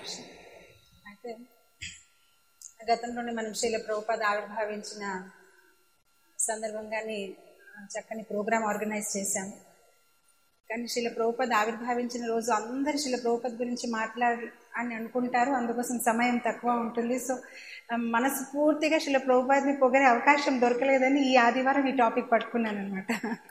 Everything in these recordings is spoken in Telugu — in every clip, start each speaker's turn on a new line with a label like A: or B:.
A: కృష్ణ. అయితే గతంలోనే మనం శ్రీల ప్రభుపాద ఆవిర్భావించిన సందర్భంగానే చక్కని ప్రోగ్రాం ఆర్గనైజ్ చేశాం. కానీ శ్రీల ప్రభుపాద ఆవిర్భావించిన రోజు అందరు శ్రీల ప్రభుపాద గురించి మాట్లాడి అని అనుకుంటారు, అందుకోసం సమయం తక్కువ ఉంటుంది. సో మనస్ఫూర్తిగా శ్రీల ప్రభుపాదని పొగరే అవకాశం దొరకలేదని ఈ ఆదివారం ఈ టాపిక్ పట్టుకున్నాను అనమాట.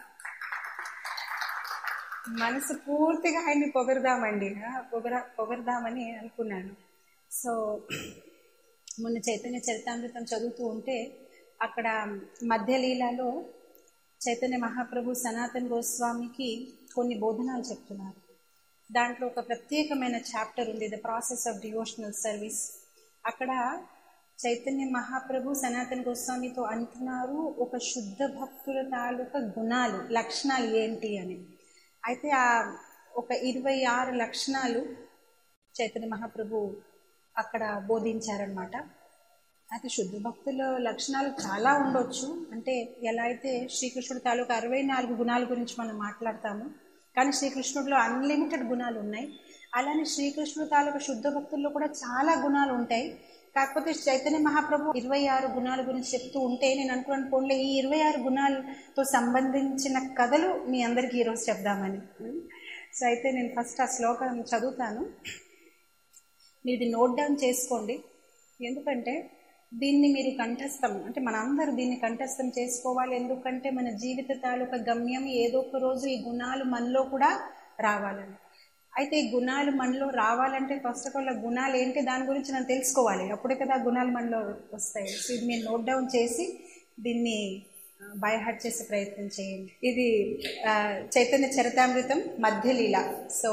A: మనసు పూర్తిగా ఆయన్ని పొగరదామండి, పొగరదామని అనుకున్నాను. సో మొన్న చైతన్య చరితామృతం చదువుతూ ఉంటే అక్కడ మధ్యలీలలో చైతన్య మహాప్రభు సనాతన్ గోస్వామికి కొన్ని బోధనాలు చెప్తున్నారు. దాంట్లో ఒక ప్రత్యేకమైన చాప్టర్ ఉంది, the process of devotional service. అక్కడ చైతన్య మహాప్రభు సనాతన్ గోస్వామితో అంటున్నారు ఒక శుద్ధ భక్తుల తాలూకా గుణాలు, లక్షణాలు ఏంటి అని. అయితే ఆ ఒక 26 లక్షణాలు చైతన్య మహాప్రభు అక్కడ బోధించారనమాట. అయితే శుద్ధ భక్తుల లక్షణాలు చాలా ఉండొచ్చు. అంటే ఎలా అయితే శ్రీకృష్ణుడు తాలూకా 64 గుణాల గురించి మనం మాట్లాడతాము, కానీ శ్రీకృష్ణుడిలో అన్లిమిటెడ్ గుణాలు ఉన్నాయి. అలానే శ్రీకృష్ణుడు తాలూకా శుద్ధ భక్తుల్లో కూడా చాలా గుణాలు ఉంటాయి. కాకపోతే చైతన్య మహాప్రభు 26 గుణాల గురించి చెప్తూ ఉంటే నేను అనుకున్నాను, పోన్లే ఈ 26 గుణాలతో సంబంధించిన కథలు మీ అందరికీ ఈరోజు చెప్దామని. సో అయితే నేను ఫస్ట్ ఆ శ్లోకం చదువుతాను, మీరు ఇది నోట్ డౌన్ చేసుకోండి. ఎందుకంటే దీన్ని మీరు కంఠస్థం, అంటే మనందరూ దీన్ని కంఠస్థం చేసుకోవాలి. ఎందుకంటే మన జీవిత తాలూకా గమ్యం ఏదో ఒక రోజు ఈ గుణాలు మనలో కూడా రావాలని. అయితే ఈ గుణాలు మనలో రావాలంటే ఫస్ట్ ఆఫ్ ఆల్ ఆ గుణాలు ఏంటి దాని గురించి మనం తెలుసుకోవాలి, అప్పుడే కదా ఆ గుణాలు మనలో వస్తాయి. సో ఇది మీరు నోట్ డౌన్ చేసి దీన్ని బై హార్ట్ చేసే ప్రయత్నం చేయండి. ఇది Chaitanya Charitamritam Madhyalila, so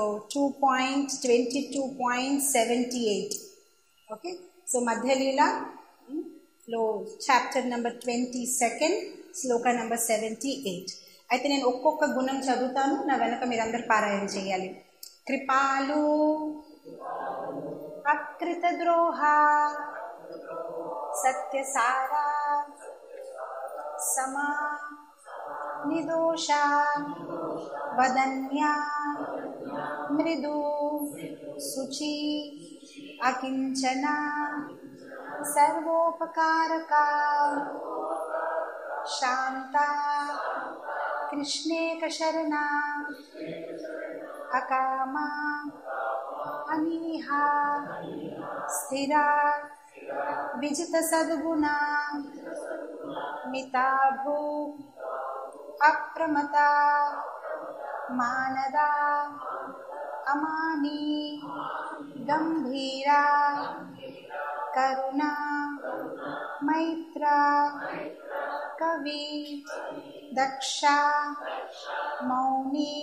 A: 2.22.78. Okay, so Madhyalila లో చాప్టర్ నెంబర్ 22, శ్లోక నెంబర్ 78. అయితే నేను ఒక్కొక్క గుణం చదువుతాను, నా వెనక మీరందరూ పారాయణ చేయాలి. కృపాలు, అకృత ద్రోహ, సత్యసారా, సమా, నిర్దోష, వదన్యా, మృదు, శుచి, అకించన, సర్వోపకారక, శాంత, కృష్ణేక శరణ, అకామ, అనీహ, స్థిర, విజిత సద్గుణ, మితాభూ, అప్రమత, మానద, అమాని, గంభీర, కరుణ, మైత్ర, కవి, దక్ష, మౌని.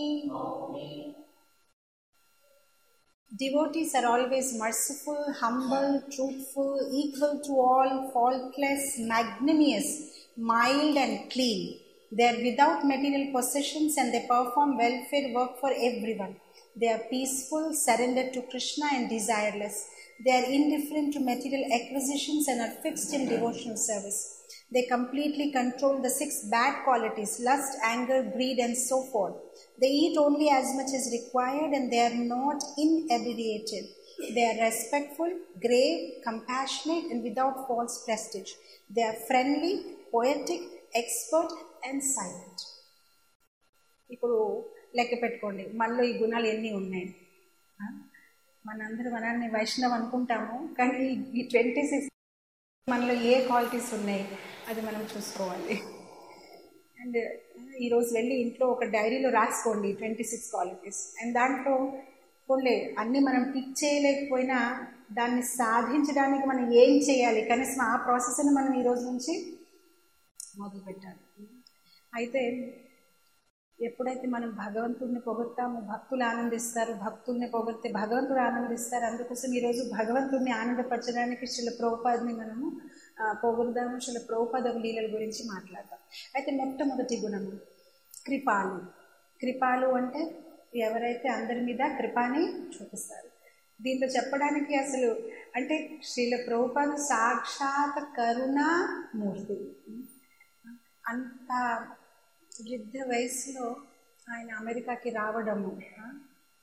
A: Devotees are always merciful, humble, truthful, equal to all, faultless, magnanimous, mild and clean. They are without material possessions and they perform welfare work for everyone. They are peaceful, surrendered to Krishna and desireless. They are indifferent to material acquisitions and are fixed in devotional service. They completely control the 6 bad qualities, lust, anger, greed and so forth. They eat only as much as required and they are not inebriated. They are respectful, grave, compassionate and without false prestige. They are friendly, poetic, expert and silent. ఇప్పుడు లెక్క పెట్టుకోండి మనలో ఈ గుణాలు ఎన్ని ఉన్నాయి. మనందరూ మనల్ని వైష్ణవ్ అనుకుంటాము, కానీ ఈ 26 మనలో ఏ క్వాలిటీస్ ఉన్నాయి అది మనం చూసుకోవాలి. అండ్ ఈరోజు వెళ్ళి ఇంట్లో ఒక డైరీలో రాసుకోండి 26 క్వాలిటీస్. అండ్ దాంట్లో పోలే అన్నీ మనం టిక్ చేయలేకపోయినా దాన్ని సాధించడానికి మనం ఏం చేయాలి, కనీసం ఆ ప్రాసెస్ని మనం ఈరోజు నుంచి మొదలు పెట్టాలి. అయితే ఎప్పుడైతే మనం భగవంతుడిని పొగుడతామో భక్తులు ఆనందిస్తారు, భక్తుల్ని పొగిడితే భగవంతుడు ఆనందిస్తారు. అందుకోసం ఈరోజు భగవంతుడిని ఆనందపరచడానికి శ్రీల ప్రభుపాదని మనము పొగుడదాము, శ్రీల ప్రభుపాద లీలల గురించి మాట్లాడతాం. అయితే మొట్టమొదటి గుణము కృపాలు. కృపాలు అంటే ఎవరైతే అందరి మీద కృపాని చూపిస్తారు. దీంట్లో చెప్పడానికి అసలు అంటే శ్రీల ప్రభుపాద సాక్షాత్ కరుణామూర్తి. అంత వృద్ధ వయసులో ఆయన అమెరికాకి రావడము,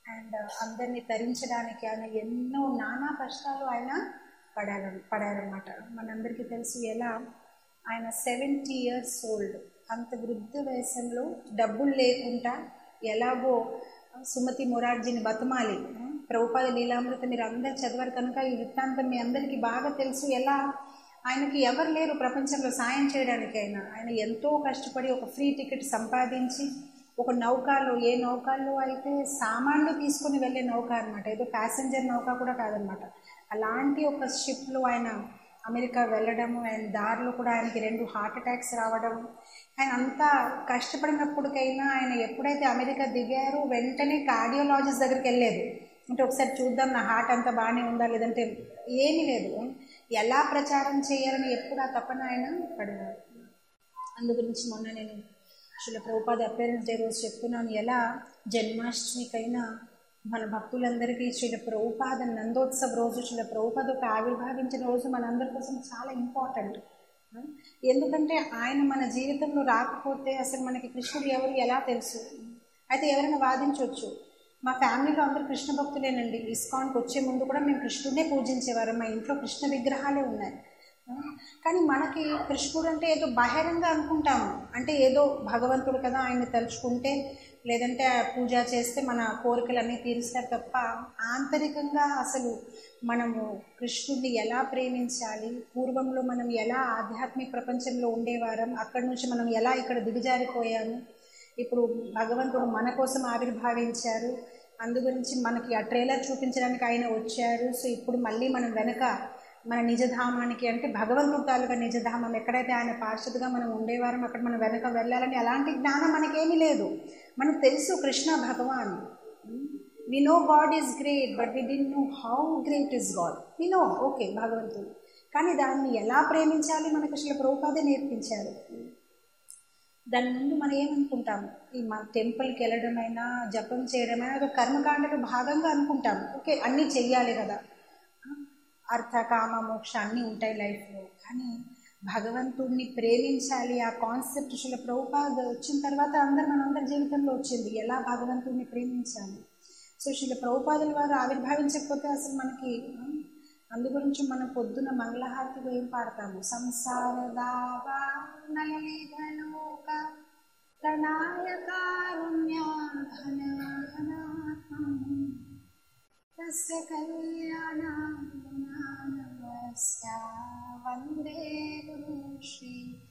A: అండ్ అందరినీ తరించడానికి ఆయన ఎన్నో నానా కష్టాలు ఆయన పడారన్నమాట. మనందరికీ తెలుసు ఎలా ఆయన 70 years old, అంత వృద్ధ వయసులో డబ్బులు లేకుండా ఎలాగో సుమతి మొరార్జీని బతమాలి. ప్రభుపాద లీలామృత మీరు అందరు చదివారు కనుక ఈ వృత్తాంతం మీ అందరికీ బాగా తెలుసు. ఎలా ఆయనకి ఎవరు లేరు ప్రపంచంలో సాయం చేయడానికి. ఆయన ఎంతో కష్టపడి ఒక ఫ్రీ టికెట్ సంపాదించి ఒక నౌకలో, ఏ నౌకల్లో అయితే సామాన్లు తీసుకొని వెళ్ళే నౌక అనమాట, ఏదో ప్యాసింజర్ నౌక కూడా కాదనమాట, అలాంటి ఒక షిప్లో ఆయన అమెరికా వెళ్ళడము. అండ్ దారిలో కూడా ఆయనకి 2 హార్ట్ అటాక్స్ రావడం. ఆయన అంతా కష్టపడినప్పటికైనా ఆయన ఎప్పుడైతే అమెరికా దిగారో వెంటనే కార్డియోలాజిస్ట్ దగ్గరికి వెళ్ళలేదు. అంటే ఒకసారి చూద్దాం నా హార్ట్ అంతా బాగానే ఉందా లేదంటే ఏమీ లేదు, ఎలా ప్రచారం చేయాలని ఎప్పుడు ఆ తపన ఆయన పడేవారు. అందు గురించి మొన్న నేను శ్రీల ప్రభుపాద అపియరెన్స్ డే రోజు చెప్తున్నాను, ఎలా జన్మాష్టమికైనా మన భక్తులందరికీ శ్రీల ప్రభుపాద నందోత్సవ రోజు, శ్రీల ప్రభుపాద ఒక ఆవిర్భావించిన రోజు మనందరి కోసం చాలా ఇంపార్టెంట్. ఎందుకంటే ఆయన మన జీవితంలో రాకపోతే అసలు మనకి కృష్ణుడు ఎవరు ఎలా తెలుసు. అయితే ఎవరైనా వాదించవచ్చు, మా ఫ్యామిలీలో అందరూ కృష్ణ భక్తులేనండి, ఇస్కాన్కి వచ్చే ముందు కూడా మేము కృష్ణుడినే పూజించేవారు, మా ఇంట్లో కృష్ణ విగ్రహాలే ఉన్నాయి. కానీ మనకి కృష్ణుడు అంటే ఏదో బహిరంగ అనుకుంటాము, అంటే ఏదో భగవంతుడు కదా ఆయన తలుచుకుంటే లేదంటే పూజ చేస్తే మన కోరికలన్నీ తీరుస్తారు తప్ప ఆంతరికంగా అసలు మనము కృష్ణుడిని ఎలా ప్రేమించాలి, పూర్వంలో మనం ఎలా ఆధ్యాత్మిక ప్రపంచంలో ఉండేవారం, అక్కడి నుంచి మనం ఎలా ఇక్కడ దిగజారిపోయాము, ఇప్పుడు భగవంతుడు మన కోసం ఆవిర్భావించారు, అందు గురించి మనకి ఆ ట్రైలర్ చూపించడానికి ఆయన వచ్చారు. సో ఇప్పుడు మళ్ళీ మనం వెనక మన నిజధామానికి, అంటే భగవంతుడు తాలూకా నిజధామం ఎక్కడైతే ఆయన పార్షదుగా మనం ఉండేవారం అక్కడ మనం వెనక వెళ్ళాలని అలాంటి జ్ఞానం మనకేమీ లేదు. మనకు తెలుసు Krishna Bhagwan, we know God is great but we didn't know how great is God. We know okay భగవంతుడు, కానీ దాన్ని ఎలా ప్రేమించాలి మనకు అసలు ప్రభుపాదే నేర్పించారు. దాని ముందు మనం ఏమనుకుంటాము, ఈ మన టెంపుల్కి వెళ్ళడమైనా జపం చేయడమైనా ఒక కర్మకాండలో భాగంగా అనుకుంటాము. ఓకే అన్నీ చెయ్యాలి కదా, అర్థ కామ మోక్ష అన్నీ ఉంటాయి లైఫ్లో, కానీ భగవంతుడిని ప్రేమించాలి ఆ కాన్సెప్ట్ శ్రీల ప్రభుపాద వచ్చిన తర్వాత మనందరి జీవితంలో వచ్చింది, ఎలా భగవంతుడిని ప్రేమించాలి. సో శ్రీల ప్రభుపాదుల వారు ఆవిర్భావించకపోతే అసలు మనకి, అందు గురించి మనం పొద్దున్న మంగళహారతిలో ఏం పాడతాము, సంసార దావా నయలేఖలోక ప్రణాయ కారుణ్యాఘనాఘనాత్మం తస్య కళ్యాణాయ వందే గురు శ్రీ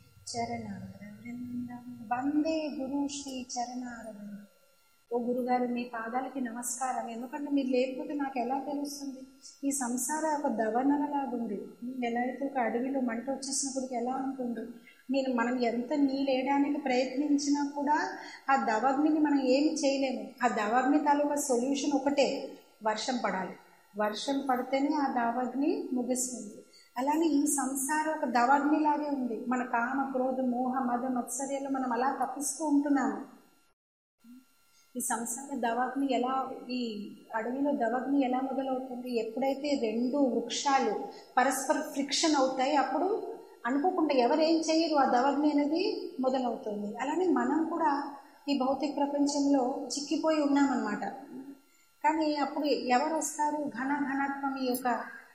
A: చరణారవిందం, వందే గురు శ్రీ చరణారవిందం. ఓ గురుగారు మీ పాదాలకి నమస్కారం, ఎందుకంటే మీరు లేకపోతే నాకు ఎలా తెలుస్తుంది. ఈ సంసారం ఒక దవనలాగుంది, ఎలా అయితే ఒక అడవిలో మంట వచ్చేసినప్పటికి ఎలా ఉంటుంది, మనం ఎంత నీళ్ళేయడానికి ప్రయత్నించినా కూడా ఆ దవగ్నిని మనం ఏమి చేయలేము. ఆ దవగ్ని తాలూకా సొల్యూషన్ ఒకటే, వర్షం పడాలి, వర్షం పడితేనే ఆ దవగ్ని ముగిస్తుంది. అలానే ఈ సంసారం ఒక దవగ్నిలాగే ఉంది, మన కామ క్రోధ మోహ మద మత్సర్యాలు మనం అలా తప్పిస్తూ ఉంటున్నాము. ఈ సంసార దవగ్ని ఎలా, ఈ అడవిలో దవగ్ని ఎలా మొదలవుతుంది, ఎప్పుడైతే 2 వృక్షాలు పరస్పర ఫ్రిక్షన్ అవుతాయి అప్పుడు అనుకోకుండా ఎవరేం చేయరు, ఆ దవగ్ని అనేది మొదలవుతుంది. అలానే మనం కూడా ఈ భౌతిక ప్రపంచంలో చిక్కిపోయి ఉన్నామన్నమాట. కానీ అప్పుడు ఎవరు వస్తారు, ఘనాత్మం ఈ యొక్క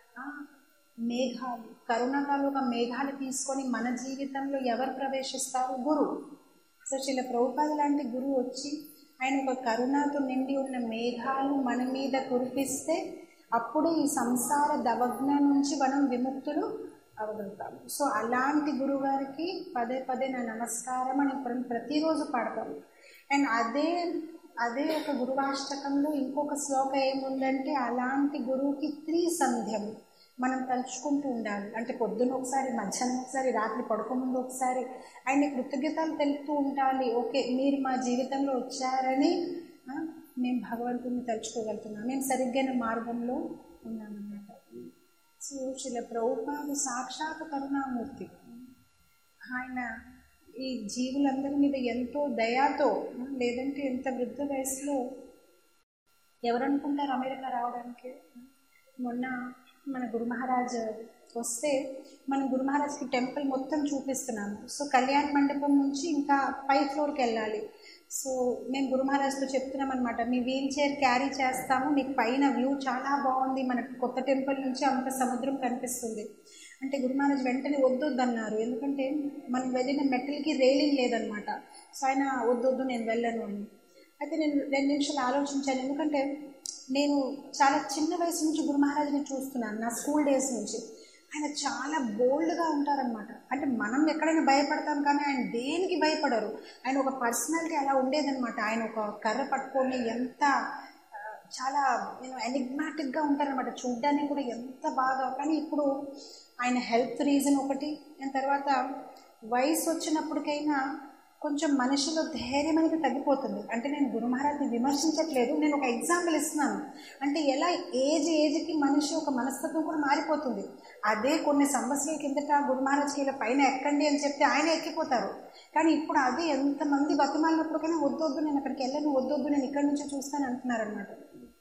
A: మేఘాలు, కరుణాతాలుగా మేఘాలు తీసుకొని మన జీవితంలో ఎవరు ప్రవేశిస్తారు, గురువు. సో శ్రీల ప్రభుపాద లాంటి గురువు వచ్చి ఆయన ఒక కరుణతో నిండి ఉన్న మేఘాలు మన మీద కురిపిస్తే అప్పుడు ఈ సంసార దవగ్న నుంచి మనం విముక్తులు అవగలుగుతాము. సో అలాంటి గురువుగారికి పదే పదే నా నమస్కారం అని ప్రతిరోజు పాడతాము. అండ్ అదే ఒక గురువాష్టకంలో ఇంకొక శ్లోక ఏముందంటే, అలాంటి గురువుకి 3 సంధ్యము మనం తలుచుకుంటూ ఉండాలి. అంటే పొద్దున్న ఒకసారి, మధ్యాహ్నం ఒకసారి, రాత్రి పడుకోముందు ఒకసారి ఆయన కృతజ్ఞతలు తెలుపుతూ ఉండాలి. ఓకే మీరు మా జీవితంలో వచ్చారని మేము భగవంతుని తలుచుకోగలుగుతున్నాం, మేము సరిగ్గైన మార్గంలో ఉన్నామన్నమాట. సో శ్రీల ప్రభుపాద సాక్షాత్ కరుణామూర్తి, ఆయన ఈ జీవులందరి మీద ఎంతో దయాతో, లేదంటే ఎంత వృద్ధ వయసులో ఎవరనుకుంటారు అమెరికా రావడానికి. మొన్న మన గురు మహారాజ్ వస్తే మనం గురు మహారాజ్కి టెంపుల్ మొత్తం చూపిస్తున్నాము. సో కళ్యాణ్ మండపం నుంచి ఇంకా 5th ఫ్లోర్కి వెళ్ళాలి. సో మేము గురు మహారాజ్తో చెప్తున్నాం అనమాట, మీ వీల్ చైర్ క్యారీ చేస్తాము, మీకు పైన వ్యూ చాలా బాగుంది, మనకి కొత్త టెంపుల్ నుంచి అంత సముద్రం కనిపిస్తుంది అంటే గురు మహారాజ్ వెంటనే వద్దొద్దు అన్నారు. ఎందుకంటే మనం వెళ్ళిన మెట్టలకి రైలింగ్ లేదనమాట. సో ఆయన వద్దొద్దు నేను వెళ్ళను అని. అయితే నేను 2 నిమిషాలు ఆలోచించాను. ఎందుకంటే నేను చాలా చిన్న వయసు నుంచి గురు మహారాజ్ని చూస్తున్నాను, నా స్కూల్ డేస్ నుంచి. ఆయన చాలా బోల్డ్గా ఉంటారనమాట. అంటే మనం ఎక్కడైనా భయపడతాం కానీ ఆయన దేనికి భయపడరు. ఆయన ఒక పర్సనాలిటీ అలా ఉండేదనమాట. ఆయన ఒక కర్ర పట్టుకొని ఎంత చాలా ఎనిగ్మాటిక్గా ఉంటారనమాట. చూడ్డానికి కూడా ఎంత బాగా. కానీ ఇప్పుడు ఆయన హెల్త్ రీజన్ ఒకటి, దాని తర్వాత వయసు వచ్చినప్పటికైనా కొంచెం మనిషిలో ధైర్యం అనేది తగ్గిపోతుంది. అంటే నేను గురు మహారాజ్ని విమర్శించట్లేదు, నేను ఒక ఎగ్జాంపుల్ ఇస్తున్నాను. అంటే ఎలా ఏజ్కి మనిషి ఒక మనస్తత్వం కూడా మారిపోతుంది. అదే కొన్ని సంవత్సరాల కిందట గురు మహారాజ్కి ఇలా పైన ఎక్కండి అని చెప్తే ఆయన ఎక్కిపోతారు. కానీ ఇప్పుడు అదే ఎంతమంది బతిమాలినప్పటికైనా వద్దొద్దు నేను అక్కడికి వెళ్ళను, వద్దొద్దు నేను ఇక్కడి నుంచి చూస్తాను అంటున్నారనమాట.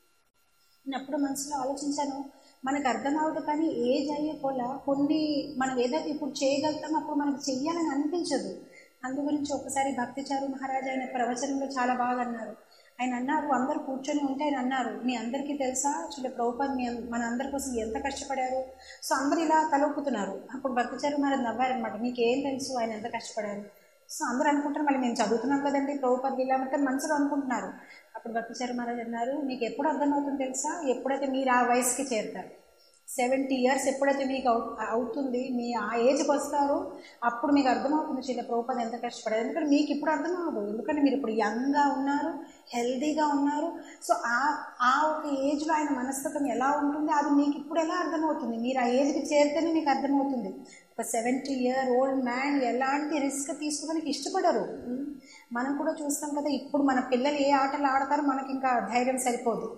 A: నేను అప్పుడు మనసులో ఆలోచించాను, మనకు అర్థం అవ్వదు కానీ ఏజ్ అయ్యే పోలా కొన్ని మనం ఏదైతే ఇప్పుడు చేయగలుగుతామో అప్పుడు మనకు చెయ్యాలని అనిపించదు. అందు గురించి ఒకసారి భక్తిచారు మహారాజ్ ఆయన ప్రవచనంలో చాలా బాగా అన్నారు. ఆయన అన్నారు, అందరూ కూర్చొని ఉంటే ఆయన అన్నారు, మీ అందరికీ తెలుసా శ్రీల ప్రభుపాద్ మన అందరి కోసం ఎంత కష్టపడారు. సో అందరు ఇలా తలొప్పుతున్నారు. అప్పుడు భక్తిచారు మహారాజ్ నవ్వారనమాట, మీకు ఏం తెలుసు ఆయన ఎంత కష్టపడారు. సో అందరూ అనుకుంటారు మళ్ళీ మేము చదువుతున్నాం కదండి ప్రభుపాద్ వీళ్ళమంటే మనసులో అనుకుంటున్నారు. అప్పుడు భక్తిచారు మహారాజ్ అన్నారు, మీకు ఎప్పుడు అర్థమవుతుంది తెలుసా, ఎప్పుడైతే మీరు ఆ వయసుకి చేరుతారు, 70 years ఎప్పుడైతే మీకు అవుతుంది, మీ ఆ ఏజ్కి వస్తారో అప్పుడు మీకు అర్థమవుతుంది శ్రీల ప్రభుపాద్ ఎంత కష్టపడారు. ఎందుకంటే మీకు ఇప్పుడు అర్థం అవ్వదు, ఎందుకంటే మీరు ఇప్పుడు యంగ్గా ఉన్నారు, హెల్దీగా ఉన్నారు. సో ఆ ఒక ఏజ్లో ఆయన మనస్తత్వం ఎలా ఉంటుంది అది మీకు ఇప్పుడు ఎలా అర్థమవుతుంది, మీరు ఆ ఏజ్కి చేరితేనే మీకు అర్థమవుతుంది. ఒక 70-year-old మ్యాన్ ఎలాంటి రిస్క్ తీసుకోవడానికి ఇష్టపడరు. మనం కూడా చూస్తాం కదా, ఇప్పుడు మన పిల్లలు ఏ ఆటలు ఆడతారో మనకి ఇంకా ధైర్యం సరిపోదు.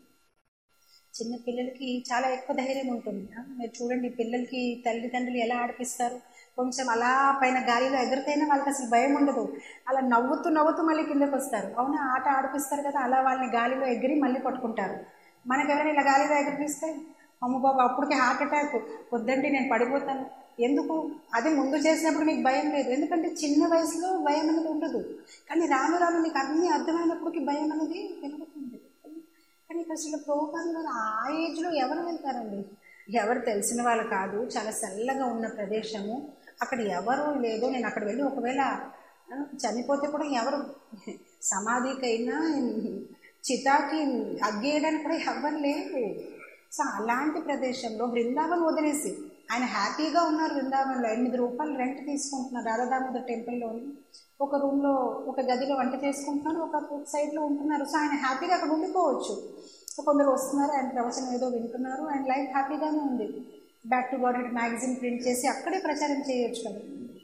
A: చిన్న పిల్లలకి చాలా ఎక్కువ ధైర్యం ఉంటుంది. మీరు చూడండి, పిల్లలకి తల్లిదండ్రులు ఎలా ఆడిపిస్తారు, కొంచెం అలా పైన గాలిలో ఎగిరితేనే వాళ్ళకి అసలు భయం ఉండదు, అలా నవ్వుతూ నవ్వుతూ మళ్ళీ కిందకు వస్తారు. అవునా, ఆట ఆడిపిస్తారు కదా, అలా వాళ్ళని గాలిలో ఎగిరి మళ్ళీ పట్టుకుంటారు. మనకు ఎవరైనా ఇలా గాలిలో ఎగిరిపిస్తే అమ్మ బాబు అప్పటికే హార్ట్ అటాక్, వద్దండి నేను పడిపోతాను. ఎందుకు, అది ముందు చేసినప్పుడు మీకు భయం లేదు, ఎందుకంటే చిన్న వయసులో భయం అనేది ఉండదు. కానీ రాను రాను మీకు అన్నీ అర్థమైనప్పటికీ భయం అనేది పెరుగుతుంది. కానీ ఇక్కడ అసలు ప్రభుపాద్ గారు ఆ ఏజ్లో ఎవరు వెళ్తారండి, ఎవరు తెలిసిన వాళ్ళు కాదు, చాలా చల్లగా ఉన్న ప్రదేశము, అక్కడ ఎవరు లేదు. నేను అక్కడ వెళ్ళి ఒకవేళ చనిపోతే కూడా ఎవరు సమాధికైనా చితాకి అగ్గేయడానికి కూడా ఎవరు లేదు. సో అలాంటి ప్రదేశంలో బృందావన్ వదిలేసి ఆయన హ్యాపీగా ఉన్నారు. బృందావన్లో 8 రూపాయలు రెంట్ తీసుకుంటున్నారు. రాధాదామోదర్ టెంపుల్లోని ఒక రూమ్లో ఒక గదిలో వంట చేసుకుంటున్నారు, ఒక సైడ్లో ఉంటున్నారు. సో ఆయన హ్యాపీగా అక్కడ ఉండిపోవచ్చు. సో కొందరు వస్తున్నారు, ఆయన ప్రవచనం ఏదో వింటున్నారు, ఆయన లైఫ్ హ్యాపీగానే ఉంది. Back to God magazine print చేసి అక్కడే ప్రచారం చేయొచ్చు కదా.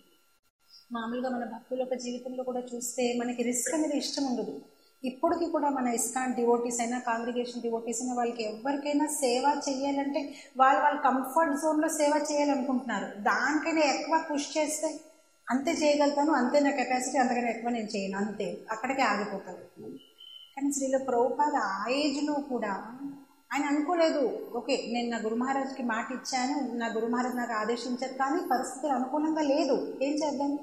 A: మామూలుగా మన భక్తుల యొక్క జీవితంలో కూడా చూస్తే మనకి రిస్క్ అనేది ఇష్టం ఉండదు. ఇప్పటికీ కూడా మన ఇస్కాన్ డివోటీస్ అయినా, కాంగ్రిగేషన్ డివోటీస్ అయినా, వాళ్ళకి ఎవరికైనా సేవ చేయాలంటే వాళ్ళ కంఫర్ట్ జోన్లో సేవ చేయాలనుకుంటున్నారు. దానికైనా ఎక్కువ పుష్ చేస్తే అంతే చేయగలుగుతాను, అంతే నా కెపాసిటీ, అంతకన్నా ఎక్కువ నేను చేయను, అంతే అక్కడికే ఆగిపోతాను. కానీ శ్రీల ప్రభుపాద్ ఆ ఏజ్లో కూడా ఆయన అనుకోలేదు, ఓకే నేను నా గురు మహారాజ్కి మాట ఇచ్చాను, నా గురు మహారాజ్ నాకు ఆదేశించారు, కానీ పరిస్థితులు అనుకూలంగా లేదు, ఏం చేద్దాం.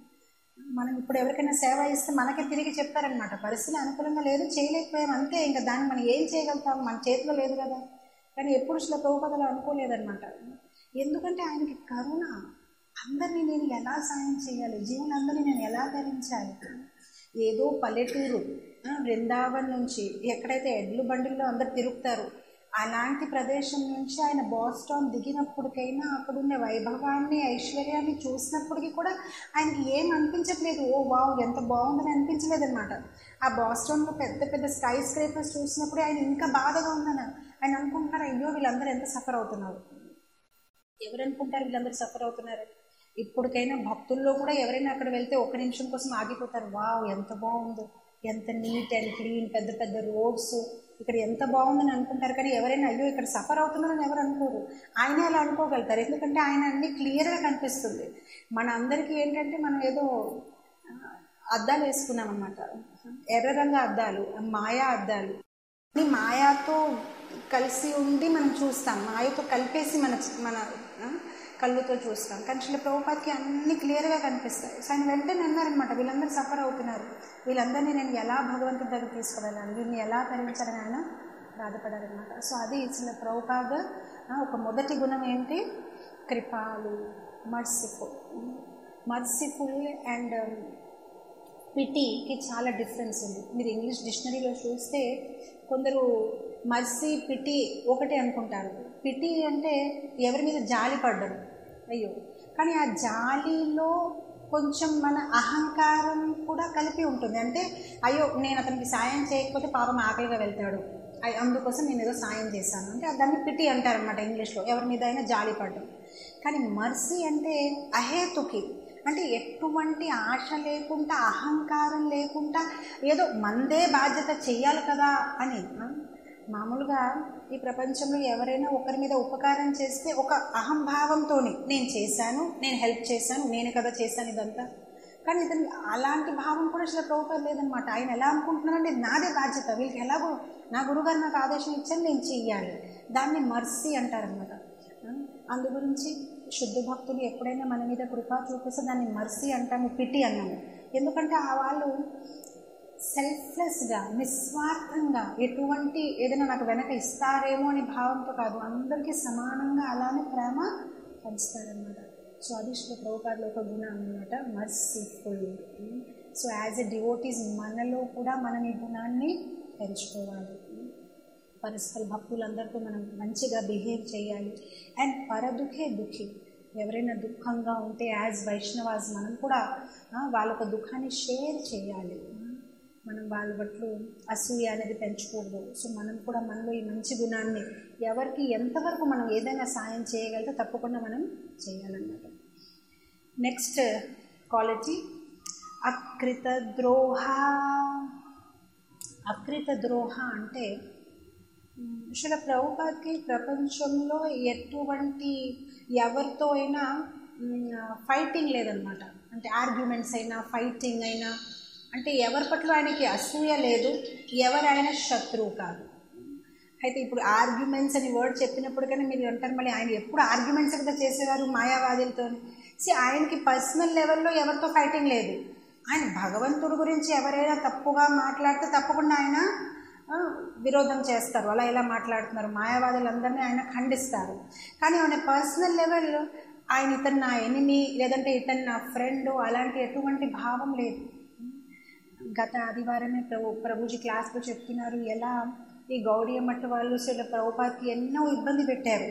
A: మనం ఇప్పుడు ఎవరికైనా సేవ ఇస్తే మనకే తిరిగి చెప్తారనమాట, పరిస్థితులు అనుకూలంగా లేదు, చేయలేకపోయాం, అంతే, ఇంకా దాన్ని మనం ఏం చేయగలుగుతాం, మన చేతిలో లేదు కదా. కానీ ఎప్పుడు శ్రీల ప్రభుపాద్ అలా అనుకోలేదన్నమాట. ఎందుకంటే ఆయనకి కరుణ, అందరినీ నేను ఎలా సాయం చేయాలి, జీవులందరినీ నేను ఎలా ధరించాలి. ఏదో పల్లెటూరు బృందావన్ నుంచి ఎక్కడైతే ఎడ్లు బండిల్లో అందరు తిరుగుతారు అలాంటి ప్రదేశం నుంచి ఆయన బాస్టాన్ దిగినప్పటికైనా అక్కడున్న వైభవాన్ని, ఐశ్వర్యాన్ని చూసినప్పటికీ కూడా ఆయనకి ఏం అనిపించట్లేదు, ఓ వావ్ ఎంత బాగుందని అనిపించలేదన్నమాట. ఆ బాస్టాన్లో పెద్ద పెద్ద స్కై స్క్రేపర్స్ చూసినప్పుడే ఆయన ఇంకా బాధగా ఉందని ఆయన అనుకుంటున్నారు, అయ్యో వీళ్ళందరూ ఎంత సఫర్ అవుతున్నారు. ఎవరు అనుకుంటారు వీళ్ళందరూ సఫర్ అవుతున్నారు? ఇప్పటికైనా భక్తుల్లో కూడా ఎవరైనా అక్కడ వెళ్తే 1 నిమిషం కోసం ఆగిపోతారు, వావ్ ఎంత బాగుందో, ఎంత నీట్ అండ్ క్లీన్, పెద్ద పెద్ద రోడ్స్, ఇక్కడ ఎంత బాగుందని అనుకుంటారు. కానీ ఎవరైనా అయ్యో ఇక్కడ సఫర్ అవుతున్నారని ఎవరు అనుకోరు. ఆయనే అలా అనుకోగలుగుతారు, ఎందుకంటే ఆయన అన్ని క్లియర్గా కనిపిస్తుంది. మన అందరికీ ఏంటంటే మనం ఏదో అద్దాలు వేసుకున్నాం అన్నమాట, ఎర్ర రంగు అద్దాలు, మాయా అద్దాలు. మాయాతో కలిసి ఉండి మనం చూస్తాం, మాయతో కలిపేసి మన కళ్ళుతో చూస్తాం. కానీ శ్రీల ప్రభుపాద్కి అన్ని క్లియర్గా కనిపిస్తాయి. సో ఆయన వెంటనే అన్నారనమాట, వీళ్ళందరూ సఫర్ అవుతున్నారు, వీళ్ళందరినీ నేను ఎలా భగవంతుడి దగ్గర తీసుకువెళ్ళాలి, వీళ్ళని ఎలా తరించాలని ఆయన బాధపడారనమాట. సో అది శ్రీల ప్రభుపాద్ ఒక మొదటి గుణం ఏంటి, కృపాలు, మర్సిఫుల్ అండ్ పిటీకి చాలా డిఫరెన్స్ ఉంది. మీరు ఇంగ్లీష్ డిక్షనరీలో చూస్తే కొందరు మర్సీ పిటీ ఒకటే అనుకుంటారు. పిటీ అంటే ఎవరి మీద జాలి పడ్డరు, అయ్యో, కానీ ఆ జాలిలో కొంచెం మన అహంకారం కూడా కలిపి ఉంటుంది. అంటే అయ్యో నేను అతనికి సాయం చేయకపోతే పాపం ఆకలిగా వెళ్తాడు, అందుకోసం నేను ఏదో సాయం చేశాను అంటే దాన్ని పిటీ అంటారనమాట ఇంగ్లీష్లో, ఎవరి మీద అయినా జాలి పడ్డం. కానీ మర్సీ అంటే అహేతుకి, అంటే ఎటువంటి ఆశ లేకుండా, అహంకారం లేకుండా, ఏదో మందే బాధ్యత చెయ్యాలి కదా అని. మామూలుగా ఈ ప్రపంచంలో ఎవరైనా ఒకరి మీద ఉపకారం చేస్తే ఒక అహంభావంతో నేను చేశాను, నేను హెల్ప్ చేశాను, నేను కదా చేశాను ఇదంతా. కానీ ఇతను అలాంటి భావం కూడా శ్రీల ప్రభుపాద్ లేదనమాట. ఆయన ఎలా అనుకుంటున్నారంటే నాదే బాధ్యత, వీళ్ళకి ఎలాగో నా గురుగారు నాకు ఆదేశం ఇచ్చాను, నేను చెయ్యాలి. దాన్ని మర్సీ అంటారనమాట. అందు గురించి శుద్ధ భక్తులు ఎప్పుడైనా మన మీద కృప చూపిస్తే దాన్ని మర్సీ అంటాము, పిటి అన్నాము. ఎందుకంటే ఆ వాళ్ళు సెల్ఫ్లెస్గా, నిస్వార్థంగా, ఎటువంటి ఏదైనా నాకు వెనక ఇస్తారేమో అనే భావంతో కాదు, అందరికీ సమానంగా అలానే ప్రేమ పంచుతారనమాట. సో అది శ్రీల ప్రభుపాద్లో ఒక గుణం అన్నమాట, merciful. So as a devotees మనలో కూడా మనం ఈ గుణాన్ని పెంచుకోవాలి. పరస్పర భక్తులందరితో మనం మంచిగా బిహేవ్ చేయాలి. అండ్ పరదుఖే దుఃఖి, ఎవరైనా దుఃఖంగా ఉంటే యాజ్ వైష్ణవాస్ మనం కూడా వాళ్ళొక దుఃఖాన్ని షేర్ చేయాలి. మనం వాళ్ళ పట్ల అసూయ అనేది పెంచుకోకూడదు. సో మనం కూడా మనలో ఈ మంచి గుణాన్ని ఎవరికి ఎంతవరకు మనం ఏదైనా సాయం చేయగలిగితే తప్పకుండా మనం చేయాలన్నమాట. Next quality అకృత ద్రోహ. అకృత ద్రోహ అంటే శ్రీల ప్రభుపాద్కి ప్రపంచంలో ఎటువంటి ఎవరితో అయినా ఫైటింగ్ లేదనమాట. అంటే ఆర్గ్యుమెంట్స్ అయినా, ఫైటింగ్ అయినా, అంటే ఎవరి పట్ల ఆయనకి అసూయ లేదు, ఎవరైనా శత్రువు కాదు. అయితే ఇప్పుడు ఆర్గ్యుమెంట్స్ అని వర్డ్ చెప్పినప్పుడు కానీ మీరు అంటారు మళ్ళీ ఆయన ఎప్పుడు ఆర్గ్యుమెంట్స్ కదా చేసేవారు మాయావాదులతో. ఆయనకి పర్సనల్ లెవెల్లో ఎవరితో ఫైటింగ్ లేదు. ఆయన భగవంతుడి గురించి ఎవరైనా తప్పుగా మాట్లాడితే తప్పకుండా ఆయన విరోధం చేస్తారు, అలా ఇలా మాట్లాడుతున్నారు, మాయావాదులందరినీ ఆయన ఖండిస్తారు. కానీ ఆయన పర్సనల్ లెవెల్లో ఆయన ఇతను నా ఎనిమి, లేదంటే ఇతను నా ఫ్రెండ్, అలాంటి ఎటువంటి భావం లేదు. గత ఆదివారమే ప్రభుజీ క్లాస్లో చెప్తున్నారు ఎలా ఈ గౌడీయ మఠ వాళ్ళు శ్రీల ప్రభుపాద్కి ఎన్నో ఇబ్బంది పెట్టారు.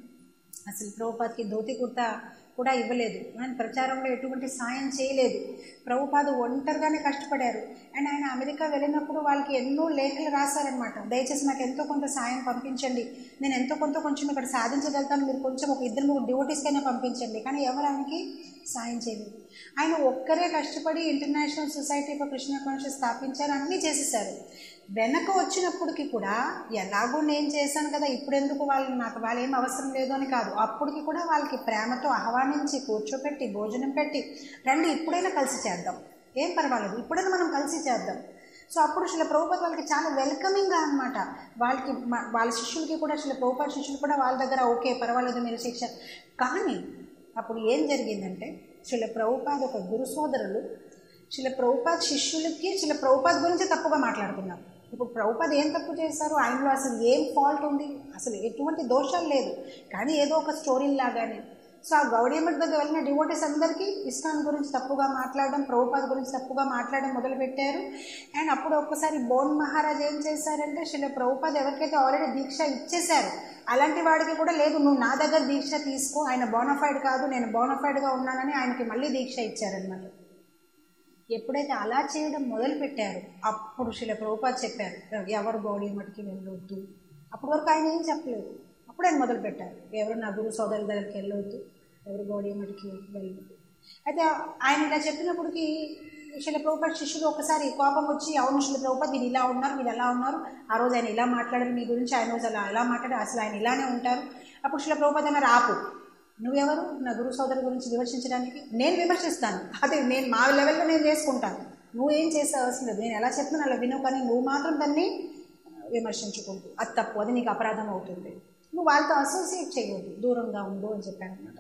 A: అసలు ప్రభుపాద్కి ధోతి కుర్తా కూడా ఇవ్వలేదు, ఆయన ప్రచారంలో ఎటువంటి సాయం చేయలేదు. ప్రభుపాద్ ఒంటరిగానే కష్టపడారు. అండ్ ఆయన అమెరికా వెళ్ళినప్పుడు వాళ్ళకి ఎన్నో లేఖలు రాశారనమాట, దయచేసి నాకు ఎంతో కొంత సాయం పంపించండి, నేను ఎంతో కొంచెం ఇక్కడ సాధించగలుగుతాను, మీరు కొంచెం ఒక 2-3 డివోటీస్కైనా పంపించండి. కానీ ఎవరు ఆయనకి సాయం చేయలేదు. ఆయన ఒక్కరే కష్టపడి international society for Krishna conscious స్థాపించారు, అన్నీ చేసేసారు. వెనక వచ్చినప్పటికీ కూడా ఎలాగో నేను చేశాను కదా, ఇప్పుడెందుకు వాళ్ళు ఏం అవసరం లేదు అని కాదు, అప్పటికి కూడా వాళ్ళకి ప్రేమతో ఆహ్వానించి కూర్చోపెట్టి భోజనం పెట్టి రండి ఇప్పుడైనా కలిసి చేద్దాం, ఏం పర్వాలేదు ఇప్పుడైనా మనం కలిసి చేద్దాం. సో అప్పుడు శ్రీల ప్రభుపాద్ వాళ్ళకి చాలా వెల్కమింగ్గా అనమాట. వాళ్ళ శిష్యులకి కూడా, శ్రీల ప్రభుపాద్ శిష్యులు కూడా వాళ్ళ దగ్గర ఓకే పర్వాలేదు మీరు శిక్ష. కానీ అప్పుడు ఏం జరిగిందంటే శ్రీల ప్రభుపాద్ ఒక గురు సోదరులు శ్రీల ప్రభుపాద్ శిష్యులకి శ్రీల ప్రభుపాద్ గురించి తప్పుగా మాట్లాడుతున్నారు. ఇప్పుడు ప్రభుపాద్ ఏం తప్పు చేశారు, ఆయనలో అసలు ఏం ఫాల్ట్ ఉంది, అసలు ఎటువంటి దోషాలు లేదు, కానీ ఏదో ఒక స్టోరీ లాగానే. సో ఆ గౌడీయ మఠ్ దగ్గర వెళ్ళిన డివోటీస్ అందరికీ ఇస్కాన్ గురించి తప్పుగా మాట్లాడడం, ప్రభుపాద్ గురించి తప్పుగా మాట్లాడడం మొదలుపెట్టారు. అండ్ అప్పుడు ఒక్కసారి బోన్ మహారాజ్ ఏం చేశారంటే శ్రీల ప్రభుపాద్ ఎవరికైతే ఆల్రెడీ దీక్ష ఇచ్చేశారు అలాంటి వాడికి కూడా లేదు నువ్వు నా దగ్గర దీక్ష తీసుకో, ఆయన బోనఫైడ్ కాదు నేను బోనఫైడ్గా ఉన్నానని ఆయనకి మళ్ళీ దీక్ష ఇచ్చారనమాట. ఎప్పుడైతే అలా చేయడం మొదలుపెట్టారు అప్పుడు శ్రీల ప్రభుపాద్ చెప్పారు ఎవరు గౌడీయ మఠ్కి వెళ్ళొద్దు. అప్పటి వరకు ఆయన ఏం చెప్పలేదు, అప్పుడు ఆయన మొదలుపెట్టారు ఎవరు నా గురు సోదరుల దగ్గరికి వెళ్ళొద్దు, ఎవరు గౌడీయ మఠ్కి వెళ్ళొద్దు. అయితే ఆయన ఇలా చెప్పినప్పటికీ శ్రీల ప్రభుపాద్ శిష్యులు ఒకసారి కోపం వచ్చి అవును శ్రీల ప్రభుపాద్ వీళ్ళు ఇలా ఉన్నారు, వీళ్ళు ఎలా ఉన్నారు, ఆ రోజు ఆయన ఇలా మాట్లాడారు మీ గురించి, ఆయన రోజు అలా మాట్లాడారు, అసలు ఆయన ఇలానే ఉంటారు. అప్పుడు శ్రీల ప్రభుపాద్ అన్నారు ఆపు, నువ్వెవరు నా గురు సోదరు గురించి విమర్శించడానికి, నేను విమర్శిస్తాను, అదే నేను మా లెవెల్లో నేను చేసుకుంటాను, నువ్వేం చేసే అవసరం లేదు, నేను ఎలా చెప్తున్నాను అలా విను, కానీ నువ్వు మాత్రం దాన్ని విమర్శించుకుంటూ అది తప్పు, అది నీకు అపరాధం అవుతుంది, నువ్వు వాళ్ళతో అసోసియేట్ చేయవద్దు, దూరంగా ఉండు అని చెప్పాను అనమాట.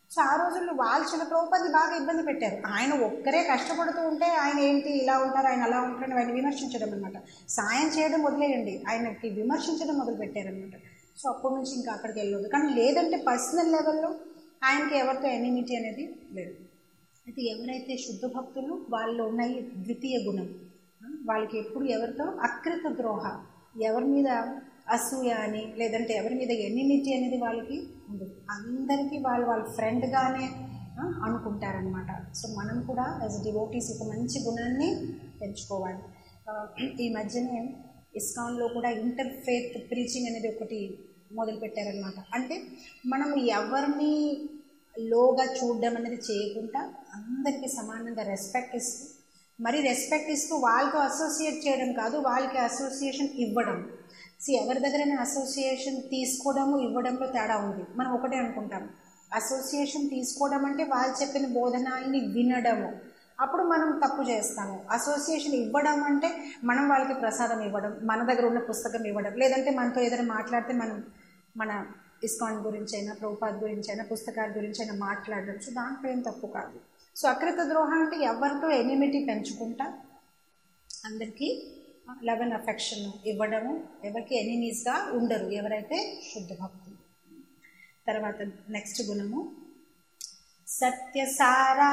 A: సో ఆ రోజుల్లో వాళ్ళు చిన్న ప్రభుపాదిని బాగా ఇబ్బంది పెట్టారు. ఆయన ఒక్కరే కష్టపడుతూ ఉంటే ఆయన ఏంటి ఇలా ఉంటారు, ఆయన అలా ఉంటారని ఆయన విమర్శించడం అనమాట. సాయం చేయడం వదిలేయండి, ఆయనకి విమర్శించడం మొదలు పెట్టారనమాట. సో అప్పటి నుంచి ఇంకా అక్కడికి వెళ్ళదు. కానీ లేదంటే పర్సనల్ లెవెల్లో ఆయనకి ఎవరితో ఎనిమిటీ అనేది లేదు. అయితే ఎవరైతే శుద్ధ భక్తులు వాళ్ళు ఉన్నాయి ద్వితీయ గుణం, వాళ్ళకి ఎప్పుడు ఎవరితో అకృత ద్రోహ, ఎవరి మీద అసూయ అని లేదంటే ఎవరి మీద ఎనిమిటీ అనేది వాళ్ళకి ఉండదు. అందరికీ వాళ్ళ ఫ్రెండ్గానే అనుకుంటారనమాట. సో మనం కూడా యాజ్ డివోటీస్ ఒక మంచి గుణాన్ని పెంచుకోవాలి. ఈ మధ్యనే ఇస్కాన్లో కూడా ఇంటర్ ఫెయిత్ ప్రీచింగ్ అనేది ఒకటి మొదలుపెట్టారనమాట. అంటే మనం ఎవరిని లోగా చూడడం అనేది చేయకుండా అందరికీ సమానంగా రెస్పెక్ట్ ఇస్తూ, మరి రెస్పెక్ట్ ఇస్తూ వాళ్ళతో అసోసియేట్ చేయడం కాదు, వాళ్ళకి అసోసియేషన్ ఇవ్వడం. ఎవరి దగ్గరైనా అసోసియేషన్ తీసుకోవడము ఇవ్వడంలో తేడా ఉంది. మనం ఒకటే అనుకుంటాం, అసోసియేషన్ తీసుకోవడం అంటే వాళ్ళు చెప్పిన బోధనల్ని వినడము, అప్పుడు మనం తప్పు చేస్తాము. అసోసియేషన్ ఇవ్వడం అంటే మనం వాళ్ళకి ప్రసాదం ఇవ్వడం, మన దగ్గర ఉన్న పుస్తకం ఇవ్వడం, లేదంటే మనతో ఏదైనా మాట్లాడితే మన ఇస్కాన్ గురించి అయినా ప్రభుపాద్ గురించి అయినా పుస్తకాల గురించి అయినా మాట్లాడడం. సో దాంట్లో ఏం తప్పు కాదు. సో అకృత ద్రోహం అంటే ఎవరితో ఎనిమిటీ పెంచుకుంటా అందరికీ లవ్ అండ్ అఫెక్షన్ ఇవ్వడము, ఎవరికి ఎనిమీస్గా ఉండరు ఎవరైతే శుద్ధ భక్తులు. తర్వాత నెక్స్ట్ గుణము సత్యసారా.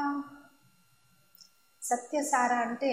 A: సత్యసార అంటే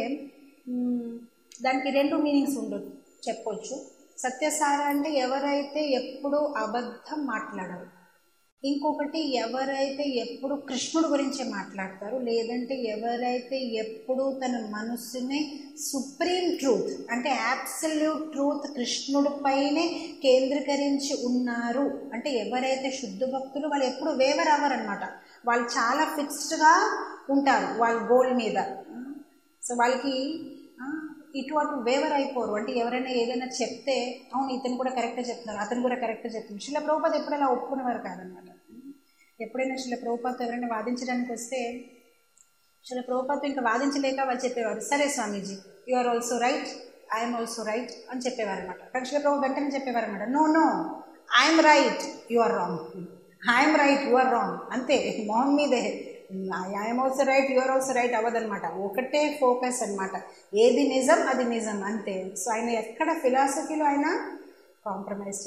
A: దానికి రెండు మీనింగ్స్ ఉండదు చెప్పొచ్చు. సత్యసార అంటే ఎవరైతే ఎప్పుడు అబద్ధం మాట్లాడరు, ఇంకొకటి ఎవరైతే ఎప్పుడు కృష్ణుడు గురించే మాట్లాడతారు, లేదంటే ఎవరైతే ఎప్పుడు తన మనస్సుని సుప్రీం ట్రూత్ అంటే అబ్సల్యూట్ ట్రూత్ కృష్ణుడి పైనే కేంద్రీకరించి ఉన్నారు. అంటే ఎవరైతే శుద్ధ భక్తులు వాళ్ళు ఎప్పుడు వేవర్ అవ్వరనమాట, వాళ్ళు చాలా ఫిక్స్డ్గా ఉంటారు వాళ్ళ గోల్ మీద. సో వాళ్ళకి ఇటు అటు వేవర్ అయిపోరు. అంటే ఎవరైనా ఏదైనా చెప్తే అవును ఇతను కూడా కరెక్ట్గా చెప్తున్నారు, అతను కూడా కరెక్ట్గా చెప్తున్నారు. శిల ప్రభుపాద్ ఎప్పుడు అలా ఒప్పుకునేవారు కాదనమాట. ఎప్పుడైనా శిల ప్రభుపాద్తో ఎవరైనా వాదించడానికి వస్తే శిల ప్రభుపాద్తో ఇంకా వాదించలేక వాళ్ళు చెప్పేవారు, సరే Swamiji you are also right, I'm also right అని చెప్పేవారు అనమాట. కానీ శిల ప్రభుపాద్ వెంటనే చెప్పేవారు అనమాట, no no I'm right you are wrong, I'm right you are wrong, అంతే మొహం మీదే I'm also right you are also right అవ్వదనమాట. ఒకటే ఫోకస్ అనమాట, ఏది నిజం అది నిజం అంతే. సో ఆయన ఎక్కడ ఫిలాసఫీలో ఆయన కాంప్రమైజ్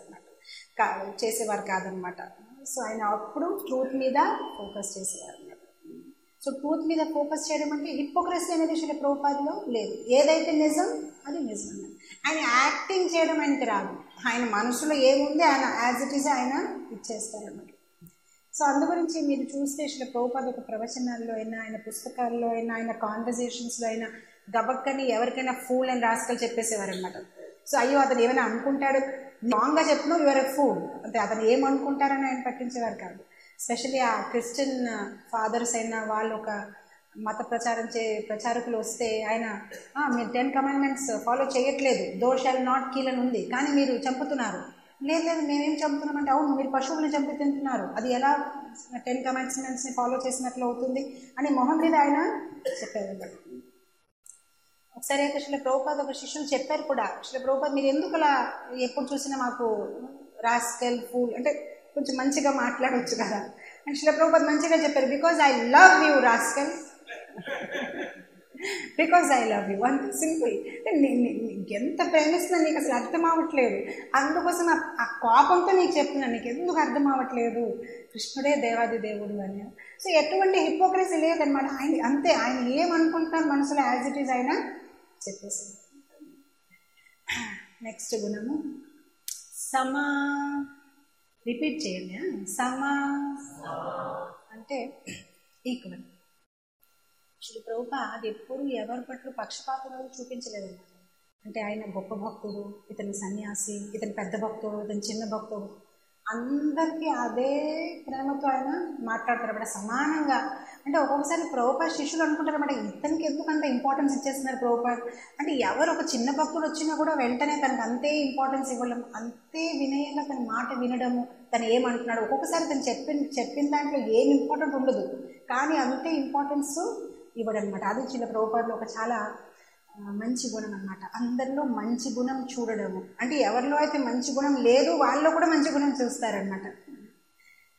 A: చేసేవారు కాదనమాట. సో ఆయన అప్పుడు ట్రూత్ మీద ఫోకస్ చేసేవారు అనమాట. సో ట్రూత్ మీద ఫోకస్ చేయడం అంటే హిపోక్రసీ అనేది శిల ప్రభుపాద్లో లేదు. ఏదైతే నిజం అది నిజం అన్నమాట. ఆయన యాక్టింగ్ చేయడం ఆయనకి రాదు, ఆయన మనసులో ఏముంది ఆయన యాజ్ ఇట్ ఈజ్ ఆయన ఇచ్చేస్తారన్నమాట. సో అందు గురించి మీరు చూస్తే శిల ప్రభుపాద్ ఒక ప్రవచనాల్లో అయినా ఆయన పుస్తకాల్లో అయినా ఆయన కాన్వర్జేషన్స్లో అయినా గబక్కని ఎవరికైనా ఫూల్ అని రాస్కల్ చెప్పేసేవారు అనమాట. సో అయ్యో అతను ఏమైనా అనుకుంటాడు, రాంగ్గా చెప్పినా యువర్ ఎ ఫూల్ అంటే అతను ఏమనుకుంటారని ఆయన పట్టించేవారు కాదు. ఎస్పెషల్లీ ఆ క్రిస్టియన్ ఫాదర్స్ అయినా వాళ్ళు ఒక మత ప్రచారకులు వస్తే ఆయన మీరు 10 కమాండ్మెంట్స్ ఫాలో చేయట్లేదు, దో షాల్ నాట్ కిల్ అని ఉంది కానీ మీరు చంపుతున్నారు. లేదు లేదు మేమేం చంపుతున్నామంటే అవును మీరు పశువులను చంపి తింటున్నారు, అది ఎలా 10 కమాండ్మెంట్స్ని ఫాలో చేసినట్లు అవుతుంది అని మొహం మీద ఆయన చెప్పారు. ఒకసారి అయితే శిల ప్రభుపాద్ ఒక శిష్యులు చెప్పారు కూడా, శిల ప్రభుపాద్ మీరు ఎందుకు అలా ఎప్పుడు చూసినా మాకు రాస్కెల్ ఫూల్ అంటే కొంచెం మంచిగా మాట్లాడవచ్చు కదా అని శిల ప్రభుపాద్ మంచిగా చెప్పారు, because I love you rascal, because I love you అంత సింపుల్. ఎంత ప్రేమిస్తున్నా నీకు అసలు అర్థం అవ్వట్లేదు, అందుకోసం ఆ కోపంతో నీకు చెప్తున్నాను, నీకు ఎందుకు అర్థం అవ్వట్లేదు, కృష్ణుడే దేవాది దేవుడు అని. సో ఎటువంటి హిపోక్రసీ లేదనమాట. ఆయన అంతే, ఆయన ఏమనుకుంటున్నారు మనసులో యాజ్ ఇట్ ఈజ్ ఆయన చెప్పేసింది. నెక్స్ట్ గుణము సమా. రిపీట్ చేయండి, సమా అంటే ఈక్వల్. శ్రీ ప్రభుపాద్ ఎప్పుడు ఎవరి పట్ల పక్షపాతం చూపించలేదన్నమాట. అంటే ఆయన గొప్ప భక్తుడు, ఇతని సన్యాసి, ఇతని పెద్ద భక్తుడు, ఇతని చిన్న భక్తుడు, అందరికీ అదే ప్రేమతో ఆయన మాట్లాడతారు అన్నమాట సమానంగా. అంటే ఒక్కొక్కసారి ప్రభుపాద్ శిష్యులు అనుకుంటారు అన్నమాట, ఇతనికి ఎందుకు అంత ఇంపార్టెన్స్ ఇచ్చేస్తున్నారు ప్రభుపాద్ అంటే. ఎవరు ఒక చిన్న భక్తుడు వచ్చినా కూడా వెంటనే తనకు అంతే ఇంపార్టెన్స్ ఇవ్వడం, అంతే వినయంగా తన మాట వినడము, తను ఏమంటున్నాడు. ఒక్కొక్కసారి తను చెప్పిన దాంట్లో ఏం ఇంపార్టెంట్ ఉండదు కానీ అంతే ఇంపార్టెన్స్ ఇవ్వడం అనమాట. అది శిల ప్రభుపాద్లో ఒక చాలా మంచి గుణం అన్నమాట. అందరిలో మంచి గుణం చూడడము, అంటే ఎవరిలో అయితే మంచి గుణం లేదు వాళ్ళలో కూడా మంచి గుణం చూస్తారనమాట.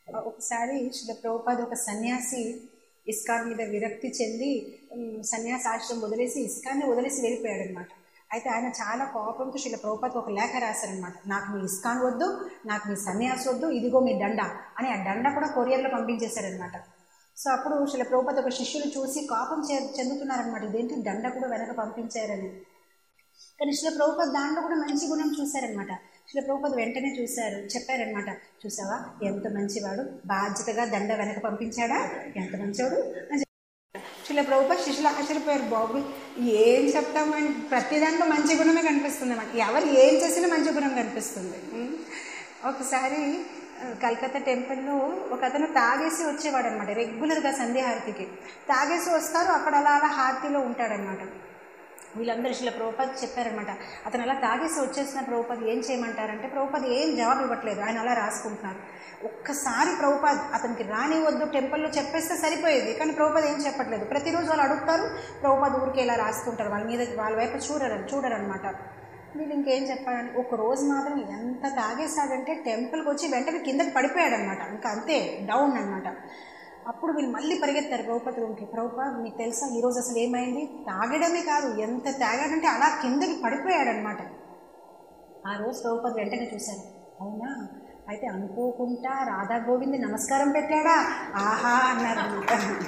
A: ఒకసారి శ్రీల ప్రభుపాద ఒక సన్యాసి ఇస్కాన్ మీద విరక్తి చెంది సన్యాసి ఆశ్రమం వదిలేసి ఇస్కాన్ని వదిలేసి వెళ్ళిపోయాడు అనమాట. అయితే ఆయన చాలా కోపంతో శ్రీల ప్రభుపాదకు ఒక లేఖ రాశారనమాట. నాకు మీ ఇస్కాన్ వద్దు, నాకు మీ సన్యాసి వద్దు, ఇదిగో మీ దండ అని. ఆ దండ కూడా కొరియర్లో పంపించేశారనమాట. సో అప్పుడు శ్రీల ప్రభుపాద ఒక శిష్యులు చూసి కోపం చెందుతున్నారనమాట, ఇదేంటి దండ కూడా వెనక పంపించారని. కానీ శ్రీల ప్రభుపాద దాంట్లో కూడా మంచి గుణం చూశారనమాట. శ్రీల ప్రభుపాద వెంటనే చెప్పారనమాట, చూసావా ఎంత మంచివాడు, బాధ్యతగా దండ వెనక పంపించాడా, ఎంత మంచివాడు అని. శ్రీల ప్రభుపాద శిష్యులు ఆశ్చర్యపోయారు, బాబు ఏం చెప్తామని ప్రతి దాంట్లో మంచి గుణమే కనిపిస్తుంది అన్నమాట. ఎవరు ఏం చేసినా మంచి గుణం కనిపిస్తుంది. ఒకసారి కలకత్తా టెంపుల్లో ఒక అతను తాగేసి వచ్చేవాడు అనమాట. రెగ్యులర్గా సంధ్యాహారతికి తాగేసి వస్తారు, అక్కడ అలా అలా హారతిలో ఉంటాడనమాట. వీళ్ళందరూ శ్రీల ప్రభుపాద చెప్పారనమాట, అతను అలా తాగేసి వచ్చేసిన ప్రభుపాద ఏం చేయమంటారంటే ప్రభుపాద ఏం జవాబు ఇవ్వట్లేదు, ఆయన అలా రాసుకుంటున్నారు. ఒక్కసారి ప్రభుపాద అతనికి రానివద్దు టెంపుల్లో చెప్పేస్తే సరిపోయేది, కానీ ప్రభుపాద ఏం చెప్పట్లేదు. ప్రతిరోజు వాళ్ళు అడుగుతారు, ప్రభుపాద ఊరికి ఇలా రాసుకుంటారు, వాళ్ళ వైపు చూడరనమాట. వీళ్ళు ఇంకేం చెప్పాలని ఒక రోజు మాత్రం ఎంత తాగేశాడంటే టెంపుల్కి వచ్చి వెంటనే కిందకి పడిపోయాడనమాట. ఇంకా అంతే డౌన్ అనమాట. అప్పుడు వీళ్ళు మళ్ళీ పరిగెత్తారు ప్రభుపాద రూమ్కి. ప్రభుపాద మీకు తెలుసా ఈరోజు అసలు ఏమైంది, తాగడమే కాదు ఎంత తాగాడంటే అలా కిందకి పడిపోయాడనమాట. ఆ రోజు ప్రభుపాద వెంటనే చూశారు, అవునా అయితే అనుకోకుండా రాధా గోవింద్ నమస్కారం పెట్టాడా, ఆహా అన్నారనమాట.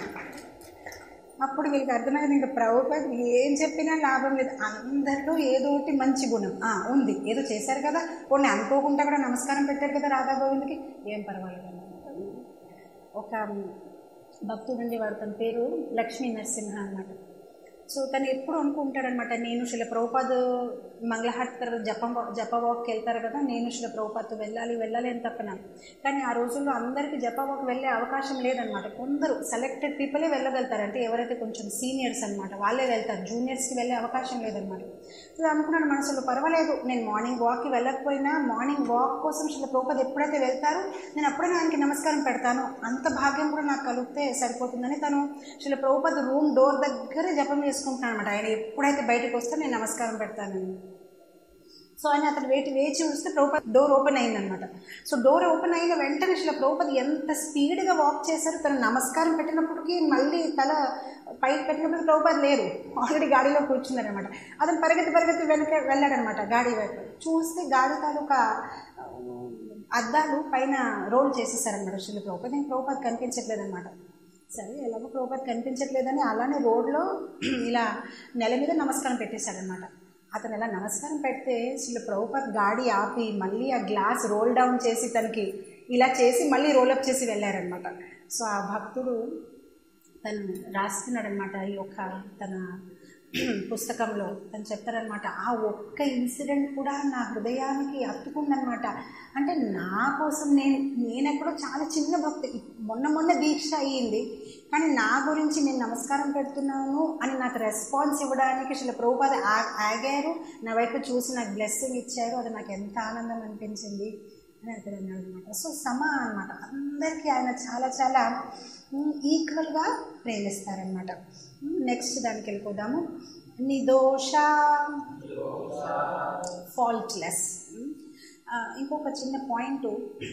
A: అప్పుడు వీళ్ళకి అర్థమైంది, ఇంకా ప్రభుపాద ఏం చెప్పినా లాభం లేదు, అందరిలో ఏదో ఒకటి మంచి గుణం ఉంది, ఏదో చేశారు కదా, కొన్ని అనుకోకుండా కూడా నమస్కారం పెట్టారు కదా రాధా గోవింద్కి, ఏం పర్వాలేదు. ఒక భక్తుడు ఉండేవాడు, తన పేరు లక్ష్మీ నరసింహ అన్నమాట. సో తను ఎప్పుడు అనుకుంటాడనమాట, నేను శ్రీల ప్రభుపాద మంగళహారతి తర్వాత జపవాక్కి వెళ్తారు కదా, నేను శ్రీల ప్రభుపాదతో వెళ్ళాలి అని తప్పన. కానీ ఆ రోజుల్లో అందరికీ జపవాక్ వెళ్ళే అవకాశం లేదనమాట. కొందరు సెలెక్టెడ్ పీపులే వెళ్ళగలుగుతారు, అంటే ఎవరైతే కొంచెం సీనియర్స్ అనమాట వాళ్ళే వెళ్తారు, జూనియర్స్కి వెళ్ళే అవకాశం లేదనమాట. సో అనుకున్నాను మనసులో, పర్వాలేదు నేను మార్నింగ్ వాక్కి వెళ్ళకపోయినా మార్నింగ్ వాక్ కోసం శ్రీల ప్రభుపాద ఎప్పుడైతే వెళ్తారో నేను అప్పుడైనా ఆయనకి నమస్కారం పెడతాను, అంత భాగ్యం కూడా నాకు కలిగితే సరిపోతుందని తను శ్రీల ప్రభుపాద రూమ్ డోర్ దగ్గర జపం చేసుకుంటున్నాను అనమాట. ఆయన ఎప్పుడైతే బయటకు వస్తే నేను నమస్కారం పెడతానని. సో ఆయన అతను వేచి చూస్తే ప్రభుపాద డోర్ ఓపెన్ అయిందనమాట. సో డోర్ ఓపెన్ అయిన వెంటనే శ్రీల ప్రభుపాద ఎంత స్పీడ్గా వాక్ చేశారు, తను నమస్కారం పెట్టినప్పటికీ మళ్ళీ తల పైకి పెట్టినప్పటికీ ప్రభుపాద లేరు, ఆల్రెడీ గాడిలో కూర్చున్నారనమాట. అతను పరిగెత్తి వెనక వెళ్ళాడనమాట గాడి వైపు. చూస్తే గాడి తాలూకా అద్దాలు పైన రోల్ చేసేసారనమాట శ్రీల ప్రభుపాద. నేను ప్రభుపాద కనిపించట్లేదనమాట. సరే ఎలాగో ప్రభుపాద కనిపించట్లేదని అలానే రోడ్లో ఇలా నెల మీద నమస్కారం పెట్టేశాడనమాట. అతను ఎలా నమస్కారం పెడితే శ్రీల ప్రభుపాద గాడి ఆపి మళ్ళీ ఆ గ్లాస్ రోల్ డౌన్ చేసి తనకి ఇలా చేసి మళ్ళీ రోలప్ చేసి వెళ్ళారనమాట. సో ఆ భక్తుడు తను రాస్తున్నాడనమాట, ఈ యొక్క తన పుస్తకంలో తను చెప్తారనమాట, ఆ ఒక్క ఇన్సిడెంట్ కూడా నా హృదయానికి హత్తుకుందనమాట. అంటే నా కోసం నేనెక్కడో చాలా చిన్న భక్తి, మొన్న దీక్ష అయ్యింది, కానీ నా గురించి నేను నమస్కారం పెడుతున్నాను అని నాకు రెస్పాన్స్ ఇవ్వడానికి శ్రీల ప్రభుపాద ఆగారు, నా వైపు చూసి నాకు బ్లెస్సింగ్ ఇచ్చారు, అది నాకు ఎంత ఆనందం అనిపించింది అని అతను అన్నాడు అనమాట. సో అనమాట, అందరికీ ఆయన చాలా చాలా ఈక్వల్గా ప్రేమిస్తారనమాట. నెక్స్ట్ దానికి వెళ్ళిపోదాము, నిర్దోష ఫాల్ట్లెస్. ఇంకొక చిన్న పాయింట్,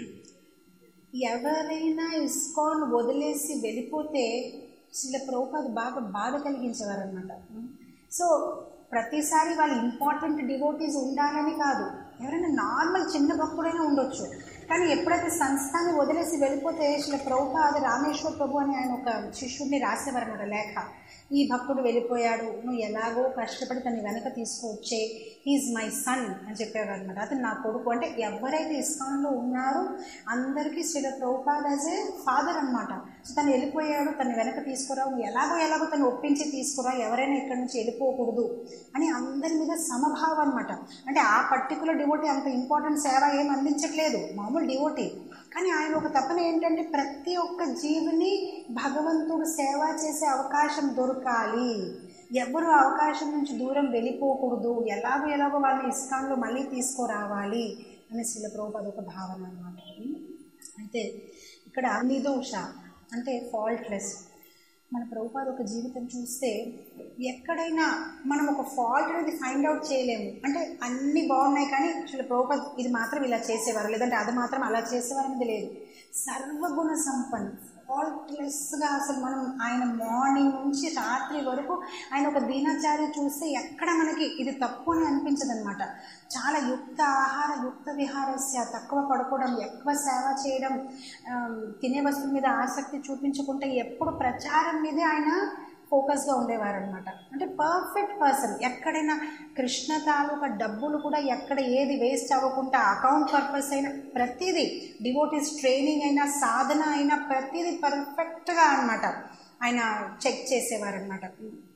A: ఎవరైనా ఇస్కాన్ వదిలేసి వెళ్ళిపోతే శ్రీల ప్రభుపాద బాగా బాధ కలిగించేవారు అనమాట. సో ప్రతిసారి వాళ్ళు ఇంపార్టెంట్ డివోటీస్ ఉండాలని కాదు, ఎవరైనా నార్మల్ చిన్న భక్తుడైనా ఉండొచ్చు, కానీ ఎప్పుడైతే సంస్థాన్ని వదిలేసి వెళ్ళిపోతే శ్రీల ప్రభుపాద రామేశ్వర ప్రభు అని ఆయన ఒక శిష్యుడిని రాసేవారు అన్నమాట లేఖ. ఈ భక్తుడు వెళ్ళిపోయాడు, నువ్వు ఎలాగో కష్టపడి తను వెనక తీసుకువచ్చే, హీఈస్ మై సన్ అని చెప్పేవారు అనమాట. అతను నా కొడుకు. అంటే ఎవరైతే ఇస్కాన్లో ఉన్నారో అందరికీ Srila Prabhupada as a father అనమాట. సో తను వెళ్ళిపోయాడు, తను వెనక తీసుకురా, నువ్వు ఎలాగో తను ఒప్పించి తీసుకురా, ఎవరైనా ఇక్కడ నుంచి వెళ్ళిపోకూడదు అని అందరి మీద సమభావం అనమాట. అంటే ఆ పర్టికులర్ డివోటీ అంత ఇంపార్టెంట్ సేవ ఏం అందించట్లేదు, మామూలు డివోటీ, కానీ ఆయన ఒక తపన ఏంటంటే ప్రతి ఒక్క జీవిని భగవంతుడు సేవ చేసే అవకాశం దొరకాలి, ఎవరు అవకాశం నుంచి దూరం వెళ్ళిపోకూడదు, ఎలాగో వాళ్ళని ఇస్కాన్లో మళ్ళీ తీసుకురావాలి అని శ్రీల ప్రభుపాద ఒక భావన అన్నమాట. అయితే ఇక్కడ నిర్దోష అంటే ఫాల్ట్లెస్. మన ప్రభుపాద ఒక జీవితం చూస్తే ఎక్కడైనా మనం ఒక ఫాల్ట్ అనేది ఫైండ్ అవుట్ చేయలేము. అంటే అన్నీ బాగున్నాయి కానీ అసలు ప్రభుపాద ఇది మాత్రం ఇలా చేసేవారు, లేదంటే అది మాత్రం అలా చేసేవారు అనేది లేదు. సర్వగుణ సంపన్న, ఫాల్ట్లెస్గా అసలు మనం ఆయన మార్నింగ్ నుంచి రాత్రి వరకు ఆయన ఒక దినచర్య చూస్తే ఎక్కడ మనకి ఇది తప్పు అని అనిపించదనమాట. చాలా యుక్త ఆహార యుక్త విహారస్య, తక్కువ పడుకోవడం, ఎక్కువ సేవ చేయడం, తినే వస్తువుల మీద ఆసక్తి చూపించుకుంటే ఎప్పుడు ప్రచారం మీదే ఆయన ఫోకస్గా ఉండేవారు అనమాట. అంటే పర్ఫెక్ట్ పర్సన్. ఎక్కడైనా కృష్ణ తాలూకా డబ్బులు కూడా ఎక్కడ ఏది వేస్ట్ అవ్వకుండా అకౌంట్ పర్పస్ అయినా ప్రతిదీ, డివోటీస్ ట్రైనింగ్ అయినా సాధన అయినా ప్రతిదీ పర్ఫెక్ట్గా అనమాట ఆయన చెక్ చేసేవారనమాట.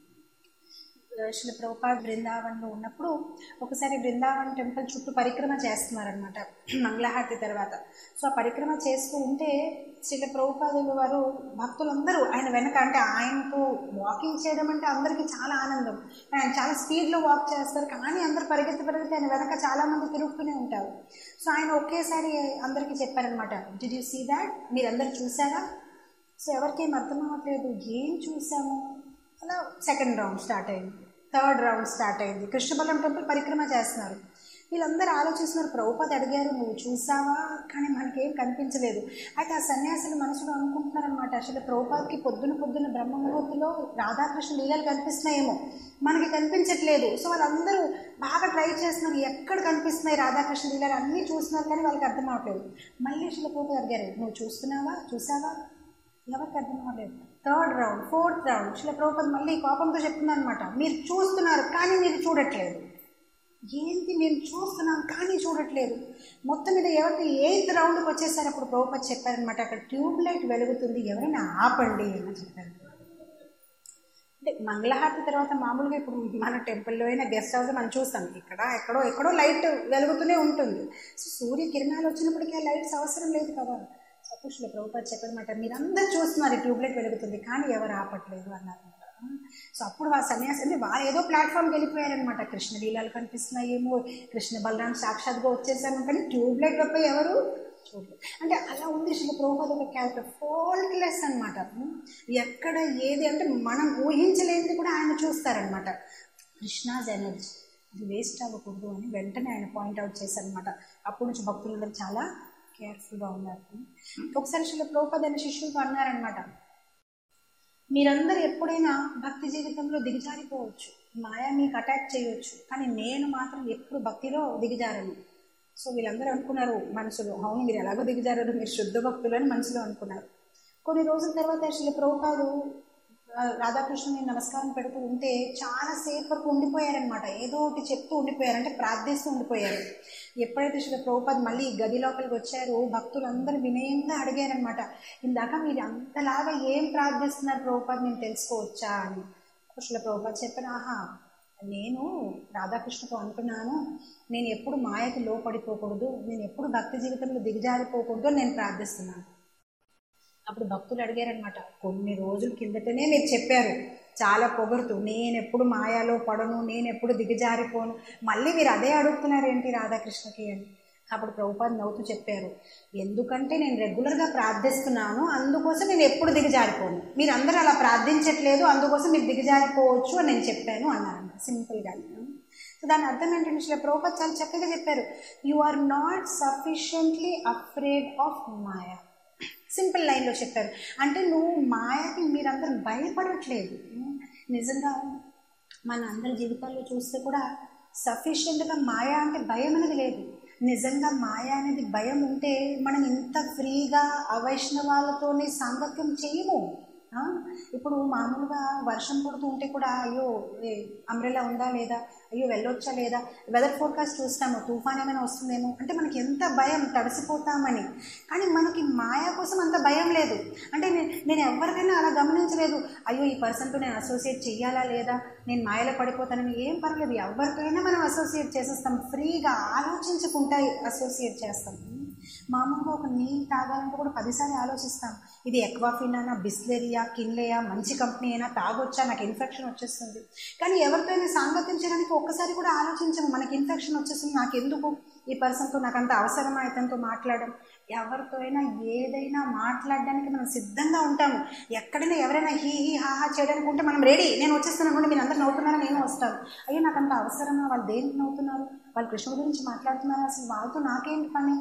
A: శ్రీల ప్రభుపాద బృందావన్లో ఉన్నప్పుడు ఒకసారి బృందావన్ టెంపుల్ చుట్టూ పరిక్రమ చేస్తున్నారనమాట మంగళహారతి తర్వాత. సో ఆ పరిక్రమ చేస్తూ ఉంటే శ్రీల ప్రభుపాదులు వారు భక్తులందరూ ఆయన వెనక, అంటే ఆయనకు వాకింగ్ చేయడం అంటే అందరికీ చాలా ఆనందం. ఆయన చాలా స్పీడ్లో వాక్ చేస్తారు కానీ అందరూ పరిగెత్తి ఆయన వెనక చాలామంది తిరుగుతూనే ఉంటారు. సో ఆయన ఒకేసారి అందరికీ చెప్పారనమాట, డిడ్ యూ సీ దాట్, మీరందరూ చూసారా? సో ఎవరికేం అర్థం అవ్వట్లేదు, ఏం చూసాము. అలా సెకండ్ రౌండ్ స్టార్ట్ అయింది, థర్డ్ రౌండ్ స్టార్ట్ అయింది. కృష్ణబలం టెంపుల్ పరిక్రమ చేస్తున్నారు. వీళ్ళందరూ ఆలోచిస్తున్నారు, ప్రభుపాద అడిగారు నువ్వు చూసావా, కానీ మనకేం కనిపించలేదు. అయితే ఆ సన్యాసులు మనసులో అనుకుంటున్నారనమాట, అసలు ప్రభుపాదకి పొద్దున బ్రహ్మముహూర్తిలో రాధాకృష్ణ లీలలు కనిపిస్తున్నాయేమో, మనకి కనిపించట్లేదు. సో వాళ్ళందరూ బాగా ట్రై చేస్తున్నారు, ఎక్కడ కనిపిస్తున్నాయి రాధాకృష్ణ లీలలు అన్నీ చూస్తున్నారు కానీ వాళ్ళకి అర్థం అవ్వట్లేదు. మళ్ళీ శ్రీల ప్రభుపాద అడిగారు, నువ్వు చూసావా? ఎవరికి అర్థం అవ్వలేదు. Third round, fourth round, Srila Prabhupada మళ్ళీ కోపంతో చెప్తున్నారు అనమాట, మీరు చూస్తున్నారు కానీ మీరు చూడట్లేదు. ఏంటి, నేను చూస్తున్నాను కానీ చూడట్లేదు. మొత్తం మీద ఎవరికి 8th రౌండ్కి వచ్చేసారు. అప్పుడు ప్రభుపాద చెప్పారనమాట, అక్కడ ట్యూబ్ లైట్ వెలుగుతుంది, ఎవరైనా ఆపండి అని చెప్పారు. అంటే మంగళహారతి తర్వాత మామూలుగా ఇప్పుడు మన టెంపుల్లో అయినా గెస్ట్ హౌస్ మనం చూస్తాం, ఇక్కడ ఎక్కడో లైట్ వెలుగుతూనే ఉంటుంది. సో సూర్యకిరణాలు వచ్చినప్పటికీ ఆ లైట్స్ అవసరం లేదు కదా. అప్పుడు శ్రీల ప్రభుపాద చెప్పారనమాట, మీరందరూ చూస్తున్నారు ట్యూబ్లైట్ వెలుగుతుంది కానీ ఎవరు ఆపట్లేదు అన్నారనమాట. సో అప్పుడు ఆ సన్యాసి అంటే వాళ్ళు ఏదో ప్లాట్ఫామ్కి వెళ్ళిపోయారనమాట, కృష్ణ లీలాలు కనిపిస్తున్నాయేమో, కృష్ణ బలరాం సాక్షాత్గా వచ్చేసాము కానీ ట్యూబ్లైట్ వైపు ఎవరు చూడలేదు. అంటే అలా ఉంది శ్రీల ప్రభుపాద ఒక క్యారెక్టర్, ఫాల్ట్లెస్ అనమాట. ఎక్కడ ఏది అంటే మనం ఊహించలేనిది కూడా ఆయన చూస్తారనమాట. కృష్ణాజ్ ఎనర్జీ అది వేస్ట్ అవ్వకూడదు అని వెంటనే ఆయన పాయింట్అవుట్ చేశారనమాట. అప్పటి నుంచి భక్తులందరూ చాలా కేర్ఫుల్గా ఉన్నారు. ఒకసారి శ్రీల ప్రభుపాద అనే శిష్యులతో అన్నారనమాట, మీరందరూ ఎప్పుడైనా భక్తి జీవితంలో దిగజారిపోవచ్చు, మాయా మీకు అటాక్ చేయవచ్చు, కానీ నేను మాత్రం ఎప్పుడు భక్తిలో దిగజారను. సో వీళ్ళందరూ అనుకున్నారు మనసులో, అవును మీరు ఎలాగో దిగజారరు, మీరు శుద్ధ భక్తులు అని మనసులో అనుకున్నారు. కొన్ని రోజుల తర్వాత శ్రీల ప్రభుపాదు రాధాకృష్ణుని నమస్కారం పెడుతూ ఉంటే చాలాసేపు వరకు ఉండిపోయారనమాట, ఏదో ఒకటి చెప్తూ ఉండిపోయారు, అంటే ప్రార్థిస్తూ ఉండిపోయారు. ఎప్పుడైతే శ్రీల ప్రభుపాద మళ్ళీ గది లోపలికి వచ్చారో భక్తులందరూ వినయంగా అడిగారనమాట, ఇందాక మీరు అంతలాగా ఏం ప్రార్థిస్తున్నారు ప్రభుపాద, నేను తెలుసుకోవచ్చా అని. శ్రీల ప్రభుపాద చెప్పారు, నేను రాధాకృష్ణతో అంటున్నాను, నేను ఎప్పుడు మాయకి లోపడిపోకూడదు, నేను ఎప్పుడు భక్తి జీవితంలో దిగజారిపోకూడదు అని నేను ప్రార్థిస్తున్నాను. అప్పుడు భక్తులు అడిగారనమాట, కొన్ని రోజుల కిందటనే మీరు చెప్పారు చాలా పొగరుతూ, నేను ఎప్పుడు మాయాలో పడను, నేను ఎప్పుడు దిగజారిపోను, మళ్ళీ మీరు అదే అడుగుతున్నారు ఏంటి రాధాకృష్ణకి అని. అప్పుడు ప్రభుపాద నవ్వుతూ చెప్పారు, ఎందుకంటే నేను రెగ్యులర్గా ప్రార్థిస్తున్నాను అందుకోసం నేను ఎప్పుడు దిగజారిపోను, మీరు అందరూ అలా ప్రార్థించట్లేదు అందుకోసం మీరు దిగజారిపోవచ్చు అని నేను చెప్పాను అన్నాను సింపుల్గా. సో దాని అర్థం ఏంటంటే శ్రీల ప్రభుపాద చాలా చక్కగా చెప్పారు, you are not sufficiently afraid of maya. Simple లైన్లో చెప్పారు, అంటే నువ్వు మాయకి మీరందరూ భయపడట్లేదు. నిజంగా మన అందరి జీవితాల్లో చూస్తే కూడా సఫిషియెంట్గా మాయా అంటే భయం అనేది లేదు. నిజంగా మాయా అనేది భయం ఉంటే మనం ఇంత ఫ్రీగా అవైష్ణవాలతోనే సాంగత్యం చేయము. ఇప్పుడు మామూలుగా వర్షం పడుతూ ఉంటే కూడా అయ్యో అంబ్రెల్లా ఉందా లేదా, అయ్యో వెళ్ళొచ్చా లేదా, వెదర్ ఫోర్కాస్ట్ చూస్తాము తుఫాన్ ఏమైనా వస్తుందేమో, అంటే మనకి ఎంత భయం, తడిసిపోతామని. కానీ మనకి మాయా కోసం అంత భయం లేదు. అంటే నేను ఎవరికైనా అలా గమనించలేదు, అయ్యో ఈ పర్సన్తో నేను అసోసియేట్ చెయ్యాలా లేదా, నేను మాయలో పడిపోతానని. ఏం పర్లేదు, ఎవరికైనా మనం అసోసియేట్ చేసేస్తాం, ఫ్రీగా ఆలోచించకుండా అసోసియేట్ చేస్తాం. మామూలుగా ఒక నీళ్ళు తాగాలంటే కూడా 10 సార్లు ఆలోచిస్తాం, ఇది ఎక్వాఫినా, బిస్లెరియా, కిన్లేయా, మంచి కంపెనీ అయినా, తాగొచ్చా, నాకు ఇన్ఫెక్షన్ వచ్చేస్తుంది. కానీ ఎవరితో అయినా సాంగత్యం చేయడానికి ఒక్కసారి కూడా ఆలోచించము, మనకి ఇన్ఫెక్షన్ వచ్చేస్తుంది నాకెందుకు, ఈ పర్సన్తో నాకు అంత అవసరమా ఇతనితో మాట్లాడడం. ఎవరితో అయినా ఏదైనా మాట్లాడడానికి మనం సిద్ధంగా ఉంటాము. ఎక్కడైనా ఎవరైనా హీ హీ హాహా చేయడానికి ఉంటే మనం రెడీ. నేను వచ్చేస్తాను అనుకుంటే మీరు అందరు నవ్వుతున్నారా, నేను వస్తాను. అయ్యో నాకు అంత అవసరమా, వాళ్ళు దేనికి నవ్వుతున్నారు, వాళ్ళు కృష్ణుడి గురించి మాట్లాడుతున్నారు, అసలు వాళ్ళతో నాకేంటి పని.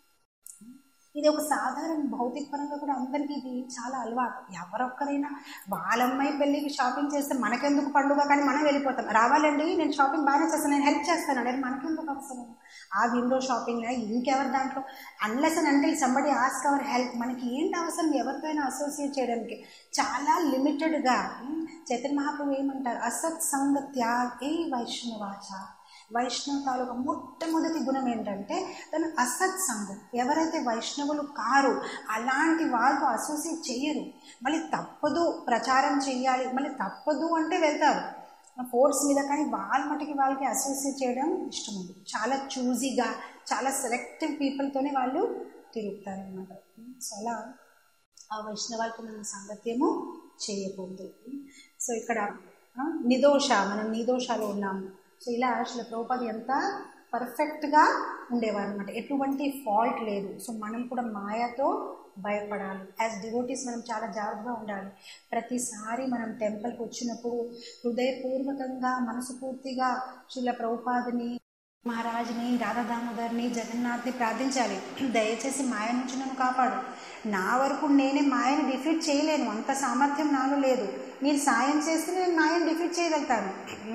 A: ఇది ఒక సాధారణ భౌతిక పరంగా కూడా అందరికీ ఇది చాలా అలవాటు. ఎవరొక్కరైనా వాళ్ళ అమ్మాయి పెళ్ళికి షాపింగ్ చేస్తే మనకెందుకు పండుగ, కానీ మనం వెళ్ళిపోతాం. రావాలండి నేను షాపింగ్ బాగానే చేస్తాను, నేను హెల్ప్ చేస్తాను అంటే మనకెందుకు అవసరం. ఆ విండో షాపింగ్ ఇంకెవరి దాంట్లో unless and until somebody ask our help. మనకి ఏంటి అవసరం ఎవరితో అయినా అసోసియేట్ చేయడానికి. చాలా లిమిటెడ్గా చైతన్య మహాప్రభు ఏమంటారు, అసత్ సంగ త్యాగే వైష్ణవాచ. వైష్ణవ తాలూకా మొట్టమొదటి గుణం ఏంటంటే తను అసత్ సంగం. ఎవరైతే వైష్ణవులు కారు అలాంటి వాళ్ళతో అసోసియేట్ చెయ్యరు. మళ్ళీ తప్పదు ప్రచారం చెయ్యాలి, మళ్ళీ తప్పదు అంటే వెళ్తారు ఫోర్స్ మీద, కానీ వాళ్ళ మటుకి వాళ్ళకి అసోసియేట్ చేయడం ఇష్టం ఉంది. చాలా చూజీగా చాలా సెలెక్టివ్ పీపుల్తోనే వాళ్ళు తిరుగుతారు అన్నమాట. సో అలా ఆ వైష్ణవాళ్ళతో మనం సాంగత్యము చేయకూడదు. సో ఇక్కడ నిదోష, మనం నిదోషాలు ఉన్నాము. సో ఇలా శ్రీల ప్రభుపాద ఎంత పర్ఫెక్ట్గా ఉండేవారు అనమాట, ఎటువంటి ఫాల్ట్ లేదు. సో మనం కూడా మాయతో భయపడాలి. యాజ్ డివోటీస్ మనం చాలా జాగ్రత్తగా ఉండాలి. ప్రతిసారి మనం టెంపుల్కి వచ్చినప్పుడు హృదయపూర్వకంగా మనసు పూర్తిగా శ్రీల ప్రభుపాదని, మహారాజ్ని, రాధా దామోదర్ని, జగన్నాథ్ని ప్రార్థించాలి. దయచేసి మాయ నుంచి నన్ను కాపాడు. నా వరకు నేనే మాయని డిఫీట్ చేయలేను, అంత సామర్థ్యం నాలో లేదు. మీరు సాయం చేస్తే నేను మాయని డిఫీట్ చేయగలుగుతాను.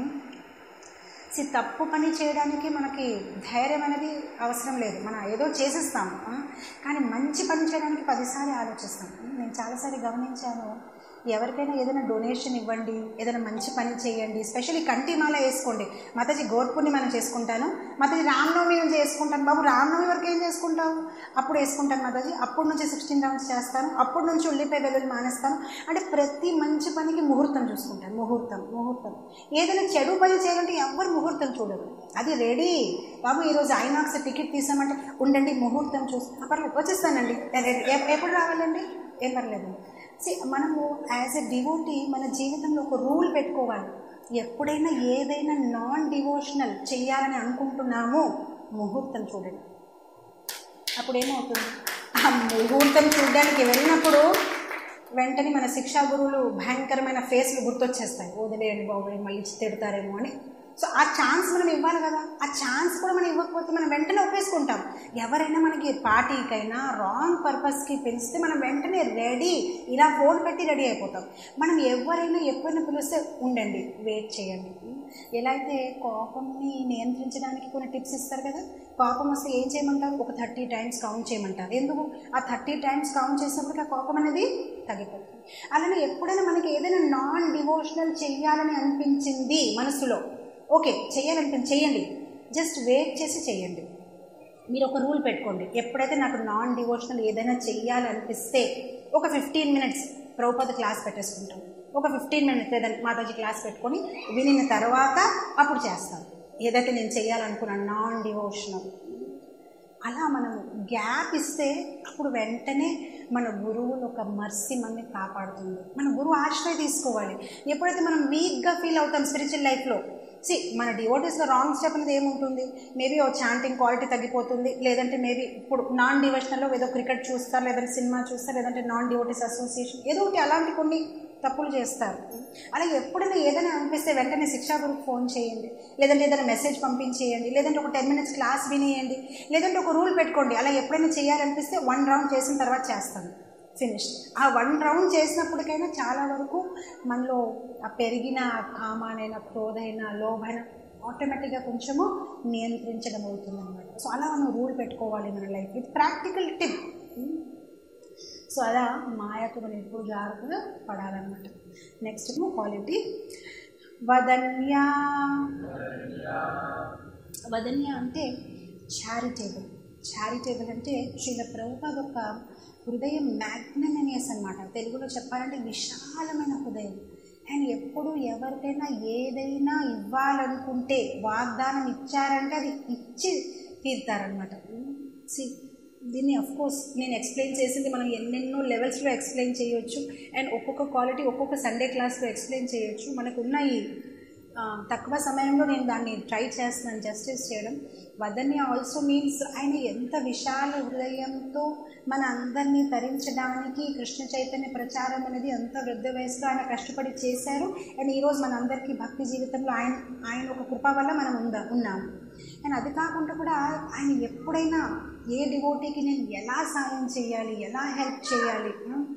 A: తప్పు పని చేయడానికి మనకి ధైర్యం అనేది అవసరం లేదు, మనం ఏదో చేసేస్తాము. కానీ మంచి పని చేయడానికి 10 సార్లు ఆలోచిస్తాం. నేను చాలాసార్లు గమనించాను, ఎవరికైనా ఏదైనా డొనేషన్ ఇవ్వండి, ఏదైనా మంచి పని చేయండి, స్పెషల్లీ కంటిమాల వేసుకోండి. మాతాజీ గోర్పూర్ణి మనం చేసుకుంటాను, మాతాజీ రామనవమి నేను చేసుకుంటాను. బాబు రామనవమి వరకు ఏం చేసుకుంటావు? అప్పుడు వేసుకుంటాను మాతాజీ, అప్పుడు నుంచి 16 రౌండ్స్ చేస్తాను, అప్పుడు నుంచి ఉల్లిపాయ వెల్లుల్లి మానేస్తాను. అంటే ప్రతి మంచి పనికి ముహూర్తం చూసుకుంటాను. ముహూర్తం ఏదైనా చెడు పని చేయాలంటే ఎవరు ముహూర్తం చూడరు. అది రెడీ బాబు ఈరోజు ఐనాక్స్ టికెట్ తీసామంటే ఉండండి ముహూర్తం చూసి పర్లేదు వచ్చేస్తానండి, ఎప్పుడు రావాలండి, ఏం పర్లేదు. మనము యాజ్ ఎ డివోటీ మన జీవితంలో ఒక రూల్ పెట్టుకోవాలి. ఎప్పుడైనా ఏదైనా నాన్ డివోషనల్ చేయాలని అనుకుంటున్నామో ముహూర్తం చూడండి. అప్పుడు ఏమవుతుంది, ఆ ముహూర్తం చూడడానికి వెళ్ళినప్పుడు వెంటనే మన శిక్షా గురువులు భయంకరమైన ఫేస్లు గుర్తొచ్చేస్తాయి. వదిలేయండి బాబు మళ్ళీ తిడతారేమో అని. సో ఆ ఛాన్స్ మనం ఇవ్వాలి కదా. ఆ ఛాన్స్ కూడా మనం ఇవ్వకపోతే మనం వెంటనే ఒప్పేసుకుంటాం. ఎవరైనా మనకి పార్టీకైనా రాంగ్ పర్పస్కి పిలిస్తే మనం వెంటనే రెడీ, ఇలా ఫోన్ పెట్టి రెడీ అయిపోతాం. మనం ఎవరైనా ఎప్పుడైనా పిలిస్తే ఉండండి, వెయిట్ చేయండి. ఎలా అయితే కోపంని నియంత్రించడానికి కొన్ని టిప్స్ ఇస్తారు కదా. కోపం వస్తే ఏం చేయమంటారు, ఒక 30 టైమ్స్ కౌంట్ చేయమంటారు. ఎందుకు? ఆ 30 టైమ్స్ కౌంట్ చేసినప్పటికీ ఆ కోపం అనేది తగ్గిపోతుంది. అలానే ఎప్పుడైనా మనకి ఏదైనా నాన్ డివోషనల్ చెయ్యాలని అనిపించింది మనసులో, ఓకే చేయండి, జస్ట్ వెయిట్ చేసి చేయండి. మీరు ఒక రూల్ పెట్టుకోండి, ఎప్పుడైతే నాకు నాన్ డివోషనల్ ఏదైనా చెయ్యాలనిపిస్తే ఒక 15 మినిట్స్ ప్రభుపాద క్లాస్ పెట్టేసుకుంటాం. ఒక 15 మినిట్స్ ఏదైనా మాతాజీ క్లాస్ పెట్టుకొని వినిన తర్వాత అప్పుడు చేస్తాను ఏదైతే నేను చేయాలనుకున్నాను నాన్ డివోషనల్. అలా మనం గ్యాప్ ఇస్తే అప్పుడు వెంటనే మన గురువులు ఒక మర్సీ మనని కాపాడుతుంది. మన గురువు ఆశ్రయ తీసుకోవాలి. ఎప్పుడైతే మనం వీక్గా ఫీల్ అవుతాం స్పిరిచువల్ లైఫ్లో, మన డివోటీస్లో రాంగ్ స్టెప్ అనేది ఏముంటుంది, మేబీ ఓ చాంటింగ్ క్వాలిటీ తగ్గిపోతుంది, లేదంటే మేబీ ఇప్పుడు నాన్ డివోషనల్లో ఏదో క్రికెట్ చూస్తారు, లేదంటే సినిమా చూస్తారు, లేదంటే నాన్ డివోటీస్ అసోసియేషన్ ఏదో ఒకటి అలాంటి కొన్ని తప్పులు చేస్తారు. అలాగే ఎప్పుడైనా ఏదైనా అనిపిస్తే వెంటనే శిక్షా గురువుకి ఫోన్ చేయండి, లేదంటే ఏదైనా మెసేజ్ పంపించేయండి, లేదంటే ఒక 10 మినిట్స్ క్లాస్ వినియండి, లేదంటే ఒక రూల్ పెట్టుకోండి. అలా ఎప్పుడైనా చేయాలనిపిస్తే 1 రౌండ్ చేసిన తర్వాత చేస్తాను, ఫినిష్. ఆ 1 రౌండ్ చేసినప్పటికైనా చాలా వరకు మనలో ఆ పెరిగిన కామానైనా, క్రోధైనా, లోభైనా ఆటోమేటిక్గా కొంచెము నియంత్రించడం అవుతుంది అన్నమాట. సో అలా మనం రూల్ పెట్టుకోవాలి మన లైఫ్. ఇది ప్రాక్టికల్ టిప్. సో అలా మాయకు మనం ఎప్పుడు జాగ్రత్తగా పడాలన్నమాట. Next quality వదన్య. వదన్య అంటే చారిటేబుల్ అంటే శ్రీల ప్రభుపాద ఒక హృదయం మ్యాగ్నమనియస్ అనమాట. తెలుగులో చెప్పాలంటే విశాలమైన హృదయం. అండ్ ఎప్పుడు ఎవరికైనా ఏదైనా ఇవ్వాలనుకుంటే, వాగ్దానం ఇచ్చారంటే అది ఇచ్చి తీరుతారనమాట. దీన్ని అఫ్కోర్స్ నేను ఎక్స్ప్లెయిన్ చేసింది మనం ఎన్నెన్నో లెవెల్స్లో ఎక్స్ప్లెయిన్ చేయొచ్చు. అండ్ ఒక్కొక్క క్వాలిటీ ఒక్కొక్క సండే క్లాస్లో ఎక్స్ప్లెయిన్ చేయొచ్చు. మనకున్న ఈ తక్కువ సమయంలో నేను దాన్ని ట్రై చేస్తున్నాను జస్టిస్ చేయడం. వదన్య ఆల్సో మీన్స్ ఆయన ఎంత విశాల హృదయంతో మన అందరినీ తరించడానికి కృష్ణ చైతన్య ప్రచారం అనేది ఎంత వృద్ధ వయసులో ఆయన కష్టపడి చేశారు. అండ్ ఈరోజు మన అందరికీ భక్తి జీవితంలో ఆయన ఒక కృప వల్ల మనం ఉన్నాము. అండ్ అది కాకుండా కూడా ఆయన ఎప్పుడైనా ఏ డివోటీకి నేను ఎలా సాయం చేయాలి, ఎలా హెల్ప్ చేయాలి.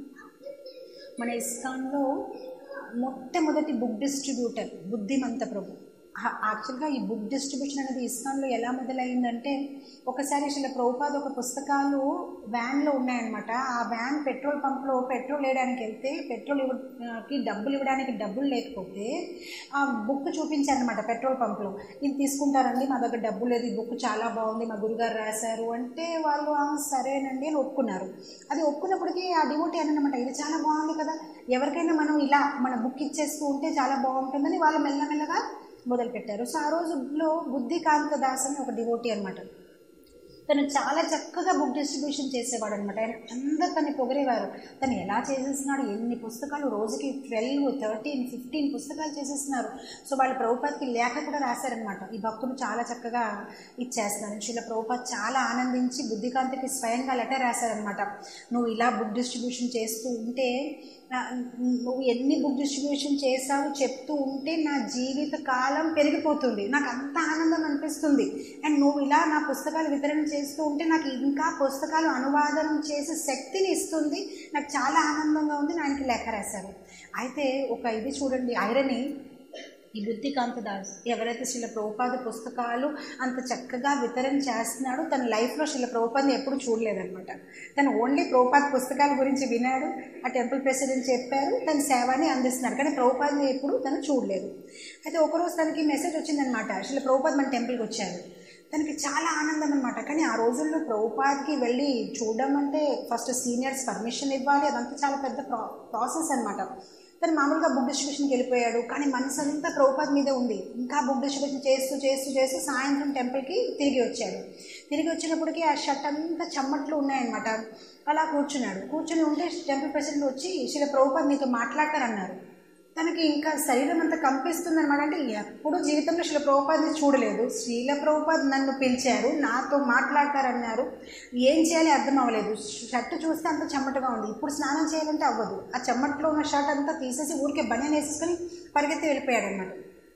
A: మన ఇస్కాన్లో మొట్టమొదటి బుక్ డిస్ట్రిబ్యూటర్ బుద్ధిమంత ప్రభు. యాక్చువల్గా ఈ బుక్ డిస్ట్రిబ్యూషన్ అనేది ఇస్కాన్లో ఎలా మొదలైందంటే, ఒకసారి శ్రీల ప్రభుపాద ఒక పుస్తకాలు వ్యాన్లో ఉన్నాయన్నమాట. ఆ వ్యాన్ పెట్రోల్ పంప్లో పెట్రోల్ వేయడానికి వెళ్తే పెట్రోల్కి డబ్బులు ఇవ్వడానికి డబ్బులు లేకపోతే ఆ బుక్ చూపించారనమాట పెట్రోల్ పంప్లో. ఇది తీసుకుంటారండి, మా దగ్గర డబ్బులు లేదు, ఈ బుక్ చాలా బాగుంది, మా గురుగారు రాశారు అంటే వాళ్ళు సరేనండి అని ఒప్పుకున్నారు. అది ఒప్పుకున్నప్పటికీ ఆ డివోటీ అనమాట, ఇది చాలా బాగుంది కదా, ఎవరికైనా మనం ఇలా మన బుక్ ఇచ్చేస్తూ ఉంటే చాలా బాగుంటుందని వాళ్ళు మెల్లమెల్లగా మొదలుపెట్టారు. సో ఆ రోజులో బుద్ధికాంత దాస్ అని ఒక డివోటీ అనమాట. తను చాలా చక్కగా బుక్ డిస్ట్రిబ్యూషన్ చేసేవాడు అనమాట. ఆయన అందరు తను పొగిరేవారు. తను ఎలా చేసేస్తున్నాడు, ఎన్ని పుస్తకాలు, రోజుకి 12, 13, 15 పుస్తకాలు చేసేస్తున్నారు. సో వాళ్ళు ప్రభుపాద్కి లేఖ కూడా రాశారనమాట, ఈ భక్తులు చాలా చక్కగా ఇచ్చేస్తున్నారు. శ్రీల ప్రభుపాద్ చాలా ఆనందించి బుద్ధికాంతకి స్వయంగా లెటర్ రాశారనమాట. నువ్వు ఇలా బుక్ డిస్ట్రిబ్యూషన్ చేస్తూ ఉంటే, నువ్వు ఎన్ని బుక్ డిస్ట్రిబ్యూషన్ చేసావు చెప్తూ ఉంటే నా జీవిత కాలం పెరిగిపోతుంది, నాకు అంత ఆనందం అనిపిస్తుంది. అండ్ నువ్వు ఇలా నా పుస్తకాలు వితరణ చేస్తూ ఉంటే నాకు ఇంకా పుస్తకాలు అనువాదం చేసే శక్తిని ఇస్తుంది, నాకు చాలా ఆనందంగా ఉంది. ఆయనకి లేఖ రాశారు. అయితే ఒక ఇది చూడండి, ఐరనీ, ఈ బుద్ధికాంత దాస్ ఎవరైతే శ్రీల ప్రభుపాద పుస్తకాలు అంత చక్కగా వితరణ చేస్తున్నాడో తన లైఫ్లో శ్రీల ప్రభుపాద్ని ఎప్పుడు చూడలేదనమాట. తను ఓన్లీ ప్రభుపాద పుస్తకాల గురించి విన్నాడు, ఆ టెంపుల్ ప్రెసిడెంట్ చెప్పారు, తన సేవని అందిస్తున్నాడు, కానీ ప్రభుపాద్ని ఎప్పుడు తను చూడలేదు. అయితే ఒకరోజు తనకి మెసేజ్ వచ్చిందనమాట, శ్రీల ప్రభుపాద్ మన టెంపుల్కి వచ్చారు. తనకి చాలా ఆనందం అనమాట. కానీ ఆ రోజుల్లో ప్రభుపాద్కి వెళ్ళి చూడడం అంటే ఫస్ట్ సీనియర్స్ పర్మిషన్ ఇవ్వాలి, అదంతా చాలా పెద్ద ప్రాసెస్ అనమాట. తను మామూలుగా బుక్ డిస్ట్రిబ్యూషన్కి వెళ్ళిపోయాడు, కానీ మనసు అంతా ప్రభుపాద్ మీదే ఉంది. ఇంకా బుక్ డిస్ట్రిబ్యూషన్ చేస్తూ చేస్తూ చేస్తూ సాయంత్రం టెంపుల్కి తిరిగి వచ్చాడు. తిరిగి వచ్చినప్పటికీ ఆ షర్ట్ అంతా చెమ్మట్లు ఉన్నాయన్నమాట. అలా కూర్చుని ఉంటే టెంపుల్ ప్రెసిడెంట్ వచ్చి శ్రీల ప్రభుపాద్ మీతో మాట్లాడతారన్నారు. తనకి ఇంకా శరీరం అంతా కంపిస్తుంది అనమాట. అంటే ఎప్పుడు జీవితంలో శ్రీల ప్రభుపాద్ని చూడలేదు, శ్రీల ప్రభుపాద్ నన్ను పిలిచారు, నాతో మాట్లాడతారన్నారు, ఏం చేయాలి అర్థం అవ్వలేదు. షర్ట్ చూస్తే అంత చెమ్మటగా ఉంది, ఇప్పుడు స్నానం చేయాలంటే అవ్వదు. ఆ చెమ్మట్లో ఉన్న షర్ట్ అంతా తీసేసి ఊరికే బనియన్ వేసుకొని పరిగెత్తి వెళ్ళిపోయాడు అన్నమాట.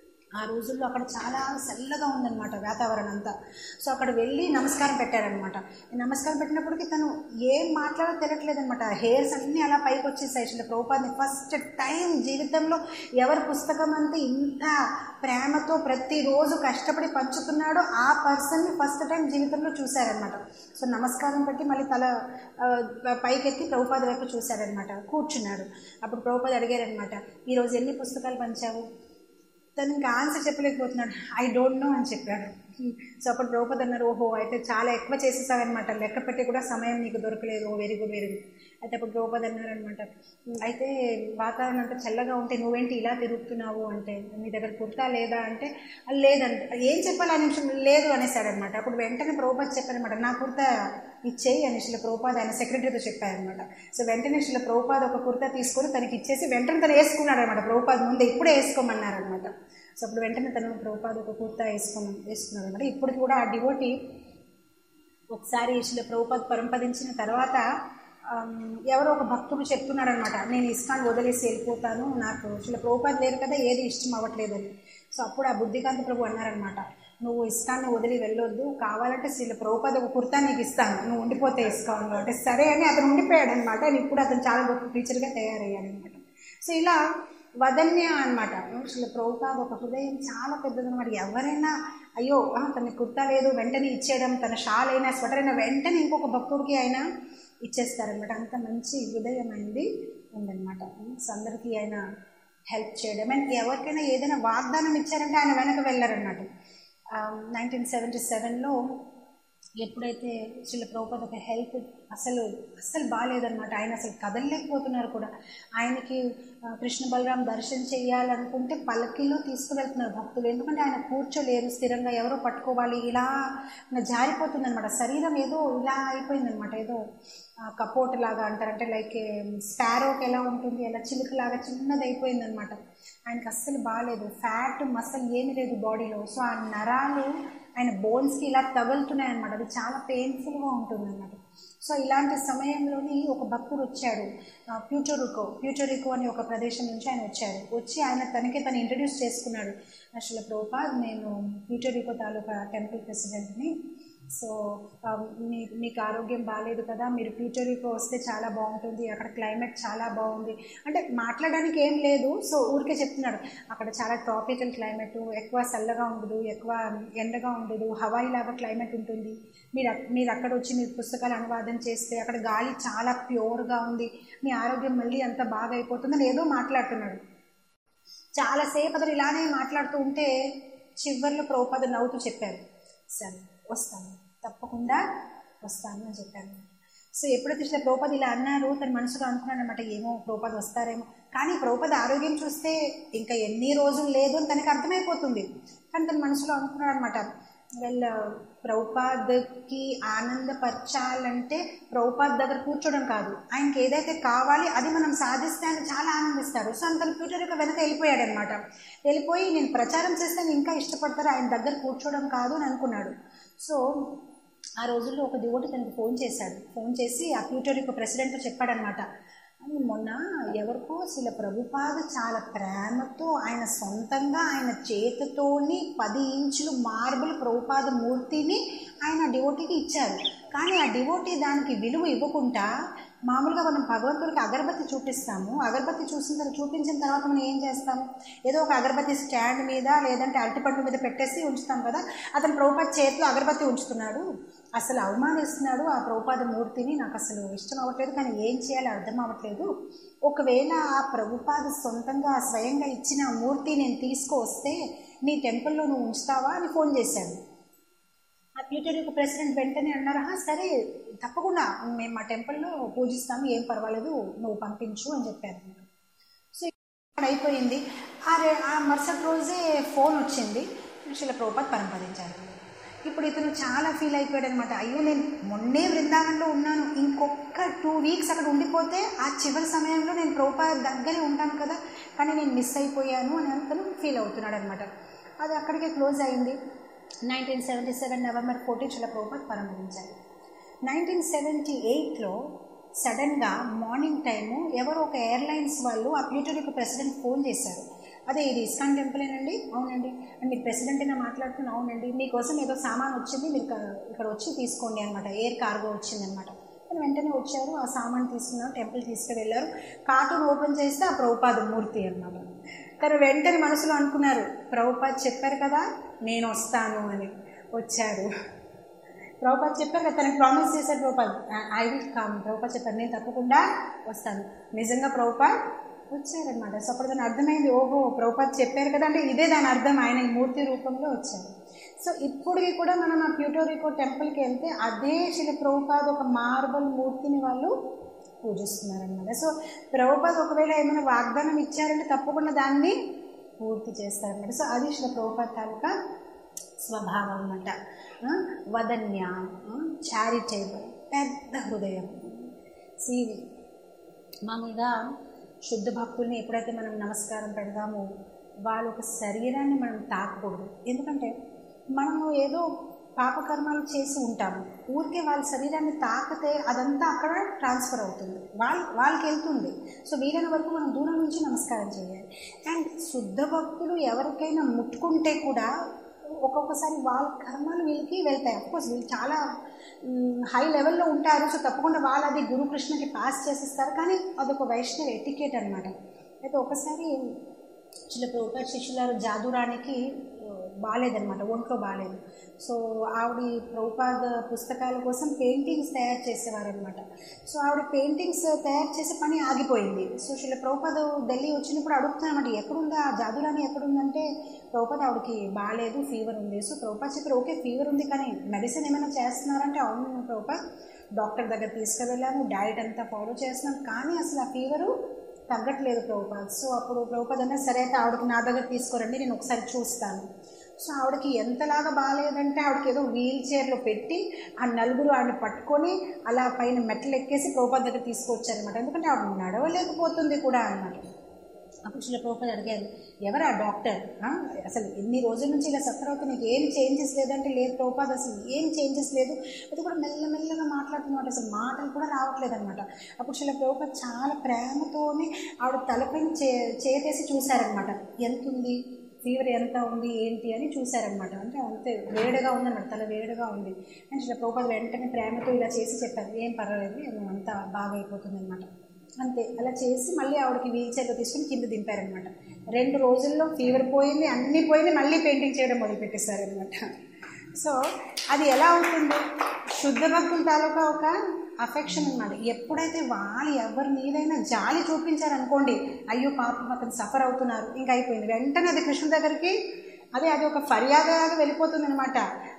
A: ఆ రోజుల్లో అక్కడ చాలా చల్లగా ఉందన్నమాట వాతావరణం అంతా. సో అక్కడ వెళ్ళి నమస్కారం పెట్టారనమాట. నమస్కారం పెట్టినప్పటికీ తను ఏం మాట్లాడో తెలియట్లేదనమాట. హెయిర్స్ అన్నీ అలా పైకి వచ్చేసాయి. శ్రీల ప్రభుపాద్ని ఫస్ట్ టైం జీవితంలో ఎవరి పుస్తకం అంతా ఇంత ప్రేమతో ప్రతిరోజు కష్టపడి పంచుతున్నాడో ఆ పర్సన్ని ఫస్ట్ టైం జీవితంలో చూశారనమాట. సో నమస్కారం పెట్టి మళ్ళీ తల పైకెత్తి ప్రభుపాద్ వైపు చూశారనమాట. కూర్చున్నాడు. అప్పుడు ప్రభుపాద్ అడిగారనమాట, ఈరోజు ఎన్ని పుస్తకాలు పంచావు? తను ఇంకా ఆన్సర్ చెప్పలేకపోతున్నాడు. ఐ డోంట్ నో అని చెప్పాడు. సో అప్పుడు ప్రభుపాద్ అన్నారు, ఓహో అయితే చాలా ఎక్కువ చేసేసావన్నమాట, లెక్క పెట్టి కూడా సమయం నీకు దొరకలేదు, వెరీ గుడ్ వెరీ గుడ్. అయితే అప్పుడు ప్రభుపాద్ అన్నారనమాట, అయితే వాతావరణం అంతా చల్లగా ఉంటే నువ్వేంటి ఇలా తిరుగుతున్నావు అంటే, నీ దగ్గర కుర్తా లేదా అంటే లేదంటే, ఏం చెప్పాలి ఆ నిమిషం లేదు అనేసాడనమాట. అప్పుడు వెంటనే ప్రభుపాద్ చెప్పారనమాట, నా కుర్తా ఇచ్చేయి అని శ్రీల ప్రభుపాద్ ఆయన సెక్రటరీతో చెప్పారనమాట. సో వెంటనే శ్రీల ప్రభుపాద్ ఒక కుర్తా తీసుకొని తనకి ఇచ్చేసి వెంటనే తను వేసుకున్నాడు అనమాట. ప్రభుపాద్ ముందే ఇప్పుడే వేసుకోమన్నారనమాట. సో అప్పుడు వెంటనే తను ప్రభుపాద్ ఒక కుర్తా వేసుకున్నాడు అనమాట. ఇప్పుడు కూడా ఆ డివోటీ ఒకసారి శ్రీల ప్రభుపాద్ పరంపదించిన తర్వాత ఎవరో ఒక భక్తుడు చెప్తున్నాడు అనమాట, నేను ఇస్కాన్ వదిలేసి వెళ్ళిపోతాను, నాకు శ్రీల ప్రభుపాద్ లేరు కదా, ఏది ఇష్టం అవ్వట్లేదని. సో అప్పుడు ఆ బుద్ధికాంత ప్రభు అన్నారనమాట, నువ్వు ఇస్కాన్ని వదిలి వెళ్ళొద్దు, కావాలంటే శ్రీల ప్రభుపాద్ ఒక కుర్తా నీకు ఇస్తాను, నువ్వు ఉండిపోతే ఇస్కాన్లో అంటే సరే అని అతను ఉండిపోయాడు అనమాట. ఇప్పుడు అతను చాలా గొప్ప టీచర్గా తయారయ్యాడు అనమాట. సో ఇలా వదన్య అనమాట. శ్రీల ప్రభుపాద్ ఒక హృదయం చాలా పెద్దదనమాట. ఎవరైనా అయ్యో తన కుర్తా లేదు వెంటనే ఇచ్చేయడం, తన షాల్ అయినా స్వెటర్ అయినా వెంటనే ఇంకొక భక్తుడికి ఆయన ఇచ్చేస్తారనమాట. అంత మంచి హృదయం అయింది ఉందన్నమాట. సో అందరికీ ఆయన హెల్ప్ చేయడం. అండ్ ఎవరికైనా ఏదైనా వాగ్దానం ఇచ్చారంటే ఆయన వెనక వెళ్ళారన్నమాట. 1977లో ఎప్పుడైతే శ్రీల ప్రభుపాద ఒక హెల్త్ అసలు బాగాలేదనమాట, ఆయన అసలు కదలలేకపోతున్నారు కూడా. ఆయనకి కృష్ణ బలరాం దర్శనం చేయాలనుకుంటే పల్లకీలో తీసుకువెళ్తున్నారు భక్తులు, ఎందుకంటే ఆయన కూర్చోలేరు స్థిరంగా, ఎవరో పట్టుకోవాలి, ఇలా జారిపోతుంది అనమాట. శరీరం ఏదో ఇలా అయిపోయిందనమాట, ఏదో కపోట లాగా అంటారంటే లైక్ స్పారోకి ఎలా ఉంటుంది, ఎలా చిలుకలాగా చిన్నది అయిపోయిందనమాట. ఆయనకి అస్సలు బాగాలేదు, ఫ్యాట్ మసల్ ఏమీ లేదు బాడీలో. సో ఆ నరాలు ఆయన బోన్స్కి ఇలా తగులుతున్నాయి అనమాట, అది చాలా పెయిన్ఫుల్గా ఉంటుంది అన్నమాట. సో ఇలాంటి సమయంలోని ఒక భక్తుడు వచ్చాడు, ప్యూటోరికో అని ఒక ప్రదేశం నుంచి ఆయన వచ్చి ఆయన తను ఇంట్రడ్యూస్ చేసుకున్నాడు. శ్రీల ప్రభుపాద్, నేను ప్యూటోరికో తాలూకా టెంపుల్ ప్రెసిడెంట్ని. సో మీకు ఆరోగ్యం బాగాలేదు కదా, మీరు ప్యూటోరికో వస్తే చాలా బాగుంటుంది, అక్కడ క్లైమేట్ చాలా బాగుంది అంటే మాట్లాడడానికి ఏం లేదు. సో ఊరికే చెప్తున్నాడు, అక్కడ చాలా ట్రాపికల్ క్లైమేట్, ఎక్కువ చల్లగా ఉండదు, ఎక్కువ ఎండగా ఉండదు, హవాయి లాగా క్లైమేట్ ఉంటుంది. మీరు అక్కడ వచ్చి మీరు పుస్తకాలు అనువాదం చేస్తే అక్కడ గాలి చాలా ప్యూర్గా ఉంది, మీ ఆరోగ్యం మళ్ళీ అంత బాగా అయిపోతుందని ఏదో మాట్లాడుతున్నాడు. చాలాసేపు అతను ఇలానే మాట్లాడుతూ ఉంటే చివరిలో ప్రభుపాద నవ్వుతూ చెప్పారు, సరే వస్తాను, తప్పకుండా వస్తాను అని చెప్పాను. సో ఎప్పుడైతే శ్రీల ప్రభుపాద ఇలా అన్నారు, తన మనసులో అనుకున్నాను అనమాట, ఏమో ప్రభుపాద వస్తారేమో. కానీ ప్రభుపాద ఆరోగ్యం చూస్తే ఇంకా ఎన్ని రోజులు లేదు అని తనకు అర్థమైపోతుంది. కానీ తన మనసులో అనుకున్నాడు అనమాట, ప్రభుపాదకి ఆనందపరచాలంటే ప్రభుపాద్ దగ్గర కూర్చోవడం కాదు, ఆయనకి ఏదైతే కావాలి అది మనం సాధిస్తే ఆయన చాలా ఆనందిస్తారు. సో అంత ప్యూటోరికో వెనక వెళ్ళిపోయాడు అనమాట. వెళ్ళిపోయి నేను ప్రచారం చేస్తే ఇంకా ఇష్టపడతారు, ఆయన దగ్గర కూర్చోవడం కాదు అని అనుకున్నాడు. సో ఆ రోజుల్లో ఒక డివోటీ తనకి ఫోన్ చేసి ఆ ప్యూటోరికో ప్రెసిడెంట్తో చెప్పాడనమాట, మొన్న ఎవరికో శ్రీల ప్రభుపాద చాలా ప్రేమతో ఆయన సొంతంగా ఆయన చేతితోని 10 ఇంచులు మార్బుల్ ప్రభుపాద మూర్తిని ఆయన డివోటీకి ఇచ్చారు. కానీ ఆ డివోటీ దానికి విలువ ఇవ్వకుండా, మామూలుగా మనం భగవంతుడికి అగరబత్తి చూపిస్తాము, అగరబత్తి చూపించిన తర్వాత మనం ఏం చేస్తాము, ఏదో ఒక అగరబత్తి స్టాండ్ మీద లేదంటే అరటిపండు మీద పెట్టేసి ఉంచుతాం కదా. అతను ప్రభుపాద చేతిలో అగరబత్తి ఉంచుతున్నాడు, అసలు అవమానిస్తున్నాడు ఆ ప్రభుపాద మూర్తిని, నాకు అసలు ఇష్టం అవ్వట్లేదు, కానీ ఏం చేయాలో అర్థం అవ్వట్లేదు. ఒకవేళ ఆ ప్రభుపాద సొంతంగా స్వయంగా ఇచ్చిన మూర్తి నేను తీసుకువస్తే నీ టెంపుల్లో నువ్వు ఉంచుతావా అని ఫోన్ చేశాడు. ఆ ప్యూటోరికో ప్రెసిడెంట్ వెంటనే అన్నారు, సరే తప్పకుండా మేము మా టెంపుల్లో పూజిస్తాము, ఏం పర్వాలేదు, నువ్వు పంపించు అని చెప్పారు. సో అయిపోయింది. ఆ మరుసటి రోజే ఫోన్ వచ్చింది, శ్రీల ప్రభుపాద పరంపదించారు. ఇప్పుడు ఇతను చాలా ఫీల్ అయిపోయాడు అనమాట, అయ్యో నేను మొన్నే వృందావనంలో ఉన్నాను, ఇంకొక 2 వీక్స్ అక్కడ ఉండిపోతే ఆ చివరి సమయంలో నేను ప్రభుపాద దగ్గరే ఉంటాను కదా, కానీ నేను మిస్ అయిపోయాను అని అతను ఫీల్ అవుతున్నాడు అనమాట. అది అక్కడికే క్లోజ్ అయింది. 1977 నవంబర్ 14 శ్రీల ప్రభుపాద పరంపదించారు. 1978లో సడన్గా మార్నింగ్ టైము ఎవరో ఒక ఎయిర్లైన్స్ వాళ్ళు ఆ ప్యూటోరికో ప్రెసిడెంట్ ఫోన్ చేశారు, అదే ఇది ఇస్కాన్ టెంపులేనండి, అవునండి, అండ్ మీరు ప్రెసిడెంట్గా మాట్లాడుతున్నా, అవునండి, మీకోసం ఏదో సామాన్ వచ్చింది, మీరు ఇక్కడ వచ్చి తీసుకోండి అనమాట, ఎయిర్ కార్గో వచ్చిందనమాట. వెంటనే వచ్చారు, ఆ సామాన్ తీసుకున్నారు, టెంపుల్ తీసుకువెళ్ళారు. కార్టూన్ ఓపెన్ చేస్తే ఆ ప్రభుపాద మూర్తి అనమాట. కానీ వెంటనే మనసులో అనుకున్నారు, ప్రభుపాద చెప్పారు కదా నేను వస్తాను అని. వచ్చారు, ప్రభుపాద చెప్పారు కదా, తనకు ప్రామిస్ చేశారు Prabhupada, I will come, Prabhupada చెప్పారు నేను తప్పకుండా వస్తాను. నిజంగా ప్రభుపాద వచ్చారనమాట. సో అప్పుడు దాని అర్థమైంది, ఓహో ప్రభుపాద చెప్పారు కదా అంటే ఇదే దాని అర్థం, ఆయన ఈ మూర్తి రూపంలో వచ్చారు. సో ఇప్పటికి కూడా మనం ఆ ప్యూటోరికో టెంపుల్కి వెళ్తే అదే శ్రీల ప్రభుపాద ఒక మార్బల్ మూర్తిని వాళ్ళు పూజిస్తున్నారనమాట. సో ప్రభుపాద ఒకవేళ ఏమైనా వాగ్దానం ఇచ్చారంటే తప్పకుండా దాన్ని పూర్తి చేస్తారనమాట. సో అది శ్రీల ప్రభుపాద తాలూకా స్వభావం అనమాట. వదన్య, చారిటేబుల్, పెద్ద హృదయం. మామూలుగా శుద్ధ భక్తుల్ని ఎప్పుడైతే మనం నమస్కారం పెడదామో వాళ్ళ ఒక శరీరాన్ని మనం తాకకూడదు. ఎందుకంటే మనము ఏదో పాపకర్మాలు చేసి ఉంటాము, ఊరికే వాళ్ళ శరీరాన్ని తాకితే అదంతా అక్కడ ట్రాన్స్ఫర్ అవుతుంది, వాళ్ళకి వెళ్తుంది. సో వీలైన వరకు మనం దూరం నుంచి నమస్కారం చేయాలి. అండ్ శుద్ధ భక్తులు ఎవరికైనా ముట్టుకుంటే కూడా ఒక్కొక్కసారి వాళ్ళ కర్మాలు వీళ్ళకి వెళ్తాయి. అఫ్కోర్స్ వీళ్ళు చాలా హై లెవెల్లో ఉంటారు, సో తప్పకుండా వాళ్ళు అది గురుకృష్ణకి పాస్ చేసేస్తారు, కానీ అదొక వైష్ణవ ఎటికేట్ అనమాట. అయితే ఒకసారి శ్రీల ప్రభుపాద శిష్యులారు జాదురానికి బాగాలేదనమాట, ఒంట్లో బాగాలేదు. సో ఆవిడ ప్రభుపాద పుస్తకాల కోసం పెయింటింగ్స్ తయారు చేసేవారనమాట. సో ఆవిడ పెయింటింగ్స్ తయారు చేసే పని ఆగిపోయింది. సో శ్రీల ప్రభుపాద ఢిల్లీ వచ్చినప్పుడు అడుగుతున్నామట, ఎక్కడుంది ఆ జాదురాని ఎక్కడుందంటే, ప్రభుపాద ఆవిడకి బాగాలేదు, ఫీవర్ ఉంది. సో ప్రభుపాద చెప్పారు, ఓకే ఫీవర్ ఉంది కానీ మెడిసిన్ ఏమైనా చేస్తున్నారంటే, అవును ప్రభుపాద డాక్టర్ దగ్గర తీసుకువెళ్ళాను, డైట్ అంతా ఫాలో చేస్తున్నాను, కానీ అసలు ఆ ఫీవరు తగ్గట్లేదు ప్రభుపాద. సో అప్పుడు ప్రభుపాద అన్నారు, సరే అయితే ఆవిడకి నా దగ్గర తీసుకురండి, నేను ఒకసారి చూస్తాను. సో ఆవిడకి ఎంతలాగా బాగాలేదంటే, ఆవిడకి ఏదో వీల్ చైర్లో పెట్టి ఆ నలుగురు ఆవిడని పట్టుకొని అలా పైన మెట్లు ఎక్కేసి ప్రభుపాద దగ్గర తీసుకొచ్చారనమాట. ఎందుకంటే ఆవిడ నడవలేకపోతుంది కూడా అన్నమాట. అప్పుడు శ్రీల ప్రభుపాద అడిగారు, ఎవరు ఆ డాక్టర్, అసలు ఎన్ని రోజుల నుంచి ఇలా సఫర్ అవుతుంది, నీకు ఏం చేంజెస్ లేదంటే, లేదు ప్రభుపాద అసలు ఏం చేంజెస్ లేదు, అది కూడా మెల్లమెల్లగా మాట్లాడుతున్నమాట, అసలు మాటలు కూడా రావట్లేదు అనమాట. అప్పుడు శ్రీల ప్రభుపాద చాలా ప్రేమతోనే ఆవిడ తలపైన చేసి చూశారనమాట, ఎంత ఉంది, ఫీవర్ ఎంత ఉంది ఏంటి అని చూశారనమాట. అంటే అంతే వేడిగా ఉందన్నమాట, తల వేడిగా ఉంది. అండ్ శ్రీల ప్రభుపాద వెంటనే ప్రేమతో ఇలా చేసి చెప్పారు, ఏం పర్వాలేదు, అంతా బాగా అయిపోతుంది అనమాట. అంతే అలా చేసి మళ్ళీ ఆవిడకి వీల్ చైర్లో తీసుకుని కింద దింపారనమాట. 2 రోజుల్లో ఫీవర్ పోయింది, అన్నీ పోయింది, మళ్ళీ పెయింటింగ్ చేయడం మొదలుపెట్టేశారనమాట. సో అది ఎలా అవుతుంది, శుద్ధ భక్తుల తాలూకా ఒక అఫెక్షన్ అనమాట. ఎప్పుడైతే వాళ్ళు ఎవరి మీదైనా జాలి చూపించారనుకోండి, అయ్యో పాపం అతను సఫర్ అవుతున్నారు, ఇంకా అయిపోయింది, వెంటనే అది కృష్ణుడి దగ్గరికి అది ఒక ఫర్యాదలాగా వెళ్ళిపోతుంది అనమాట.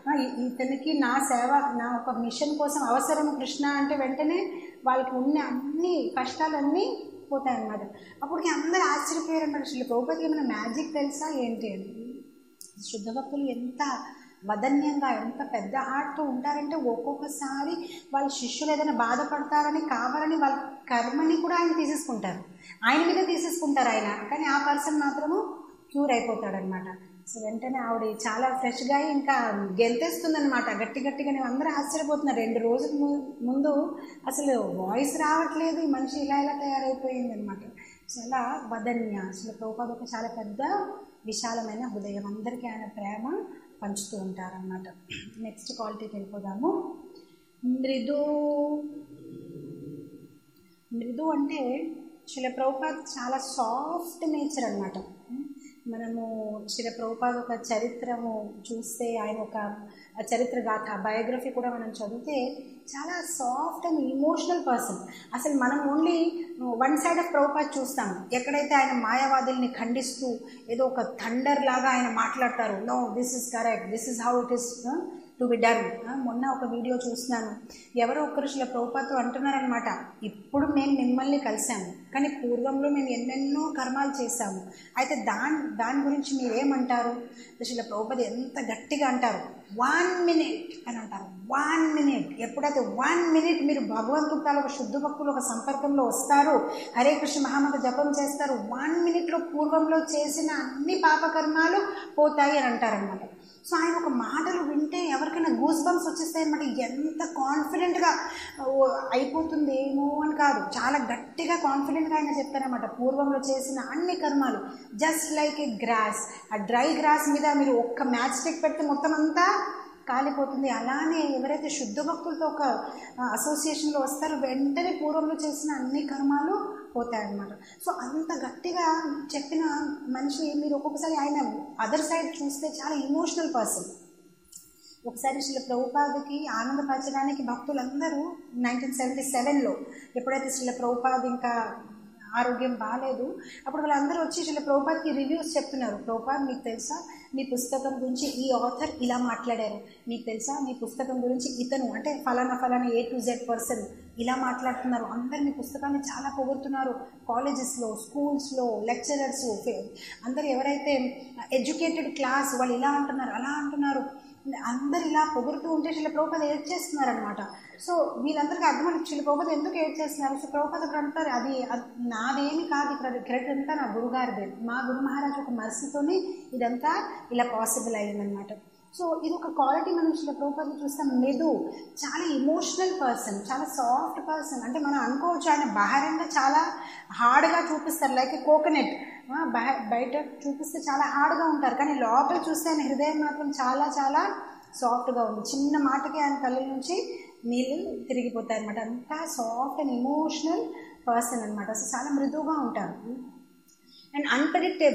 A: ఇతనికి నా సేవ, నా ఒక మిషన్ కోసం అవసరం కృష్ణ అంటే వెంటనే వాళ్ళకి ఉన్న అన్ని కష్టాలన్నీ పోతాయన్నమాట. అప్పటికి అందరూ ఆశ్చర్యపోయారన్నమాట, శ్రీల ప్రభుపాదకి ఏమైనా మ్యాజిక్ తెలుసా ఏంటి అని. శుద్ధ భక్తులు ఎంత వదన్యంగా, ఎంత పెద్ద హార్ట్తో ఉంటారంటే, ఒక్కొక్కసారి వాళ్ళ శిష్యులు ఏదైనా బాధపడతారని కావాలని వాళ్ళ కర్మని కూడా ఆయన తీసేసుకుంటారు, ఆయన మీద తీసేసుకుంటారు ఆయన, కానీ ఆ పర్సన్ మాత్రము క్యూర్ అయిపోతాడనమాట. సో వెంటనే ఆవిడ చాలా ఫ్రెష్గా ఇంకా గెంతేస్తుందనమాట, గట్టిగా. నేను అందరూ ఆశ్చర్యపోతున్నారు, 2 రోజుల ముందు అసలు వాయిస్ రావట్లేదు, ఈ మనిషి ఇలా తయారైపోయింది అనమాట. చాలా వదన్య. అసలు ప్రభుపాద ఒక చాలా పెద్ద విశాలమైన హృదయం, అందరికీ ఆయన ప్రేమ పంచుతూ ఉంటారన్నమాట. నెక్స్ట్ క్వాలిటీకి వెళ్ళిపోదాము. మృదు అంటే శ్రీల ప్రభుపాద చాలా సాఫ్ట్ నేచర్ అనమాట. మనము శ్రీల ప్రభుపాద ఒక చరిత్రము చూస్తే, ఆయన ఒక చరిత్ర గాథ బయోగ్రఫీ కూడా మనం చదివితే, చాలా సాఫ్ట్ అండ్ ఇమోషనల్ పర్సన్. అసలు మనం only one side of Prabhupada చూస్తాం, ఎక్కడైతే ఆయన మాయావాదుల్ని ఖండిస్తూ ఏదో ఒక థండర్ లాగా ఆయన మాట్లాడతారు, no this is correct, this is how it is to be done. మొన్న ఒక వీడియో చూస్తున్నాను, ఎవరో ఒక్కరు శ్రీల ప్రభుపాదతో అంటున్నారనమాట, ఇప్పుడు మేము మిమ్మల్ని కలిసాము, కానీ పూర్వంలో మేము ఎన్నెన్నో కర్మాలు చేశాము, అయితే దాని గురించి మీరేమంటారు. శ్రీల ప్రభుపాద ఎంత గట్టిగా అంటారు, 1 minute అని అంటారు, 1 minute. ఎప్పుడైతే 1 minute మీరు భగవంతుడు ఒక శుద్ధ భక్తులు ఒక సంపర్కంలో వస్తారు, హరే కృష్ణ మహామంత్ర జపం చేస్తారు, 1 minuteలో పూర్వంలో చేసిన అన్ని పాపకర్మాలు పోతాయి అని అంటారనమాట. సో ఆయన ఒక మాటలు వింటే ఎవరికైనా గూస్ బంప్స్ వచ్చేస్తాయి అనమాట, ఎంత కాన్ఫిడెంట్గా అయిపోతుందేమో అని కాదు, చాలా గట్టిగా కాన్ఫిడెంట్గా ఆయన చెప్తారనమాట. పూర్వంలో చేసిన అన్ని కర్మాలు జస్ట్ లైక్ ఏ గ్రాస్, ఆ డ్రై గ్రాస్ మీద మీరు ఒక్క మ్యాచ్ స్టిక్ పెడితే మొత్తం అంతా కాలిపోతుంది. అలానే ఎవరైతే శుద్ధ భక్తులతో ఒక అసోసియేషన్లో వస్తారో, వెంటనే పూర్వంలో చేసిన అన్ని కర్మాలు పోతాయన్నమాట. సో అంత గట్టిగా చెప్పిన మనిషి, మీరు ఒక్కొక్కసారి ఆయన అదర్ సైడ్ చూస్తే చాలా ఇమోషనల్ పర్సన్. ఒకసారి శ్రీల ప్రభుపాదకి ఆనందపరచడానికి భక్తులందరూ 1977లో ఎప్పుడైతే శ్రీల ప్రభుపాద ఇంకా ఆరోగ్యం బాగాలేదు, అప్పుడు వాళ్ళందరూ వచ్చి శ్రీల ప్రభుపాదకి రివ్యూస్ చెప్తున్నారు, ప్రభుపాద మీకు తెలుసా మీ పుస్తకం గురించి ఈ ఆథర్ ఇలా మాట్లాడారు, మీకు తెలుసా మీ పుస్తకం గురించి ఇతను అంటే ఫలానా A to Z పర్సన్ ఇలా మాట్లాడుతున్నారు, అందరు మీ పుస్తకాన్ని చాలా పొగుడుతున్నారు, కాలేజెస్లో, స్కూల్స్లో లెక్చరర్స్ అందరు ఎవరైతే ఎడ్యుకేటెడ్ క్లాస్ వాళ్ళు ఇలా అంటున్నారు అలా అంటున్నారు, అందరు ఇలా పొగుడుతూ ఉంటే శ్రీల ప్రభుపాద ఏడ్ చేస్తున్నారనమాట. సో వీళ్ళందరికీ అర్థమని శ్రీల ప్రభుపాద ఎందుకు ఏడ్ చేస్తున్నారు. సో ప్రభుపాద ఇక్కడ అంటారు, అది నాదేమి కాదు, ఇక్కడ క్రెడిట్ అంతా నా గురుగారిదే, మా గురు మహారాజ్ ఒక మర్సీతోనే ఇదంతా ఇలా పాసిబుల్ అయ్యిందనమాట. సో ఇది ఒక క్వాలిటీ మనం శ్రీల ప్రభుపాద చూస్తాం. మృదు, చాలా ఇమోషనల్ పర్సన్, చాలా సాఫ్ట్ పర్సన్. అంటే మనం అనుకోవచ్చు ఆయన బహిరంగ చాలా హార్డ్గా చూపిస్తారు, లైక్ కోకోనట్, బయట చూపిస్తే చాలా హార్డ్గా ఉంటారు, కానీ లోపల చూస్తే ఆయన హృదయం మాత్రం చాలా చాలా సాఫ్ట్గా ఉంది. చిన్న మాటకి ఆయన కళ్ళ నుంచి నీళ్ళు తిరిగిపోతాయి అనమాట. అంతా సాఫ్ట్ అండ్ ఇమోషనల్ పర్సన్ అనమాట. అసలు చాలా మృదువుగా ఉంటారు అండ్ అన్ప్రెడిక్టబుల్.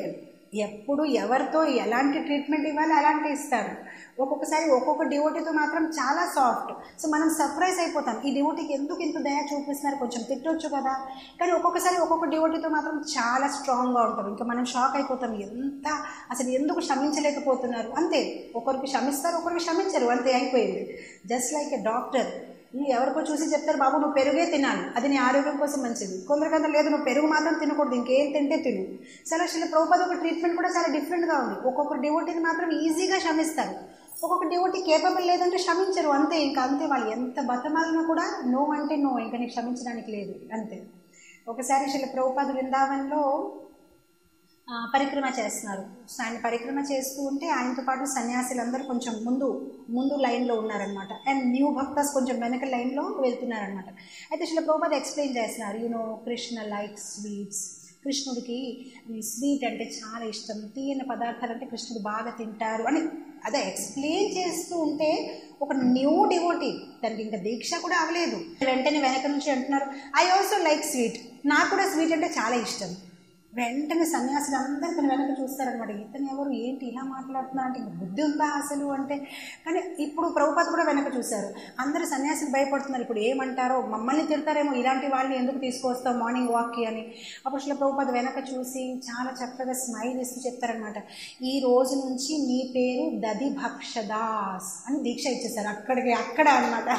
A: ఎప్పుడు ఎవరితో ఎలాంటి ట్రీట్మెంట్ ఇవ్వాలి అలాంటి ఇస్తారు. ఒక్కొక్కసారి ఒక్కొక్క డివోటీతో మాత్రం చాలా సాఫ్ట్. సో మనం సర్ప్రైజ్ అయిపోతాం, ఈ డివోటీకి ఎందుకు ఇంత దయ చూపిస్తున్నారు, కొంచెం తిట్టొచ్చు కదా. కానీ ఒక్కొక్కసారి ఒక్కొక్క డివోటీతో మాత్రం చాలా స్ట్రాంగ్గా ఉంటారు. ఇంకా మనం షాక్ అయిపోతాం, ఎంత అసలు ఎందుకు క్షమించలేకపోతున్నారు. అంతే, ఒకరికి క్షమిస్తారు, ఒకరికి క్షమించరు, అంతే అయిపోయింది. జస్ట్ లైక్ ఎ డాక్టర్, ఎవరికో చూసి చెప్తారు, బాబు నువ్వు పెరుగే తినాలి, అది నీ ఆరోగ్యం కోసం మంచిది. కొందరికంత లేదు, నువ్వు పెరుగు మాత్రం తినకూడదు, ఇంకేం తింటే తిను. సరే, అసలు ప్రభుపాద ఒక ట్రీట్మెంట్ కూడా చాలా డిఫరెంట్గా ఉంది. ఒక్కొక్కరు డివోటీని మాత్రం ఈజీగా క్షమిస్తారు, ఒక్కొక్క డివోటీ కేపబుల్ లేదంటే క్షమించరు. అంతే, ఇంకా అంతే, వాళ్ళు ఎంత బతమాలినా కూడా నో అంటే నో, ఇంకా నీకు క్షమించడానికి లేదు, అంతే. ఒకసారి శ్రీల ప్రభుపాద బృందావనంలో పరిక్రమ చేస్తున్నారు. సో ఆయన పరిక్రమ చేస్తూ ఉంటే ఆయనతో పాటు సన్యాసులందరూ కొంచెం ముందు లైన్లో ఉన్నారనమాట, అండ్ న్యూ భక్తస్ కొంచెం వెనక లైన్లో వెళ్తున్నారనమాట. అయితే శ్రీల ప్రభుపాద ఎక్స్ప్లెయిన్ చేస్తున్నారు, కృష్ణ లైక్ స్వీట్స్, కృష్ణుడికి స్వీట్ అంటే చాలా ఇష్టం, తీయని పదార్థాలు అంటే కృష్ణుడు బాగా తింటారు అని అదే ఎక్స్ప్లెయిన్ చేస్తూ ఉంటే ఒక న్యూ డివోటీ, దానికి ఇంకా దీక్ష కూడా అవ్వలేదు, వెంటనే వెనక నుంచి అంటున్నారు, ఐ ఆల్సో లైక్ స్వీట్, నాకు కూడా స్వీట్ అంటే చాలా ఇష్టం. వెంటనే సన్యాసులు అందరూ తన వెనక చూస్తారనమాట, ఇతను ఎవరు, ఏంటి ఇలా మాట్లాడుతున్నా అంటే బుద్ధి ఉందా అసలు అంటే. కానీ ఇప్పుడు ప్రభుపాద కూడా వెనక చూశారు, అందరూ సన్యాసులు భయపడుతున్నారు, ఇప్పుడు ఏమంటారో, మమ్మల్ని తిడతారేమో, ఇలాంటి వాళ్ళని ఎందుకు తీసుకొస్తావు మార్నింగ్ వాక్కి అని. అప్పుడు శ్రీల ప్రభుపాద వెనక చూసి చాలా చక్కగా స్మైల్ ఇస్తూ చెప్తారనమాట, ఈ రోజు నుంచి నీ పేరు దధిభక్షదాస్ అని దీక్ష ఇచ్చేసారు. అక్కడ అనమాట.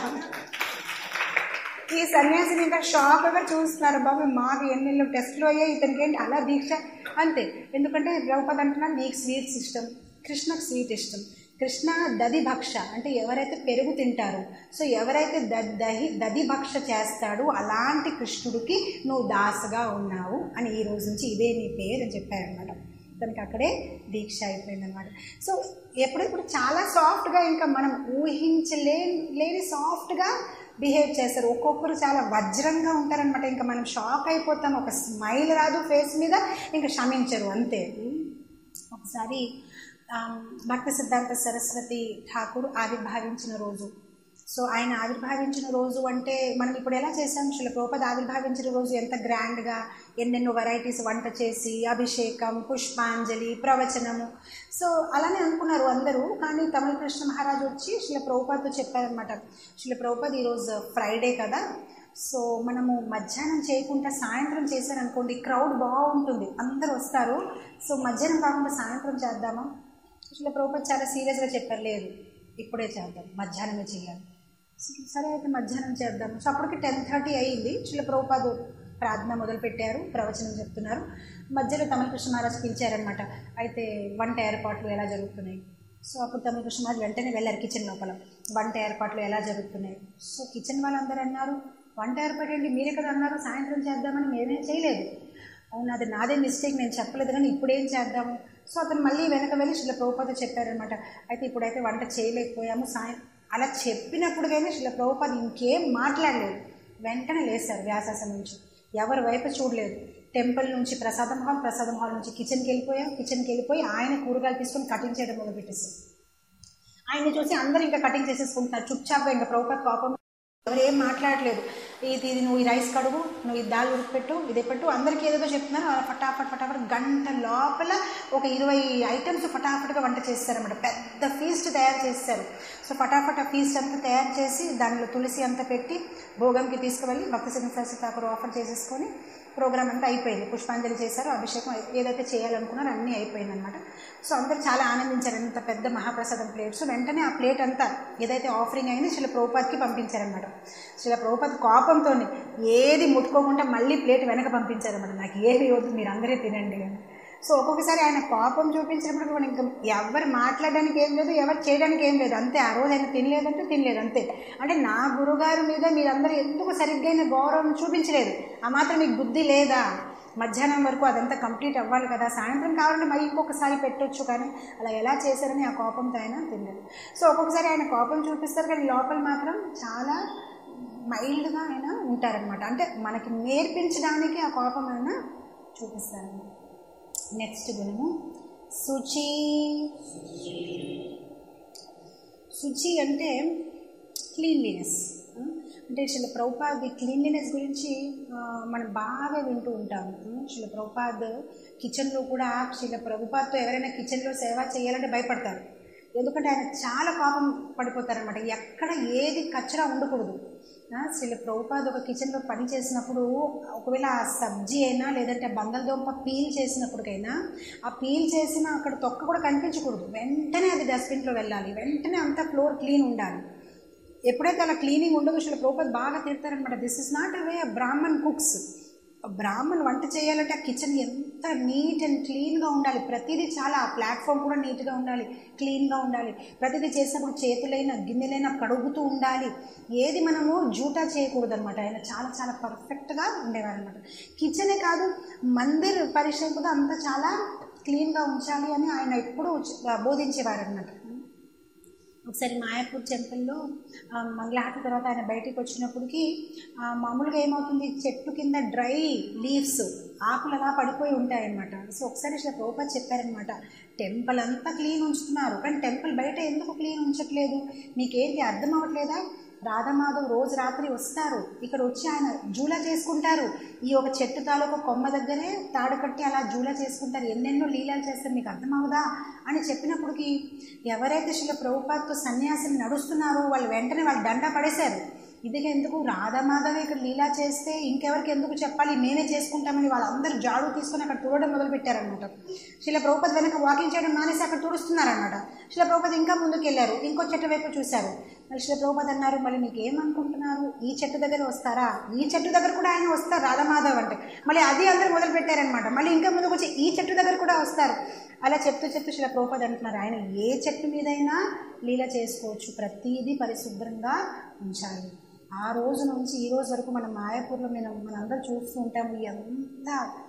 A: ఈ సన్యాసిని ఇంకా షాక్గా చూస్తున్నారు, బాబు మాకు ఎన్నెన్నో టెస్టులు అయ్యాయి, ఇతనికి ఏంటి అలా దీక్ష, అంతే. ఎందుకంటే ప్రభుపాద అంటున్నారు, నీకు స్వీట్స్ ఇష్టం, కృష్ణకు స్వీట్ ఇష్టం, కృష్ణ దధిభక్ష అంటే ఎవరైతే పెరుగు తింటారో, సో ఎవరైతే దధిభక్ష చేస్తాడో అలాంటి కృష్ణుడికి నువ్వు దాసగా ఉన్నావు అని ఈ రోజు నుంచి ఇదే నీ పేరు అని చెప్పారనమాట. తనకి అక్కడే దీక్ష అయిపోయిందనమాట. సో ఎప్పుడెప్పుడు చాలా సాఫ్ట్గా, ఇంకా మనం ఊహించలేని సాఫ్ట్గా బిహేవ్ చేస్తారు. ఒక్కొక్కరు చాలా వజ్రంగా ఉంటారనమాట, ఇంకా మనం షాక్ అయిపోతాం, ఒక స్మైల్ రాదు ఫేస్ మీద, ఇంకా క్షమించరు, అంతే. ఒకసారి భక్తి సిద్ధాంత సరస్వతి ఠాకూర్ ఆవిర్భావించిన రోజు. సో ఆయన ఆవిర్భావించిన రోజు అంటే మనం ఇప్పుడు ఎలా చేసాం, శ్రీల ప్రభుపాద ఆవిర్భావించిన రోజు ఎంత గ్రాండ్గా ఎన్నెన్నో వెరైటీస్ వంట చేసి, అభిషేకం, పుష్పాంజలి, ప్రవచనము, సో అలానే అనుకున్నారు అందరూ. కానీ తమిళ కృష్ణ మహారాజు వచ్చి శ్రీల ప్రభుపాదతో చెప్పారనమాట, శ్రీల ప్రభుపాద ఈరోజు ఫ్రైడే కదా, సో మనము మధ్యాహ్నం చేయకుండా సాయంత్రం చేశారనుకోండి, క్రౌడ్ బాగుంటుంది, అందరూ వస్తారు, సో మధ్యాహ్నం కాకుండా సాయంత్రం చేద్దామా. శ్రీల ప్రభుపాద చాలా సీరియస్గా చెప్పారు, లేదు ఇప్పుడే చేద్దాం, మధ్యాహ్నమే చేయాలి. సరే అయితే మధ్యాహ్నం చేద్దాము. సో అప్పటికి 10:30 అయ్యింది. శ్రీల ప్రభుపాద ప్రార్థన మొదలుపెట్టారు, ప్రవచనం చెప్తున్నారు. మధ్యలో తమిళ కృష్ణ మహారాజ్ పిలిచారనమాట, అయితే వంట ఏర్పాట్లు ఎలా జరుగుతున్నాయి. సో అప్పుడు తమిళ కృష్ణ మహారాజ్ వెంటనే వెళ్ళారు కిచెన్ లోపల, వంట ఏర్పాట్లు ఎలా జరుగుతున్నాయి. సో కిచెన్ వాళ్ళందరూ అన్నారు, వంట ఏర్పాటు ఏంటి, మీరే కదా అన్నారు సాయంత్రం చేద్దామని, మేమేం చేయలేదు. అవును, అది నాదే మిస్టేక్, నేను చెప్పలేదు, కానీ ఇప్పుడేం చేద్దాము. సో అతను మళ్ళీ వెనక వెళ్ళి శ్రీల ప్రభుపాద చెప్పారనమాట, అయితే ఇప్పుడైతే వంట చేయలేకపోయాము, అలా చెప్పినప్పుడుకైనా శ్రీల ప్రభుపాద ఇంకేం మాట్లాడలేదు, వెంటనే లేస్తారు వ్యాసాసనం నుంచి, ఎవరి వైపు చూడలేదు. టెంపుల్ నుంచి ప్రసాదం హాల్ నుంచి కిచెన్కి వెళ్ళిపోయి ఆయన కూరగాయలు తీసుకొని కటింగ్ చేయడం మొదలుపెట్టేస్తారు. ఆయన్ని చూసి అందరూ ఇంకా కటింగ్ చేసేసుకుంటున్నారు చుప్చాప్గా, ఇంకా ప్రభుపాద కోపం, ఎవరు ఏం మాట్లాడలేదు. ఇది నువ్వు ఈ రైస్ కడుగు, నువ్వు ఈ దాల్ ఉడికిపెట్టు, ఇదే పెట్టు, అందరికీ ఏదేదో చెప్తున్నారు. ఫటాఫట్ గంట లోపల ఒక 20 ఐటమ్స్ ఫటాఫట్గా వంట చేస్తారన్నమాట, పెద్ద ఫీస్ట్ తయారు చేస్తారు. సో ఫటాఫట్ ఆ ఫీస్ట్ అంతా తయారు చేసి దానిలో తులసి అంతా పెట్టి భోగంకి తీసుకువెళ్ళి భక్తి సిద్ధాంత సరస్వతి ఠాకూర్ ఆఫర్ చేసేసుకొని ప్రోగ్రామ్ అంతా అయిపోయింది. పుష్పాంజలి చేశారు, అభిషేకం ఏదైతే చేయాలనుకున్నారో అన్నీ అయిపోయింది అనమాట. సో అందరూ చాలా ఆనందించారు, అంత పెద్ద మహాప్రసాదం ప్లేట్స్. వెంటనే ఆ ప్లేట్ అంతా ఏదైతే ఆఫరింగ్ అయింది శ్రీల ప్రభుపాదకి పంపించారనమాట. శ్రీల ప్రభుపాద కోపంతో ఏది ముట్టుకోకుండా మళ్ళీ ప్లేట్ వెనక పంపించారనమాట, నాకు ఏది వద్దు, మీరు అందరే తినండి అని. సో ఒక్కొక్కసారి ఆయన కోపం చూపించినప్పుడు కూడా ఇంకా ఎవరు మాట్లాడడానికి ఏం లేదు, ఎవరు చేయడానికి ఏం లేదు, అంతే. ఆ రోజు ఆయన తినలేదంటే తినలేదు, అంతే. అంటే నా గురుగారు మీద మీరందరూ ఎందుకు సరిగ్గా గౌరవం చూపించలేదు, ఆ మాత్రం మీకు బుద్ధి లేదా, మధ్యాహ్నం వరకు అదంతా కంప్లీట్ అవ్వాలి కదా, సాయంత్రం కావాలంటే మరి ఇంకొకసారి పెట్టొచ్చు, కానీ అలా ఎలా చేశారని ఆ కోపంతో ఆయన తినలేదు. సో ఒక్కొక్కసారి ఆయన కోపం చూపిస్తారు, కానీ లోపల మాత్రం చాలా మైల్డ్గా ఆయన ఉంటారనమాట. అంటే మనకి నేర్పించడానికి ఆ కోపం ఆయన చూపిస్తారన్నమాట. నెక్స్ట్ గుణము శుచి. శుచి అంటే క్లీన్లీనెస్. అంటే శిల ప్రభుపాద్ క్లీన్లీనెస్ గురించి మనం బాగా వింటూ ఉంటాము. శిల ప్రభుపాద్ కిచెన్లో కూడా శిల ప్రభుపాద్తో ఎవరైనా కిచెన్లో సేవ చేయాలంటే భయపడతారు. ఎందుకంటే ఆయన చాలా కోపం పడిపోతారనమాట. ఎక్కడ ఏది కచ్చరా ఉండకూడదు. శిల ప్రభుపాద్ ఒక కిచెన్లో పని చేసినప్పుడు ఒకవేళ ఆ సబ్జీ అయినా లేదంటే బంగాళదుంప పీల్ చేసినప్పటికైనా ఆ పీల్ చేసిన అక్కడ తొక్క కూడా కనిపించకూడదు. వెంటనే అది డస్ట్బిన్లో వెళ్ళాలి. వెంటనే అంతా ఫ్లోర్ క్లీన్ ఉండాలి. ఎప్పుడైతే అలా క్లీనింగ్ ఉండదో శిల ప్రభుపాద్ బాగా తిడతారనమాట. This is not a way brahmin cooks. Brahmin వంట చేయాలంటే ఆ కిచెన్ ఎంత నీట్ అండ్ క్లీన్గా ఉండాలి. ప్రతిదీ చాలా ఆ ప్లాట్ఫామ్ కూడా నీట్గా ఉండాలి, క్లీన్గా ఉండాలి. ప్రతిదీ చేసినప్పుడు చేతులైనా గిన్నెలైనా కడుగుతూ ఉండాలి. ఏది మనము జూటా చేయకూడదు అనమాట. ఆయన చాలా చాలా పర్ఫెక్ట్గా ఉండేవారు అనమాట. కిచెనే కాదు, మందిర్ పరిసరం కూడా అంతా చాలా క్లీన్గా ఉంచాలి అని ఆయన ఎప్పుడూ బోధించేవారు అనమాట. ఒకసారి మాయాపూర్ టెంపుల్లో మంగళహారతి తర్వాత ఆయన బయటికి వచ్చినప్పటికీ మామూలుగా ఏమవుతుంది, చెట్టు కింద డ్రై లీవ్స్ ఆకులు అలా పడిపోయి ఉంటాయన్నమాట. సో ఒకసారి ఇట్లా ప్రభుపాద్ చెప్పారనమాట, టెంపుల్ అంతా క్లీన్ ఉంచుతున్నారు కానీ టెంపుల్ బయట ఎందుకు క్లీన్ ఉంచట్లేదు, మీకేంటి అర్థం అవ్వట్లేదా? రాధామాధవ్ రోజు రాత్రి వస్తారు, ఇక్కడ వచ్చి ఆయన జూలా చేసుకుంటారు. ఈ ఒక చెట్టు తాలూకు కొమ్మ దగ్గరే తాడు కట్టి అలా జూలా చేసుకుంటారు, ఎన్నెన్నో లీలాలు చేస్తారు, మీకు అర్థమవుదా అని చెప్పినప్పటికీ ఎవరైతే శిల ప్రభుపాద్తో సన్యాసిని నడుస్తున్నారో వాళ్ళు వెంటనే వాళ్ళు దండా పడేశారు. ఇది ఎందుకు రాధామాధవే ఇక్కడ లీలా చేస్తే ఇంకెవరికి ఎందుకు చెప్పాలి, మేమే చేసుకుంటామని వాళ్ళందరూ జాడు తీసుకొని అక్కడ తుడవడం మొదలుపెట్టారనమాట. శిల ప్రభుపాద్ వెనక వాకింగ్ చేయడం మానేసి అక్కడ తుడుస్తున్నారనమాట. శిల ప్రభుపాద్ ఇంకా ముందుకు వెళ్ళారు, ఇంకో చెట్టు వైపు చూశారు. మళ్ళీ శిల ప్రభుపాద్ అన్నారు, మళ్ళీ మీకు ఏమనుకుంటున్నారు, ఈ చెట్టు దగ్గర వస్తారా? ఈ చెట్టు దగ్గర కూడా ఆయన వస్తారు రాధామాధవ్ అంటే. మళ్ళీ అది అందరూ మొదలు పెట్టారనమాట. మళ్ళీ ఇంకా ముందుకు వచ్చి ఈ చెట్టు దగ్గర కూడా వస్తారు. అలా చెప్తూ శిల ప్రభుపాద్ అంటున్నారు, ఆయన ఏ చెట్టు మీదైనా లీల చేసుకోవచ్చు, ప్రతిదీ పరిశుభ్రంగా ఉంచాలి. ఆ రోజు నుంచి ఈ రోజు వరకు మన మాయాపూర్లో మనందరూ చూస్తూ ఉంటాము, ఎంత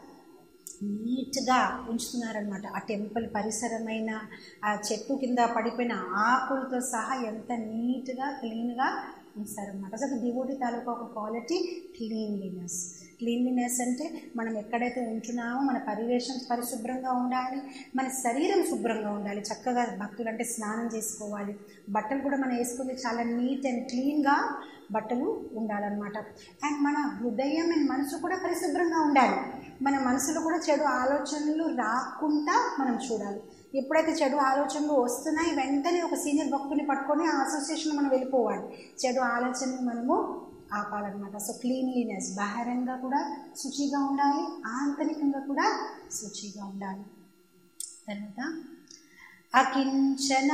A: నీట్గా ఉంచుతున్నారనమాట. ఆ టెంపుల్ పరిసరమైన ఆ చెట్టు కింద పడిపోయిన ఆకులతో సహా ఎంత నీట్గా క్లీన్గా ఉంచారనమాట. అసలు డివోటీ తాలూకా ఒక క్వాలిటీ క్లీన్లీనెస్. క్లీన్లీనెస్ అంటే మనం ఎక్కడైతే ఉంటున్నామో మన పరివేశం పరిశుభ్రంగా ఉండాలి, మన శరీరం శుభ్రంగా ఉండాలి. చక్కగా భక్తులు అంటే స్నానం చేసుకోవాలి, బట్టలు కూడా మనం వేసుకుని చాలా నీట్ అండ్ క్లీన్గా బట్టలు ఉండాలన్నమాట. అండ్ మన హృదయం అండ్ మనసు కూడా పరిశుభ్రంగా ఉండాలి. మన మనసులో కూడా చెడు ఆలోచనలు రాకుండా మనం చూడాలి. ఎప్పుడైతే చెడు ఆలోచనలు వస్తున్నాయి వెంటనే ఒక సీనియర్ భక్తుని పట్టుకొని ఆ అసోసియేషన్ మనం వెళ్ళిపోవాలి. చెడు ఆలోచనలు మనము ఆపాలన్నమాట. సో క్లీన్లీనెస్, బాహ్యంగా కూడా శుచిగా ఉండాలి, ఆంతరికంగా కూడా శుచిగా ఉండాలి. తర్వాత అకించన,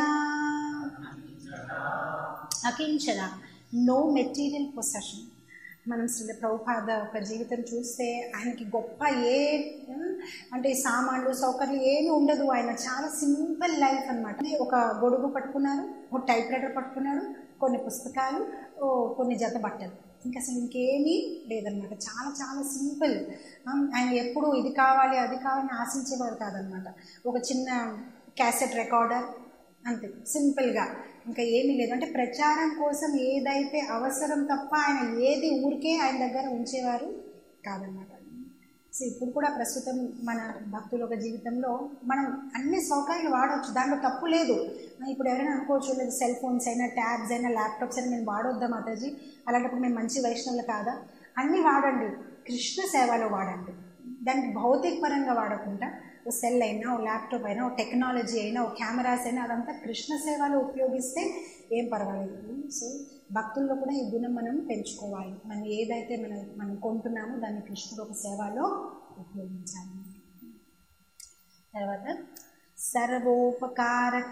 A: అకించన నో మెటీరియల్ పొసెషన్. మనం శ్రీ ప్రభుపాద ఒక జీవితం చూస్తే ఆయనకి గొప్ప అంటే సామాన్లు సౌకర్యాలు ఏమీ ఉండదు. ఆయన చాలా సింపుల్ లైఫ్ అనమాట. ఒక గొడుగు పట్టుకున్నారు, ఒక టైప్ రైటర్ పట్టుకున్నాడు, కొన్ని పుస్తకాలు, కొన్ని జత బట్టలు, ఇంకా అసలు ఇంకేమీ లేదనమాట. చాలా చాలా సింపుల్. ఆయన ఎప్పుడు ఇది కావాలి అది కావాలని ఆశించేవారు కాదనమాట. ఒక చిన్న క్యాసెట్ రికార్డర్, అంతే సింపుల్గా, ఇంకా ఏమీ లేదు. అంటే ప్రచారం కోసం ఏదైతే అవసరం తప్ప ఆయన ఏది ఊరికే ఆయన దగ్గర ఉంచేవారు కాదనమాట. సో ఇప్పుడు కూడా ప్రస్తుతం మన భక్తుల ఒక జీవితంలో మనం అన్ని సౌకర్యాలు వాడవచ్చు, దాంట్లో తప్పు లేదు. ఇప్పుడు ఎవరైనా అనుకోవచ్చు, లేదు సెల్ ఫోన్స్ అయినా, ట్యాబ్స్ అయినా, ల్యాప్టాప్స్ అయినా మేము వాడొద్దాం మాతాజీ, అలాంటప్పుడు మేము మంచి వైష్ణవులు కాదా? అన్నీ వాడండి, కృష్ణ సేవలో వాడండి. దానికి భౌతిక పరంగా వాడకుండా ఓ సెల్ అయినా, ఓ ల్యాప్టాప్ అయినా, ఓ టెక్నాలజీ అయినా, ఓ కెమెరాస్ అయినా అదంతా కృష్ణ సేవలో ఉపయోగిస్తే ఏం పర్వాలేదు. సో భక్తుల్లో కూడా ఈ గుణం మనం పెంచుకోవాలి. మనం ఏదైతే మనం కొంటున్నామో దాన్ని కృష్ణుడు ఒక సేవలో ఉపయోగించాలి. తర్వాత సర్వోపకారక.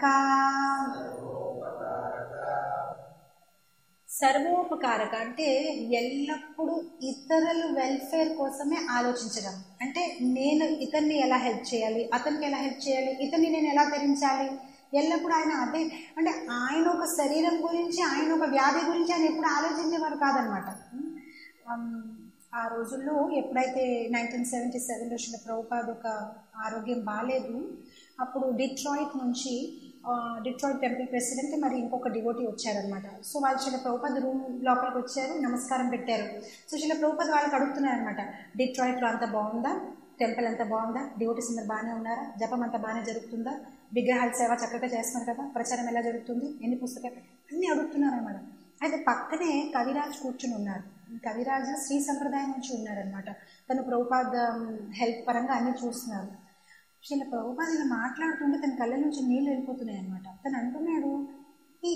A: సర్వోపకారక అంటే ఎల్లప్పుడూ ఇతరుల వెల్ఫేర్ కోసమే ఆలోచించడం. అంటే నేను ఇతన్ని ఎలా హెల్ప్ చేయాలి, అతనికి ఎలా హెల్ప్ చేయాలి, ఇతన్ని నేను ఎలా ధరించాలి, ఎల్లప్పుడూ ఆయన అదే. అంటే ఆయన ఒక శరీరం గురించి, ఆయన ఒక వ్యాధి గురించి ఆయన ఎప్పుడు ఆలోచించేవారు కాదనమాట. ఆ రోజుల్లో ఎప్పుడైతే 1977లో శ్రీ ప్రభుపాద్ ఒక ఆరోగ్యం బాగాలేదు, అప్పుడు డిట్రాయిట్ నుంచి డిట్రాయిట్ టెంపుల్ ప్రెసిడెంట్ మరి ఇంకొక డివోటీ వచ్చారనమాట. సో వాళ్ళు శ్రీ ప్రభుపాద్ రూమ్ లోపలికి వచ్చారు, నమస్కారం పెట్టారు. సో శ్రీ ప్రభుపాద్ వాళ్ళకి అడుగుతున్నారనమాట, డిట్రాయిట్లో అంత బాగుందా, టెంపుల్ అంతా బాగుందా, డివోటీస్ అందరు బాగానే ఉన్నారా, జపం అంతా బాగానే జరుగుతుందా, విగ్రహాల సేవ చక్కగా చేస్తున్నారు కదా, ప్రచారం ఎలా జరుగుతుంది, ఎన్ని పుస్తకాలు, అన్నీ అడుగుతున్నారు అన్నమాట. అయితే పక్కనే కవిరాజ్ కూర్చుని ఉన్నారు. కవిరాజ్ శ్రీ సంప్రదాయం నుంచి ఉన్నారనమాట. తను ప్రభుపాద హెల్త్ పరంగా అన్నీ చూస్తున్నారు. శ్రీల ప్రభుపాద ఇలా మాట్లాడుతుంటే తన కళ్ళ నుంచి నీళ్ళు వెళ్ళిపోతున్నాయి అనమాట. తను అంటున్నాడు, ఈ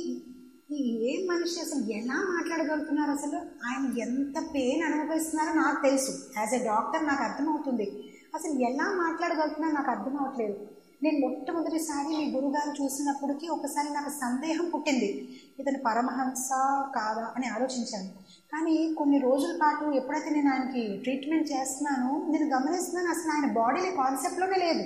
A: ఈ ఏ మనిషి అసలు ఎలా మాట్లాడగలుగుతున్నారు, అసలు ఆయన ఎంత పెయిన్ అనుభవిస్తున్నారో నాకు తెలుసు, యాజ్ ఎ డాక్టర్ నాకు అర్థమవుతుంది, అసలు ఎలా మాట్లాడగలుగుతున్నారో నాకు అర్థం అవ్వట్లేదు. నేను మొట్టమొదటిసారి మీ గురుగారు చూసినప్పటికీ ఒకసారి నాకు సందేహం పుట్టింది, ఇతను పరమహంస కాదా అని ఆలోచించాను. కానీ కొన్ని రోజుల పాటు ఎప్పుడైతే నేను ఆయనకి ట్రీట్మెంట్ చేస్తున్నానో నేను గమనిస్తున్నాను, అసలు ఆయన బాడీలో కాన్సెప్ట్లోనే లేదు,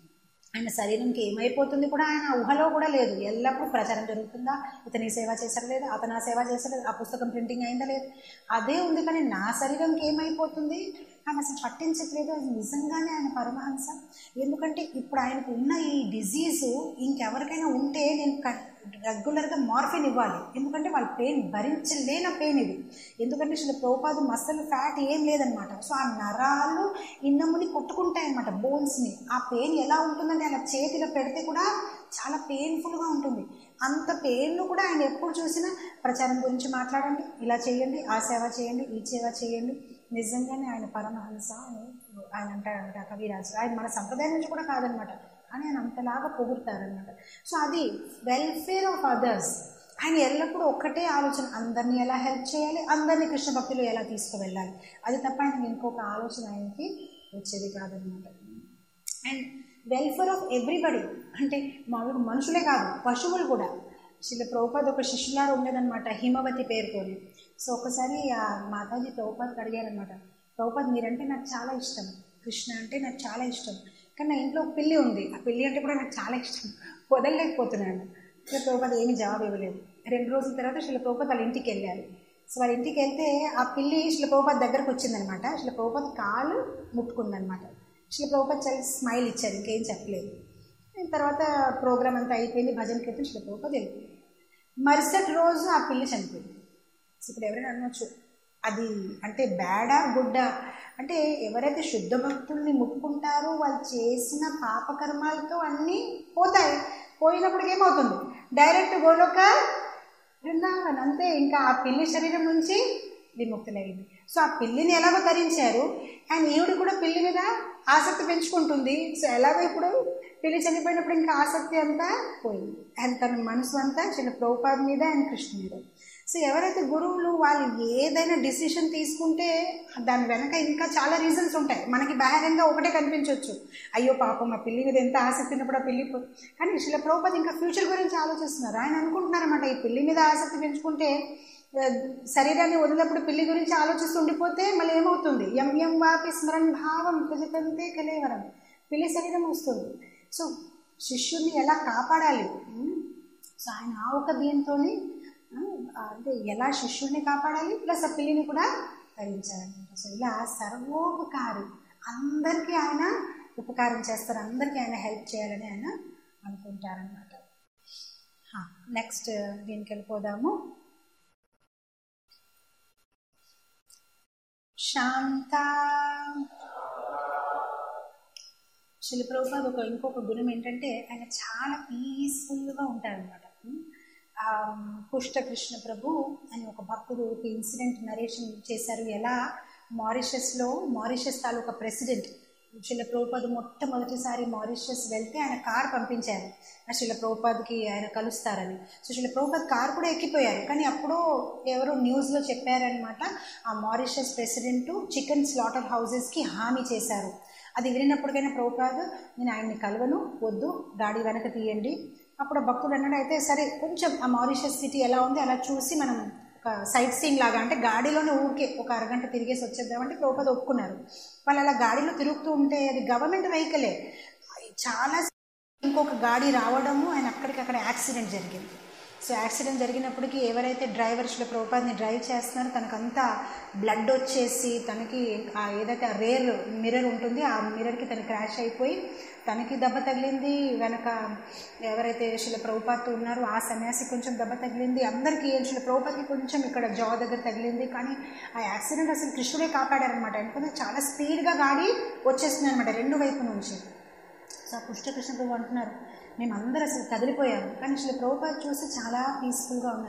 A: ఆయన శరీరంకి ఏమైపోతుంది కూడా ఆయన ఊహలో కూడా లేదు. ఎల్లప్పుడూ ప్రచారం జరుగుతుందా, ఇతని సేవ చేశారా లేదు, అతను ఆ సేవ చేశారా లేదు, ఆ పుస్తకం ప్రింటింగ్ అయిందా లేదు, అదే ఉంది. కానీ నా శరీరంకి ఏమైపోతుంది ఆయన అసలు పట్టించట్లేదు. అది నిజంగానే ఆయన పరమహంస. ఎందుకంటే ఇప్పుడు ఆయనకు ఉన్న ఈ డిజీజు ఇంకెవరికైనా ఉంటే నేను రెగ్యులర్గా మార్ఫిన్ ఇవ్వాలి, ఎందుకంటే వాళ్ళ పెయిన్ భరించలేని పెయిన్ ఇది. ఎందుకంటే అసలు ప్రభుపాద మసల్ ఫ్యాట్ ఏం లేదనమాట. సో ఆ నరాలు ఇన్నముని కొట్టుకుంటాయన్నమాట, బోన్స్ని. ఆ పెయిన్ ఎలా ఉంటుందంటే అలా చేతిలో పెడితే కూడా చాలా పెయిన్ఫుల్గా ఉంటుంది. అంత పెయిన్ను కూడా ఆయన ఎప్పుడు చూసినా ప్రచారం గురించి మాట్లాడండి, ఇలా చేయండి, ఆ సేవ చేయండి, ఈ సేవ చేయండి. నిజంగానే ఆయన పరమహంస అని ఆయన అంటాడంట కవిరాజు. ఆయన మన సంప్రదాయం నుంచి కూడా కాదనమాట, అని ఆయన అంతలాగా పొగుడతారనమాట. సో అది వెల్ఫేర్ ఆఫ్ అదర్స్. ఆయన ఎల్లప్పుడూ ఒక్కటే ఆలోచన, అందరినీ ఎలా హెల్ప్ చేయాలి, అందరినీ కృష్ణ భక్తిలో ఎలా తీసుకువెళ్ళాలి, అది తప్ప ఆయనకి ఇంకొక ఆలోచన ఆయనకి వచ్చేది కాదనమాట. అండ్ వెల్ఫేర్ ఆఫ్ ఎవ్రీబడి, అంటే మామూలుగా మనుషులే కాదు, పశువులు కూడా. శ్రీల ప్రభుపాద ఒక శిష్యులాగా ఉండేదన్నమాట, హిమవతి పేరుతోని. సో ఒకసారి ఆ మాతాజీ ప్రభుపాదకి అడిగారనమాట, ప్రభుపాద మీరంటే నాకు చాలా ఇష్టం, కృష్ణ అంటే నాకు చాలా ఇష్టం, కానీ నా ఇంట్లో ఒక పిల్లి ఉంది, ఆ పిల్లి అంటే కూడా నాకు చాలా ఇష్టం, వదలలేకపోతున్నాను. శ్రీల ప్రభుపాద ఏమీ జవాబు ఇవ్వలేదు. 2 రోజుల తర్వాత శ్రీల ప్రభుపాద వాళ్ళ ఇంటికి వెళ్ళారు. సో వాళ్ళ ఇంటికి వెళ్తే ఆ పిల్లి శ్రీల ప్రభుపాద దగ్గరకు వచ్చిందనమాట. శ్రీల ప్రభుపాద కాలు ముట్టుకుందనమాట. శ్రీల ప్రభుపాద చాలా స్మైల్ ఇచ్చారు, ఇంకేం చెప్పలేదు. తర్వాత ప్రోగ్రామ్ అంతా అయిపోయింది, భజన కీర్తన, శ్రీల ప్రభుపాద వెళ్ళిపోయింది. మరుసటి రోజు ఆ పిల్లి చనిపోయింది. సో ఇప్పుడు ఎవరైనా అనవచ్చు, అది అంటే బ్యాడా గుడ్డా అంటే, ఎవరైతే శుద్ధ భక్తుల్ని ముట్టుకుంటారో వాళ్ళు చేసిన పాపకర్మాలతో అన్నీ పోతాయి. పోయినప్పటికి ఏమవుతుంది, డైరెక్ట్ గోలోక బృందావన్ అంతే. ఇంకా ఆ పిల్లి శరీరం నుంచి విముక్తులైంది. సో ఆ పిల్లిని ఎలాగో ధరించారు, అండ్ ఈవిడ కూడా పిల్లి మీద ఆసక్తి పెంచుకుంటుంది. సో ఎలాగో ఇప్పుడు పిల్లి చనిపోయినప్పుడు ఇంకా ఆసక్తి అంతా పోయింది, అండ్ తన మనసు అంతా చిన్న ప్రభుపాద మీద అండ్ కృష్ణ మీద. సో ఎవరైతే గురువులు వాళ్ళు ఏదైనా డిసిషన్ తీసుకుంటే దాని వెనక ఇంకా చాలా రీజన్స్ ఉంటాయి. మనకి బాహ్యంగా ఒకటే కనిపించవచ్చు, అయ్యో పాపం ఆ పిల్లి మీద ఎంత ఆసక్తి ఉన్నప్పుడు ఆ పిల్లి, కానీ శ్రీల ప్రభుపాద ఇంకా ఫ్యూచర్ గురించి ఆలోచిస్తున్నారు. ఆయన అనుకుంటున్నారన్నమాట, ఈ పిల్లి మీద ఆసక్తి పెంచుకుంటే శరీరాన్ని వదిలినప్పుడు పిల్లి గురించి ఆలోచిస్తూ ఉండిపోతే మళ్ళీ ఏమవుతుంది, యం యం వాపి స్మరణ భావం ప్రజతంతే కలేవరం, పిల్లి శరీరం వస్తుంది. సో శిష్యుని ఎలా కాపాడాలి, సో ఆయన ఆ ఒక దీంతో అంటే ఎలా శిష్యుడిని కాపాడాలి, ప్లస్ ఆ పిల్లిని కూడా ధరించాలన్నమాట. సో ఇలా సర్వోపకారి, అందరికీ ఆయన ఉపకారం చేస్తారు, అందరికీ ఆయన హెల్ప్ చేయాలని ఆయన అనుకుంటారనమాట. నెక్స్ట్ దీనికి వెళ్ళిపోదాము. శాంత. శ్రీల ప్రభుపాద ఇంకొక గుణం ఏంటంటే ఆయన చాలా పీస్ఫుల్గా ఉంటారనమాట. పుష్ట ప్రభు అని ఒక భక్తుడు ఒక ఇన్సిడెంట్ నరేషన్ చేశారు. ఎలా మారిషస్ తాలూకా ప్రెసిడెంట్ శ్రీల ప్రభుపాద మొట్టమొదటిసారి మారిషస్ వెళ్తే ఆయన కార్ పంపించారు, శ్రీల ప్రభుపాదకి ఆయన కలుస్తారని. సో శ్రీల ప్రభుపాద కార్ కూడా ఎక్కిపోయారు. కానీ అప్పుడు ఎవరో న్యూస్లో చెప్పారనమాట, ఆ మారిషస్ ప్రెసిడెంట్ చికెన్ స్లాటర్ హౌసెస్కి హామీ చేశారు. అది వినినప్పటికైనా ప్రభుపాద, నేను ఆయన్ని కలవను, వద్దు, గాడి వెనక తీయండి. అప్పుడు భక్తుడు అన్నాడు, అయితే సరే కొంచెం ఆ మారిషస్ సిటీ ఎలా ఉంది అలా చూసి మనం ఒక సైట్ సీయింగ్ లాగా, అంటే గాడిలోనే ఊరికే ఒక అరగంట తిరిగేసి వచ్చేద్దామంటే ప్రభుపాద ఒప్పుకున్నారు. వాళ్ళు అలా గాడిలో తిరుగుతూ ఉంటే అది గవర్నమెంట్ వెహికలే, చాలా ఇంకొక గాడి రావడము, ఆయన అక్కడికక్కడ యాక్సిడెంట్ జరిగింది. సో యాక్సిడెంట్ జరిగినప్పటికీ ఎవరైతే డ్రైవర్ శ్రీల ప్రభుపాదని డ్రైవ్ చేస్తున్నారో తనకంతా బ్లడ్ వచ్చేసి తనకి ఏదైతే ఆ రేర్ మిర్రర్ ఉంటుంది ఆ మిర్రర్కి తను క్రాష్ అయిపోయి తనకి దెబ్బ తగిలింది, వెనక ఎవరైతే శ్రీల ప్రభుపాదతో ఉన్నారో ఆ సన్యాసి కొంచెం దెబ్బ తగిలింది, అందరికీ శ్రీల ప్రభుపాదకి కొంచెం ఇక్కడ జా దగ్గర తగిలింది. కానీ ఆ యాక్సిడెంట్ అసలు కృష్ణుడే కాపాడారనమాట. ఎందుకంటే చాలా స్పీడ్గా గాడి వచ్చేస్తుంది అనమాట 2 వైపు నుంచి. సో కృష్ణ ప్రభు అంటున్నారు, మేమందరూ అసలు కదిలిపోయాము, కానీ శ్రీల ప్రభుపాద చూసి చాలా పీస్ఫుల్గా ఉన్నారు.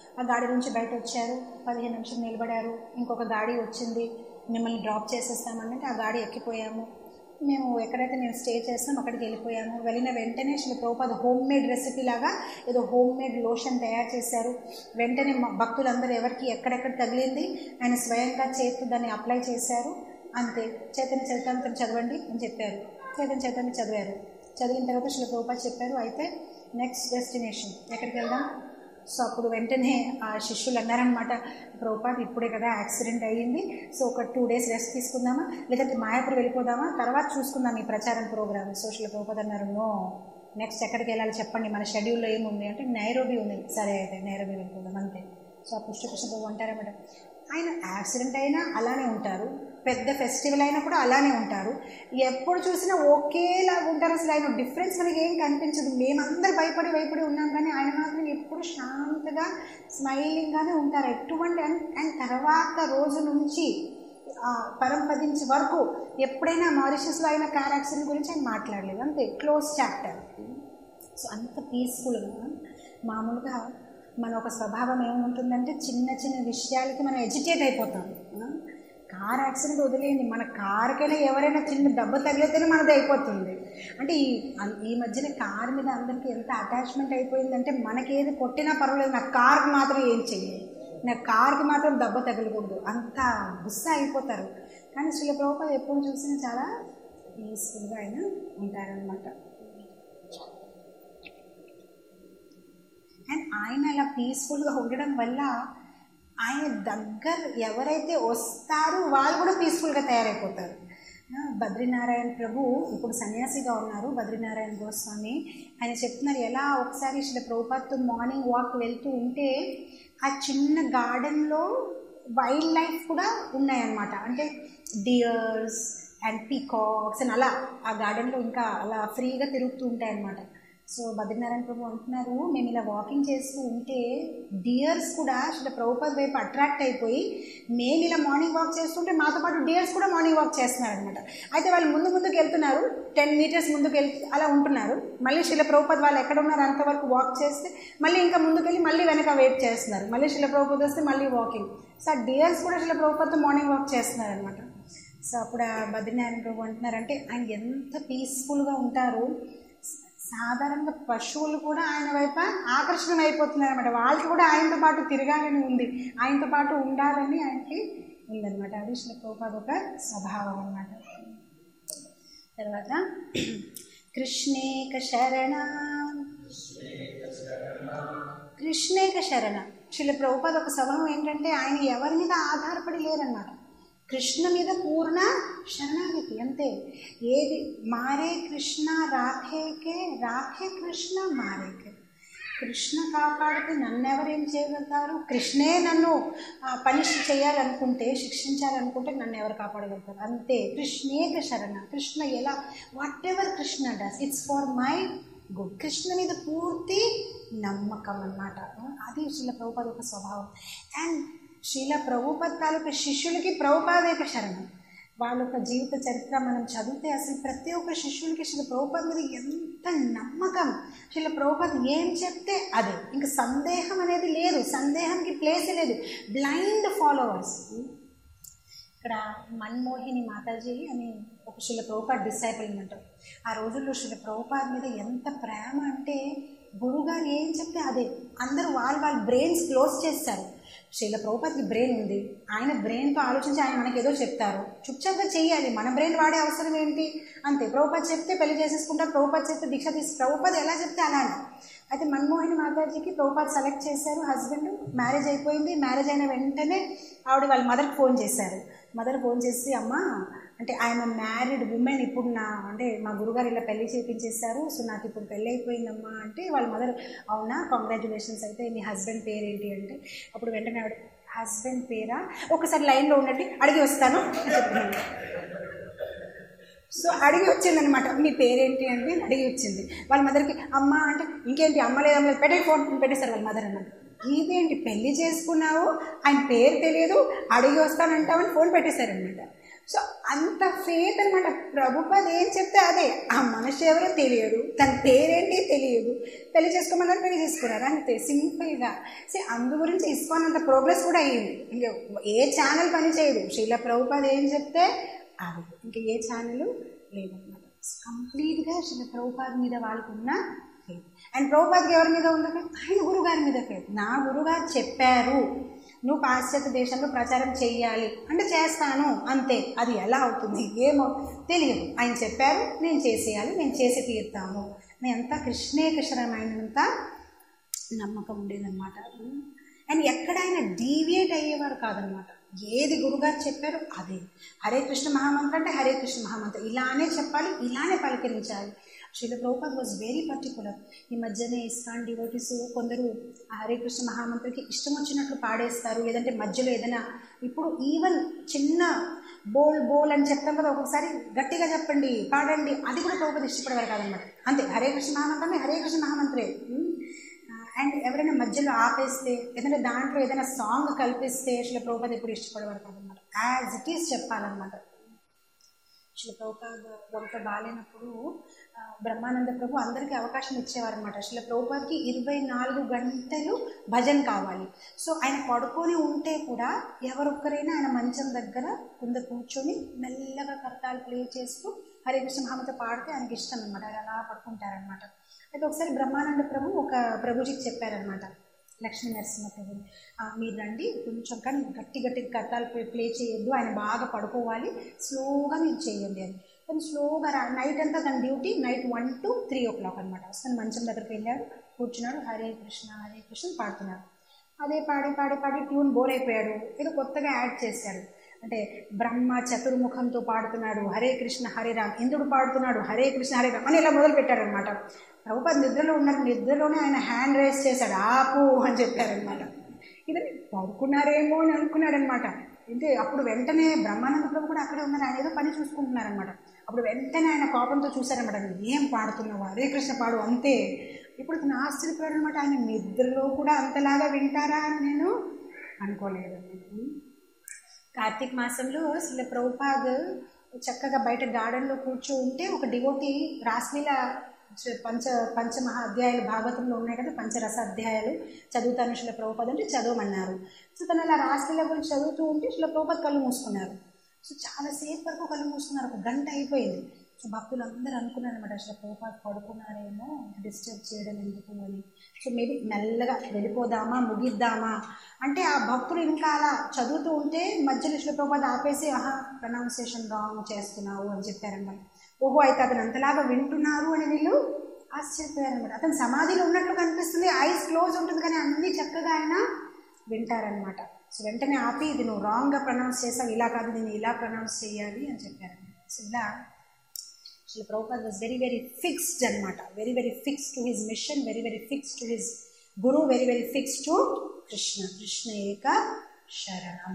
A: ఆ గాడి నుంచి బయట వచ్చారు, 15 నిమిషాలు నిలబడారు, ఇంకొక గాడి వచ్చింది, మిమ్మల్ని డ్రాప్ చేసేస్తామంటే ఆ గాడి ఎక్కిపోయాము. మేము ఎక్కడైతే మేము స్టే చేస్తాం అక్కడికి వెళ్ళిపోయాము. వెళ్ళిన వెంటనే Shri Prabhupada home made recipe లాగా ఏదో హోమ్ మేడ్ లోషన్ తయారు చేశారు. వెంటనే భక్తులందరూ ఎవరికి ఎక్కడెక్కడ తగిలింది ఆయన స్వయంగా చేస్తూ దాన్ని అప్లై చేశారు. అంతే. చైతన్య చరితామృతం చదవండి అని చెప్పారు. చైతన్య చరితామృతం చదివారు. చదివిన తర్వాత శ్రీ ప్రభుపాద చెప్పారు, అయితే నెక్స్ట్ డెస్టినేషన్ ఎక్కడికి వెళ్దాం. సో అప్పుడు వెంటనే ఆ శిష్యులు అన్నారనమాట, ప్రభుపాద ఇప్పుడే కదా యాక్సిడెంట్ అయ్యింది, సో ఒక 2 days రెస్ట్ తీసుకుందామా, లేదంటే మాయాపూర్ వెళ్ళిపోదామా, తర్వాత చూసుకుందాం ఈ ప్రచారం ప్రోగ్రామ్. సో శ్రీ ప్రభుపాద అన్నారు, నో, నెక్స్ట్ ఎక్కడికి వెళ్ళాలి చెప్పండి, మన షెడ్యూల్లో ఏముంది అంటే నైరోబీ ఉంది. సరే అయితే నైరోబీ వెళ్ళిపోదాం అంతే. సో ఆ పుష్పకృష్ణ ప్రభు అంటారన్నమాట, ఆయన యాక్సిడెంట్ అయినా అలానే ఉంటారు, పెద్ద ఫెస్టివల్ అయినా కూడా అలానే ఉంటారు, ఎప్పుడు చూసినా ఒకేలాగా ఉంటారు. అసలు ఆయన డిఫరెన్స్ మనకి ఏం కనిపించదు. మేమందరూ భయపడి ఉన్నాం, కానీ ఆయన మాత్రం ఎప్పుడు శాంతగా స్మైలింగ్గానే ఉంటారు. ఎటువంటి అండ్ తర్వాత రోజు నుంచి పరంపదించే వరకు ఎప్పుడైనా మారిషస్లో అయిన కార్ యాక్సిడెంట్ గురించి ఆయన మాట్లాడలేదు, అంతే, క్లోజ్ చాప్టర్. సో అంత పీస్ఫుల్గా. మామూలుగా మన ఒక స్వభావం ఏముంటుందంటే చిన్న చిన్న విషయాలకి మనం ఎజిటేట్ అయిపోతాం. కార్ యాక్సిడెంట్ వదిలేయండి, మన కార్కైనా ఎవరైనా చిన్న దెబ్బ తగిలితేనే మనది అయిపోతుంది. అంటే ఈ మధ్యన కార్ మీద అందరికీ ఎంత అటాచ్మెంట్ అయిపోయిందంటే మనకేది కొట్టినా పర్వాలేదు, నా కార్కి మాత్రం ఏం చెయ్యాలి, నా కార్కి మాత్రం దెబ్బ తగలకూడదు, అంత గుస్సా అయిపోతారు. కానీ శ్రీల ప్రభుపాద ఎప్పుడు చూసినా చాలా పీస్ఫుల్గా ఆయన ఉంటారనమాట. అండ్ ఆయన అలా పీస్ఫుల్గా ఉండడం వల్ల ఆయన దగ్గర ఎవరైతే వస్తారో వాళ్ళు కూడా పీస్ఫుల్గా తయారైపోతారు. బద్రీనారాయణ ప్రభు ఇప్పుడు సన్యాసిగా ఉన్నారు, బద్రీనారాయణ గోస్వామి. ఆయన చెప్తున్నారు, ఎలా ఒకసారి శ్రీ ప్రభుపాదతో మార్నింగ్ వాక్ వెళ్తూ ఉంటే ఆ చిన్న గార్డెన్లో వైల్డ్ లైఫ్ కూడా ఉన్నాయన్నమాట. అంటే డియర్స్ అండ్ పీకాక్స్ అని అలా ఆ గార్డెన్లో ఇంకా అలా ఫ్రీగా తిరుగుతూ ఉంటాయన్నమాట. సో బద్రీనారాయణ ప్రభు అంటున్నారు, మేము ఇలా వాకింగ్ చేస్తూ ఉంటే డియర్స్ కూడా శ్రీ ప్రభుపాద వైపు అట్రాక్ట్ అయిపోయి మేము ఇలా మార్నింగ్ వాక్ చేస్తుంటే మాతో పాటు డియర్స్ కూడా మార్నింగ్ వాక్ చేస్తున్నారు అనమాట. అయితే వాళ్ళు ముందుకు వెళ్తున్నారు, 10 meters ముందుకు వెళ్తూ అలా ఉంటున్నారు. మళ్ళీ శ్రీ ప్రభుపాద వాళ్ళు ఎక్కడ ఉన్నారు అంతవరకు వాక్ చేస్తే మళ్ళీ ఇంకా ముందుకెళ్ళి మళ్ళీ వెనక వెయిట్ చేస్తున్నారు. మళ్ళీ శ్రీ ప్రభుపాద వస్తే మళ్ళీ వాకింగ్. సో డియర్స్ కూడా శ్రీ ప్రభుపాదతో మార్నింగ్ వాక్ చేస్తున్నారు అనమాట. సో అప్పుడు బద్రీనారాయణ ప్రభు అంటున్నారంటే ఆయన ఎంత పీస్ఫుల్గా ఉంటారు. సాధారణంగా పశువులు కూడా ఆయన వైపు ఆకర్షణ అయిపోతున్నారు అనమాట. వాళ్ళకి కూడా ఆయనతో పాటు తిరగాలని ఉంది, ఆయనతో పాటు ఉండాలని ఆయనకి ఉందన్నమాట. అది శ్రీ ప్రభుపాద ఒక స్వభావం అన్నమాట. తర్వాత కృష్ణేక శరణ, కృష్ణేక శరణ. శ్రీ ప్రభుపాద ఒక స్వభావం ఏంటంటే ఆయన ఎవరి మీద ఆధారపడి లేరన్నమాట. కృష్ణ మీద పూర్ణ శరణాగతి అంతే. ఏది మారే కృష్ణ రాఖేకే, రాఖే కృష్ణ మారేకే. కృష్ణ కాపాడితే నన్ను ఎవరేం చేయగలుగుతారు, కృష్ణే నన్ను పనిష్ చేయాలనుకుంటే, శిక్షించాలనుకుంటే నన్ను ఎవరు కాపాడగలుగుతారు, అంతే. కృష్ణేక శరణ. కృష్ణ ఎలా, whatever Krishna does it's for my good. Krishna మీద పూర్తి నమ్మకం అన్నమాట. అది శ్రీల ప్రభుపాద ఒక స్వభావం. అండ్ శ్రీల ప్రభుపాద తాలూకా శిష్యులకి ప్రభుపాద యొక్క శరణం. వాళ్ళ యొక్క జీవిత చరిత్ర మనం చదివితే అసలు ప్రతి ఒక్క శిష్యులకి శ్రీల ప్రభుపాద మీద ఎంత నమ్మకం. శ్రీల ప్రభుపాద ఏం చెప్తే అదే, ఇంకా సందేహం అనేది లేదు, సందేహానికి ప్లేసే లేదు. Blind followers. ఇక్కడ మన్మోహిని మాతాజీ అని ఒక శ్రీల ప్రభుపాద డిసైపుల్ అంటారు. ఆ రోజుల్లో శ్రీల ప్రభుపాద మీద ఎంత ప్రేమ అంటే గురువుగారు ఏం చెప్తే అదే. అందరూ వాళ్ళ బ్రెయిన్స్ క్లోజ్ చేస్తారు. శ్రీల ప్రభుపాదకి బ్రెయిన్ ఉంది, ఆయన బ్రెయిన్తో ఆలోచించి ఆయన మనకి ఏదో చెప్తారు, చుప్చాప్గా చేయాలి, మన బ్రెయిన్ వాడే అవసరం ఏంటి, అంతే. ప్రభుపాద చెప్తే పెళ్లి చేసేసుకుంటారు, ప్రభుపాద చెప్తే దీక్ష ప్రభుపాద ఎలా చెప్తే అలానే. అయితే మన్మోహిని మాతాజీకి ప్రభుపాద సెలెక్ట్ చేశారు హస్బెండ్. మ్యారేజ్ అయిపోయింది. మ్యారేజ్ అయిన వెంటనే ఆవిడ వాళ్ళ మదర్కి ఫోన్ చేశారు. మదర్ ఫోన్ చేసి, అమ్మ అంటే ఆయన మ్యారీడ్ ఉమెన్, ఇప్పుడు అంటే మా గురుగారు ఇలా పెళ్లి చేయించేశారు, సో నాకు ఇప్పుడు పెళ్ళి అయిపోయిందమ్మా అంటే వాళ్ళ మదర్, అవునా, కంగ్రాచులేషన్స్, అయితే మీ హస్బెండ్ పేరు ఏంటి అంటే, అప్పుడు వెంటనే ఆవిడ, హస్బెండ్ పేరా, ఒకసారి లైన్లో ఉండండి అడిగి వస్తాను అని చెప్పాను. సో అడిగి వచ్చిందనమాట, మీ పేరేంటి అంటే అడిగి వచ్చింది. వాళ్ళ మదర్కి అమ్మ అంటే, ఇంకేంటి అమ్మ లేదు పెట్టే ఫోన్ పెట్టేశారు వాళ్ళ మదర్ అన్నమాట. ఇదేంటి పెళ్లి చేసుకున్నావు, ఆయన పేరు తెలియదు, అడిగి వస్తానంటావని ఫోన్ పెట్టేశారనమాట. సో అంత ఫేత్ అనమాట. ప్రభుపాద ఏం చెప్తే అదే. ఆ మనిషి ఎవరో తెలియదు, తన పేరేంటి తెలియదు, పెళ్లి చేసుకోమన్నారు, పెళ్లి చేసుకున్నారు, అంతే సింపుల్గా. సో అందు గురించి ఇస్కాన్ అంత ప్రోగ్రెస్ కూడా అయ్యింది. ఇంకా ఏ ఛానల్ పని చేయదు, శ్రీల ప్రభుపాద ఏం చెప్తే అది, ఇంకా ఏ ఛానల్ లేదన్నమాట. కంప్లీట్గా శ్రీల ప్రభుపాద మీద వాళ్ళకున్న ఫేత్. అండ్ ప్రభుపాదకి ఎవరి మీద ఉందో ఫేత్? ఆయన గురుగారి మీద ఫేత్. నా గురుగారు చెప్పారు నువ్వు పాశ్చాత్య దేశంలో ప్రచారం చేయాలి అంటే చేస్తాను అంతే. అది ఎలా అవుతుంది ఏమో తెలియదు, ఆయన చెప్పారు నేను చేసేయాలి, నేను చేసి తీరుతాను. నేను అంతా కృష్ణేకశరమైనంత నమ్మకం ఉండేదన్నమాట. అండ్ ఎక్కడైనా డీవియేట్ అయ్యేవారు కాదనమాట. ఏది గురుగారు చెప్పారో అదే. హరే కృష్ణ మహామంత్ర అంటే హరే కృష్ణ మహామంత్ర ఇలానే చెప్పాలి, ఇలానే పలకరించాలి. Srila Prabhupad was very particular. ఈ మధ్యనే ఇస్కాన్ డివోటీస్ కొందరు హరే కృష్ణ మహామంత్రకి ఇష్టం వచ్చినట్లు పాడేస్తారు, లేదంటే మధ్యలో ఏదైనా, ఇప్పుడు ఈవెన్ చిన్న బోల్ అని చెప్తాం కదా, ఒక్కొక్కసారి గట్టిగా చెప్పండి పాడండి, అది కూడా ప్రభుపాద్ ఇష్టపడేవారు కాదనమాట. అంతే, హరే కృష్ణ మహామంత్రమే హరే కృష్ణ మహామంత్రే. అండ్ ఎవరైనా మధ్యలో ఆపేస్తే, ఏదైనా దాంట్లో ఏదైనా సాంగ్ కల్పిస్తే శ్రీల ప్రభుపాద్ ఎప్పుడు ఇష్టపడేవారు కాదనమాట. యాజ్ ఇట్ ఈస్ చెప్పాలన్నమాట. శ్రీల ప్రభుపాద్ ఒంట బాగాలేనప్పుడు బ్రహ్మానంద ప్రభు అందరికీ అవకాశం ఇచ్చేవారు అనమాట. శ్రీల ప్రభుపాద్కి 24 గంటలు భజన కావాలి. సో ఆయన పడుకొని ఉంటే కూడా ఎవరొక్కరైనా ఆయన మంచం దగ్గర కింద కూర్చొని మెల్లగా కర్తాలు ప్లే చేస్తూ హరే కృష్ణ మహామంత్ర పాడితే ఆయనకి ఇష్టం అనమాట. ఆయన అలా పడుకుంటారనమాట. అయితే ఒకసారి బ్రహ్మానంద ప్రభు ఒక ప్రభుజీకి చెప్పారనమాట, లక్ష్మీ నరసింహ ప్రభు, మీరు రండి కొంచెం, కానీ గట్టి కర్తాలు ప్లే చేయొద్దు, ఆయన బాగా పడుకోవాలి, స్లోగా మీరు చేయండి అని. కానీ స్లోగా నైట్ అంతా తన డ్యూటీ నైట్ 1 to 3 o'clock అనమాట. అసలు మంచం దగ్గరికి వెళ్ళాడు, కూర్చున్నాడు, హరే కృష్ణ పాడుతున్నాడు. అదే పాడి ట్యూన్ బోర్ అయిపోయాడు. ఏదో కొత్తగా యాడ్ చేశాడు. అంటే బ్రహ్మ చతుర్ముఖంతో పాడుతున్నాడు హరే కృష్ణ హరే రామ్, ఇంద్రుడు పాడుతున్నాడు హరే కృష్ణ హరే రామ్ అని ఇలా మొదలు పెట్టారనమాట. ప్రభుపాద్ నిద్రలో ఉన్నారు, నిద్రలోనే ఆయన హ్యాండ్ రైజ్ చేశాడు, ఆపు అని చెప్పారనమాట. ఇది పడుకున్నారేమో అని అనుకున్నాడనమాట. అంటే అప్పుడు వెంటనే బ్రహ్మానంద ప్రభు కూడా అక్కడే ఉన్నారు, ఆయన ఏదో పని చూసుకుంటున్నారనమాట. అప్పుడు వెంటనే ఆయన కోపంతో చూశారనమాట, ఏం పాడుతున్నావు, హరే కృష్ణ పాడు అంతే. ఇప్పుడు తను ఆశ్చర్యపోయాడు అనమాట, ఆయన నిద్రలో కూడా అంతలాగా వింటారా అని నేను అనుకోలేదు. కార్తీక మాసంలో శ్రీల ప్రభుపాద్ చక్కగా బయట గార్డెన్లో కూర్చో ఉంటే ఒక డివోటీ రాస్లీల పంచమహా అధ్యాయాలు భాగవతంలో ఉన్నాయి కదా, పంచరస అధ్యాయాలు చదువుతాను శ్రీల ప్రభుపాద్ అంటే చదవమన్నారు. సో తను అలా రాస్లీల గురించి చదువుతూ ఉంటే శ్రీల ప్రభుపాద్ కళ్ళు మూసుకున్నారు. సో చాలాసేపు వరకు కళ్ళు మూసుకున్నారు, 1 గంట అయిపోయింది. సో భక్తులు అందరూ అనుకున్నారు అనమాట, శ్రీల ప్రభుపాద్ పడుకున్నారేమో, డిస్టర్బ్ చేయడం ఎందుకు అని. సో మేబీ మెల్లగా వెళ్ళిపోదామా, ముగిద్దామా అంటే ఆ భక్తులు ఇంకా అలా చదువుతూ ఉంటే మధ్యలో శ్రీల ప్రభుపాద్ ఆపేసి, ప్రొనౌన్సియేషన్ రాంగ్ చేస్తున్నావు అని చెప్పారనమాట. ఓహో, అయితే అతను అంతలాగా వింటున్నారు అని వీళ్ళు ఆశ్చర్యపోయారనమాట. అతను సమాధిలో ఉన్నట్లు కనిపిస్తుంది, ఐస్ క్లోజ్ ఉంటుంది, కానీ అన్నీ చక్కగా ఆయన వింటారనమాట. సో వెంటనే ఆపి, ఇది నువ్వు రాంగ్గా ప్రొనౌన్స్ చేసావు, ఇలా కాదు నేను ఇలా ప్రొనౌన్స్ చేయాలి అని చెప్పారనమాట. సో ఇలా Srila Prabhupad was very fixed అనమాట, very fixed to his mission, very fixed to his guru, very fixed to Krishna ఏక శరణం.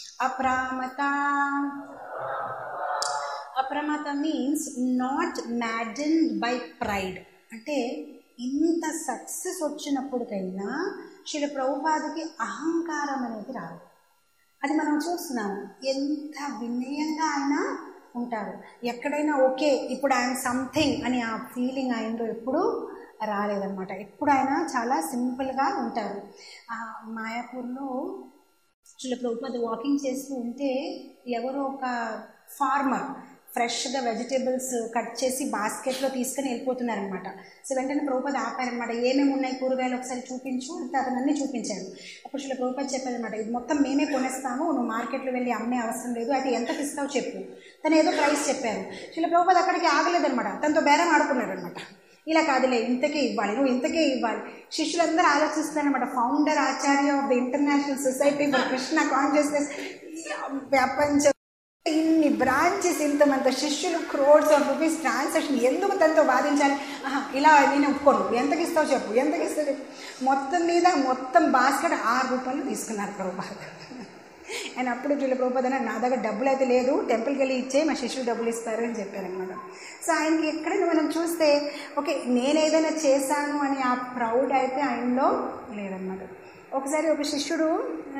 A: అప్రమత means not maddened by pride. అంటే ఇంత సక్సెస్ వచ్చినప్పటికైనా శ్రీల ప్రభుపాదకి అహంకారం అనేది రాదు. అది మనం చూస్తున్నాము, ఎంత వినయంగా ఆయన ఉంటారు. ఎక్కడైనా ఓకే ఇప్పుడు ఆయన సంథింగ్ అని ఆ ఫీలింగ్ ఆయనలో ఎప్పుడు రాలేదన్నమాట. ఎప్పుడు ఆయన చాలా సింపుల్గా ఉంటారు. మాయాపూర్లో శ్రీల ప్రభుపాద్ వాకింగ్ చేస్తూ ఉంటే ఎవరో ఒక ఫార్మర్ ఫ్రెష్గా వెజిటేబుల్స్ కట్ చేసి బాస్కెట్లో తీసుకుని వెళ్ళిపోతున్నారనమాట. సో వెంటనే ప్రభుపాద్ ఆపారనమాట, ఏమేమి ఉన్నాయి కూరగాయలు ఒకసారి చూపించు అంటే అతను అన్నీ చూపించాడు. అప్పుడు శ్రీల ప్రభుపాద్ చెప్పారనమాట, ఇది మొత్తం మేమే కొనేస్తాము, నువ్వు మార్కెట్లో వెళ్ళి అమ్మే అవసరం లేదు, అయితే ఎంతకి ఇస్తావు చెప్పు. తను ఏదో ప్రైస్ చెప్పారు. శ్రీల ప్రభుపాద్ అక్కడికి ఆగలేదనమాట, తనతో బేరం ఆడుకున్నారనమాట. ఇలా కాదులే, ఇంతకే ఇవ్వాలి, నువ్వు ఇంతకే ఇవ్వాలి. శిష్యులందరూ ఆలోచిస్తారనమాట, founder acharya of the international society for Krishna consciousness, ప్రపంచం ఇన్ని బ్రాంచెస్, ఇంతమంది శిష్యులు, crores of rupees ట్రాన్సాక్షన్, ఎందుకు తనతో బాధించాలి, ఇలా నేను ఒప్పుకోను, ఎంతకి ఇస్తావు చెప్పు, ఎంతకి ఇస్తావు చెప్పు. మొత్తం బాస్కెట్ 6 రూపాయలు తీసుకున్నారు ప్రభుపాద్. అండ్ అప్పుడు శ్రీల ప్రభుపాద్ అన్న, నా దగ్గర డబ్బులు అయితే లేదు, టెంపుల్కి వెళ్ళి ఇచ్చే మా శిష్యులు డబ్బులు ఇస్తారు అని చెప్పారనమాట. సో ఆయనకి ఎక్కడైనా మనం చూస్తే ఓకే నేను ఏదైనా చేశాను అని ఆ ప్రౌడ్ అయితే ఆయనలో లేదనమాట. ఒకసారి ఒక శిష్యుడు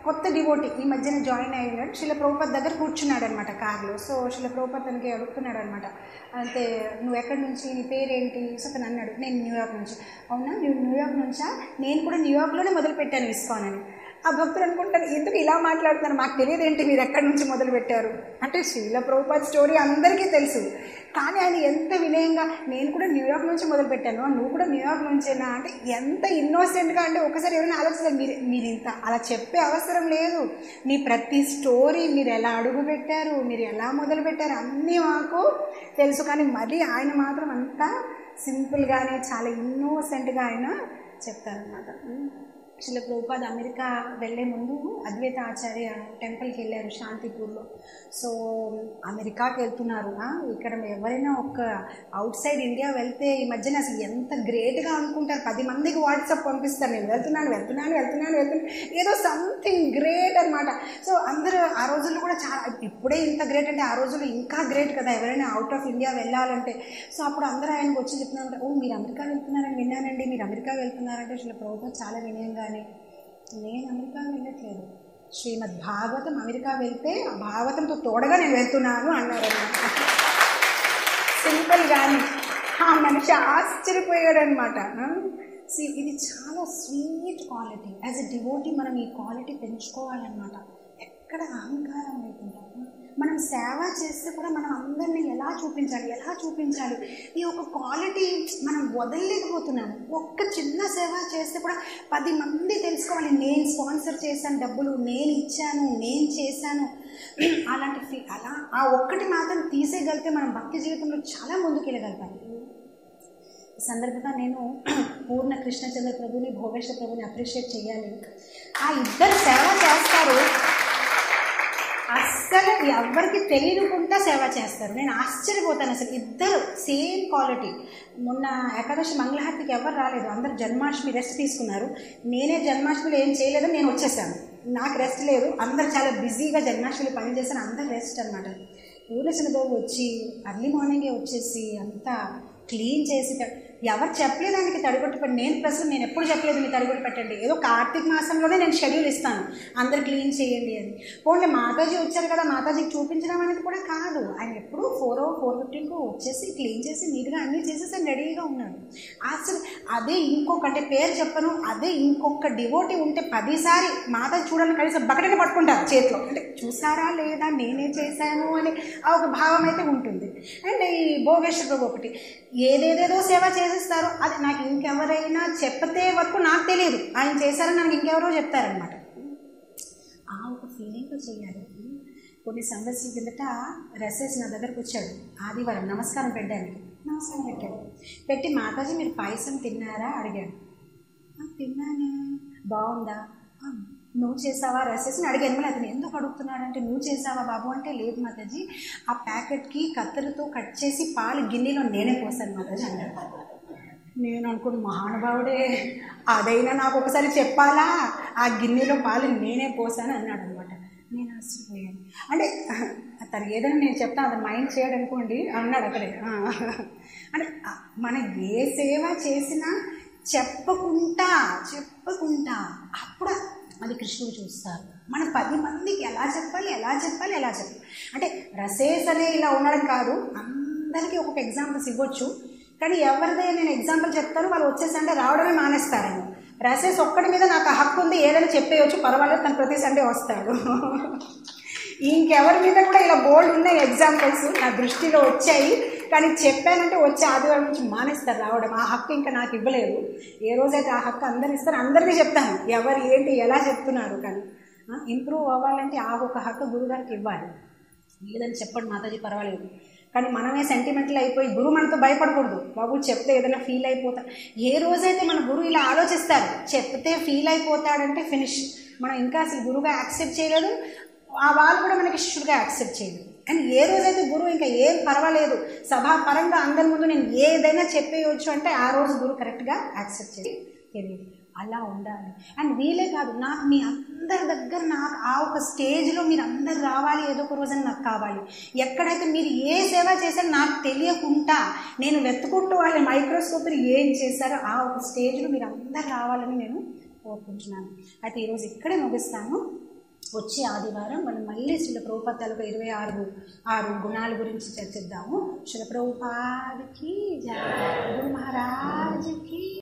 A: కొత్త డివోటీ ఈ మధ్యన జాయిన్ అయ్యాడు. శిల ప్రభుపాద్ దగ్గర కూర్చున్నాడు అనమాట కార్లో. సో శిల ప్రభుపాద్ తనకి అడుగుతున్నాడు అనమాట, అంటే నువ్వు ఎక్కడి నుంచి, నీ పేరేంటి? సో తను అన్నాడు, నేను న్యూయార్క్ నుంచి. అవునా, నువ్వు న్యూయార్క్ నుంచా? నేను కూడా న్యూయార్క్లోనే మొదలుపెట్టాను ఇస్కాన్ అని. ఆ భక్తులు అనుకుంటారు, ఎందుకు ఇలా మాట్లాడుతున్నారు, మాకు తెలియదు ఏంటి మీరు ఎక్కడి నుంచి మొదలుపెట్టారు అంటే. శిల ప్రభుపాద్ స్టోరీ అందరికీ తెలుసు, కానీ ఆయన ఎంత వినయంగా, నేను కూడా న్యూయార్క్ నుంచి మొదలుపెట్టాను, నువ్వు కూడా న్యూయార్క్ నుంచేనా అంటే ఎంత ఇన్నోసెంట్గా. అంటే ఒకసారి ఎవరైనా ఆలోచిస్తారు, మీరు ఇంత అలా చెప్పే అవసరం లేదు, మీ ప్రతి స్టోరీ మీరు ఎలా అడుగు పెట్టారు, మీరు ఎలా మొదలు పెట్టారు అన్నీ మాకు తెలుసు. కానీ మరి ఆయన మాత్రం అంతా సింపుల్గానే చాలా ఇన్నోసెంట్గా ఆయన చెప్తారనమాట. శిల ప్రభుపాద్ అమెరికా వెళ్ళే ముందు అద్వైత ఆచార్య టెంపుల్కి వెళ్ళారు శాంతిపూర్లో. సో అమెరికాకి వెళ్తున్నారు, ఇక్కడ ఎవరైనా ఒక అవుట్ సైడ్ ఇండియా వెళ్తే ఈ మధ్యన అసలు ఎంత గ్రేట్గా అనుకుంటారు. 10 మందికి వాట్సాప్ పంపిస్తారు, నేను వెళ్తున్నాను ఏదో సంథింగ్ గ్రేట్ అనమాట. సో అందరూ ఆ రోజుల్లో కూడా చాలా, ఇప్పుడే ఇంత గ్రేట్ అంటే ఆ రోజుల్లో ఇంకా గ్రేట్ కదా ఎవరైనా అవుట్ ఆఫ్ ఇండియా వెళ్ళాలంటే. సో అప్పుడు అందరూ ఆయనకు వచ్చి చెప్తున్నారు, ఓ మీరు అమెరికా వెళ్తున్నారని విన్నానండి, మీరు అమెరికా వెళ్తున్నారంటే శిల ప్రభుపాద్ చాలా వినయంగా, నేను అమెరికా వెళ్ళట్లేదు, శ్రీమద్ భాగవతం అమెరికా వెళ్తే ఆ భాగవతంతో తోడగా నేను వెళ్తున్నాను అన్నారు అనమాట. సింపుల్ కానీ ఆ మనిషి ఆశ్చర్యపోయాడు అనమాట. ఇది చాలా sweet quality. As a devotee మనం ఈ క్వాలిటీ పెంచుకోవాలన్నమాట. ఎక్కడ అహంకారం లేకుండా మనం సేవ చేస్తే కూడా మనం అందరినీ ఎలా చూపించాలి ఈ ఒక క్వాలిటీ మనం వదలలేకపోతున్నాము. ఒక్క చిన్న సేవ చేస్తే కూడా 10 మంది తెలుసుకోవాలి, నేను స్పాన్సర్ చేశాను, డబ్బులు నేను ఇచ్చాను, నేను చేశాను, అలాంటి అలా ఆ ఒక్కటి మాత్రం తీసేయగలిగితే మనం భక్తి జీవితంలో చాలా ముందుకు వెళ్ళగలుగుతాం. ఈ సందర్భంగా నేను పూర్ణ కృష్ణచంద్ర ప్రభుని, భోగేశ్వర ప్రభుని అప్రిషియేట్ చేయాలి. ఆ ఇద్దరు సేవ చేస్తారు, అస్సలు ఎవరికి తెలియకుండా సేవ చేస్తారు. నేను ఆశ్చర్యపోతాను అసలు. ఇద్దరు సేమ్ క్వాలిటీ. మొన్న ఏకాదశి మంగళహారతికి ఎవరు రాలేదు, అందరు జన్మాష్టమి రెస్ట్ తీసుకున్నారు. నేనే జన్మాష్టమిలో ఏం చేయలేదని నేను వచ్చేసాను, నాకు రెస్ట్ లేదు. అందరు చాలా బిజీగా జన్మాష్టమిలో పని చేశాను, అందరు రెస్ట్ అనమాట. పూర్ణచంద్రబాబు వచ్చి అర్లీ మార్నింగే వచ్చేసి అంతా క్లీన్ చేసి, ఎవరు చెప్పలేదానికి తడిగొట్టు పెట్టండి, నేను ప్రశ్న నేను ఎప్పుడు చెప్పలేదు మీరు తడిగొట్టు పెట్టండి, ఏదో కార్తీక మాసంలోనే నేను షెడ్యూల్ ఇస్తాను అందరు క్లీన్ చేయండి అని. పోనీ మాతాజీ వచ్చారు కదా, మాతాజీకి చూపించడం అనేది కూడా కాదు, ఆయన ఎప్పుడు 4:15కు వచ్చేసి క్లీన్ చేసి నీట్గా అన్నీ చేసేసి రెడీగా ఉన్నాడు. అసలు అదే అంటే పేరు చెప్పను, అదే ఇంకొక డివోటీ ఉంటే 10 సారి మాతాజీ చూడాలని కనీసం బకెట్ని పట్టుకుంటారు చేతిలో, అంటే చూసారా లేదా నేనే చేశాను అని ఆ ఒక భావం అయితే ఉంటుంది. అండ్ ఈ భోగేశ్వర ప్రభు ఒకటి ఏదేదేదో సేవ చేసేస్తారు, అది నాకు ఇంకెవరైనా చెప్పతే వరకు నాకు తెలియదు, ఆయన చేశారని నాకు ఇంకెవరో చెప్తారనమాట. ఆ ఒక ఫీలింగ్తో చేయాలి. కొన్ని సంవత్సరాల కిందట రసేష్ నా దగ్గరకు వచ్చాడు, ఆదివారం నమస్కారం పెట్టాడు. పెట్టి మాతాజీ మీరు పాయసం తిన్నారా అడిగాడు. తిన్నాను, బాగుందా, నువ్వు చేసావా రసేసి అడిగాను. మళ్ళీ అతను ఎందుకు అడుగుతున్నాడంటే, నువ్వు చేసావా బాబు అంటే, లేదు మాతాజీ ఆ ప్యాకెట్కి కత్తెరతో కట్ చేసి పాలు గిన్నెలో నేనే పోసాను మాతాజీ అన్నాడు. నేను అనుకున్న మహానుభావుడే, అదైనా నాకు ఒకసారి చెప్పాలా, ఆ గిన్నెలో పాలు నేనే పోసాను అన్నాడు అనమాట. నేను ఆశ్చర్యపోయాను. అంటే తను ఏదైనా నేను చెప్తాను, అది మైండ్ చేయడు అనుకోండి అన్నాడు అక్కడే. అంటే మనం ఏ సేవ చేసినా చెప్పకుండా అప్పుడు అది కృష్ణుడు చూస్తారు. మనం 10 మందికి ఎలా చెప్పాలి అంటే రసేస్ అనే ఇలా ఉండడం కాదు, అందరికీ ఒక్కొక్క ఎగ్జాంపుల్స్ ఇవ్వచ్చు. కానీ ఎవరిదే నేను ఎగ్జాంపుల్ చెప్తాను, వాళ్ళు వచ్చేసంటే రావడమే మానేస్తారేమో. రసేస్ ఒక్కడి మీద నాకు హక్కు ఉంది, ఏదైనా చెప్పేయచ్చు, పర్వాలేదు, తను ప్రతి సండే వస్తాడు. ఇంకెవరి మీద కూడా ఇలా బోల్డ్ ఉన్నాయి ఎగ్జాంపుల్స్ నా దృష్టిలో వచ్చాయి. కానీ చెప్పానంటే వచ్చే ఆదివారం నుంచి మానేస్తారు రావడం. ఆ హక్కు ఇంకా నాకు ఇవ్వలేదు. ఏ రోజైతే ఆ హక్కు అందరు ఇస్తారు, అందరికీ చెప్తాను ఎవరు ఏంటి ఎలా చెప్తున్నారు. కానీ ఇంప్రూవ్ అవ్వాలంటే ఆ ఒక హక్కు గురుగారికి ఇవ్వాలి. లేదని చెప్పండి మాతాజీ పర్వాలేదు, కానీ మనమే సెంటిమెంటల్ అయిపోయి గురువు మనతో భయపడకూడదు. బాబు చెప్తే ఏదైనా ఫీల్ అయిపోతా, ఏ రోజైతే మన గురువు ఇలా ఆలోచిస్తారు చెప్తే ఫీల్ అయిపోతాడంటే ఫినిష్. మనం ఇంకా అసలు గురువుగా యాక్సెప్ట్ చేయలేదు, ఆ వాళ్ళు కూడా మనకి శిష్యుడిగా యాక్సెప్ట్ చేయలేదు. అండ్ ఏ రోజైతే గురువు ఇంకా ఏం పర్వాలేదు సభాపరంగా అందరి ముందు నేను ఏదైనా చెప్పేయచ్చు అంటే ఆ రోజు గురువు కరెక్ట్గా యాక్సెప్ట్ తెలియదు. అలా ఉండాలి. అండ్ వీలే కాదు, నాకు మీ అందరి దగ్గర నాకు ఆ ఒక స్టేజ్లో మీరు అందరు రావాలి, ఏదో ఒక రోజున నాకు కావాలి. ఎక్కడైతే మీరు ఏ సేవ చేశారో నాకు తెలియకుండా నేను వెతుకుంటూ వాళ్ళ మైక్రోస్కోప్ని ఏం చేశారో ఆ ఒక స్టేజ్లో మీరు అందరు రావాలని నేను కోరుకుంటున్నాను. అయితే ఈరోజు ఇక్కడే ముగిస్తాను. వచ్చే ఆదివారం మనం మళ్ళీ శ్రీల ప్రభుపాద తాలూకా 26 గుణాల గురించి చర్చిద్దాము. శ్రీల ప్రభుపాదకి జై, గురు మహారాజ్కి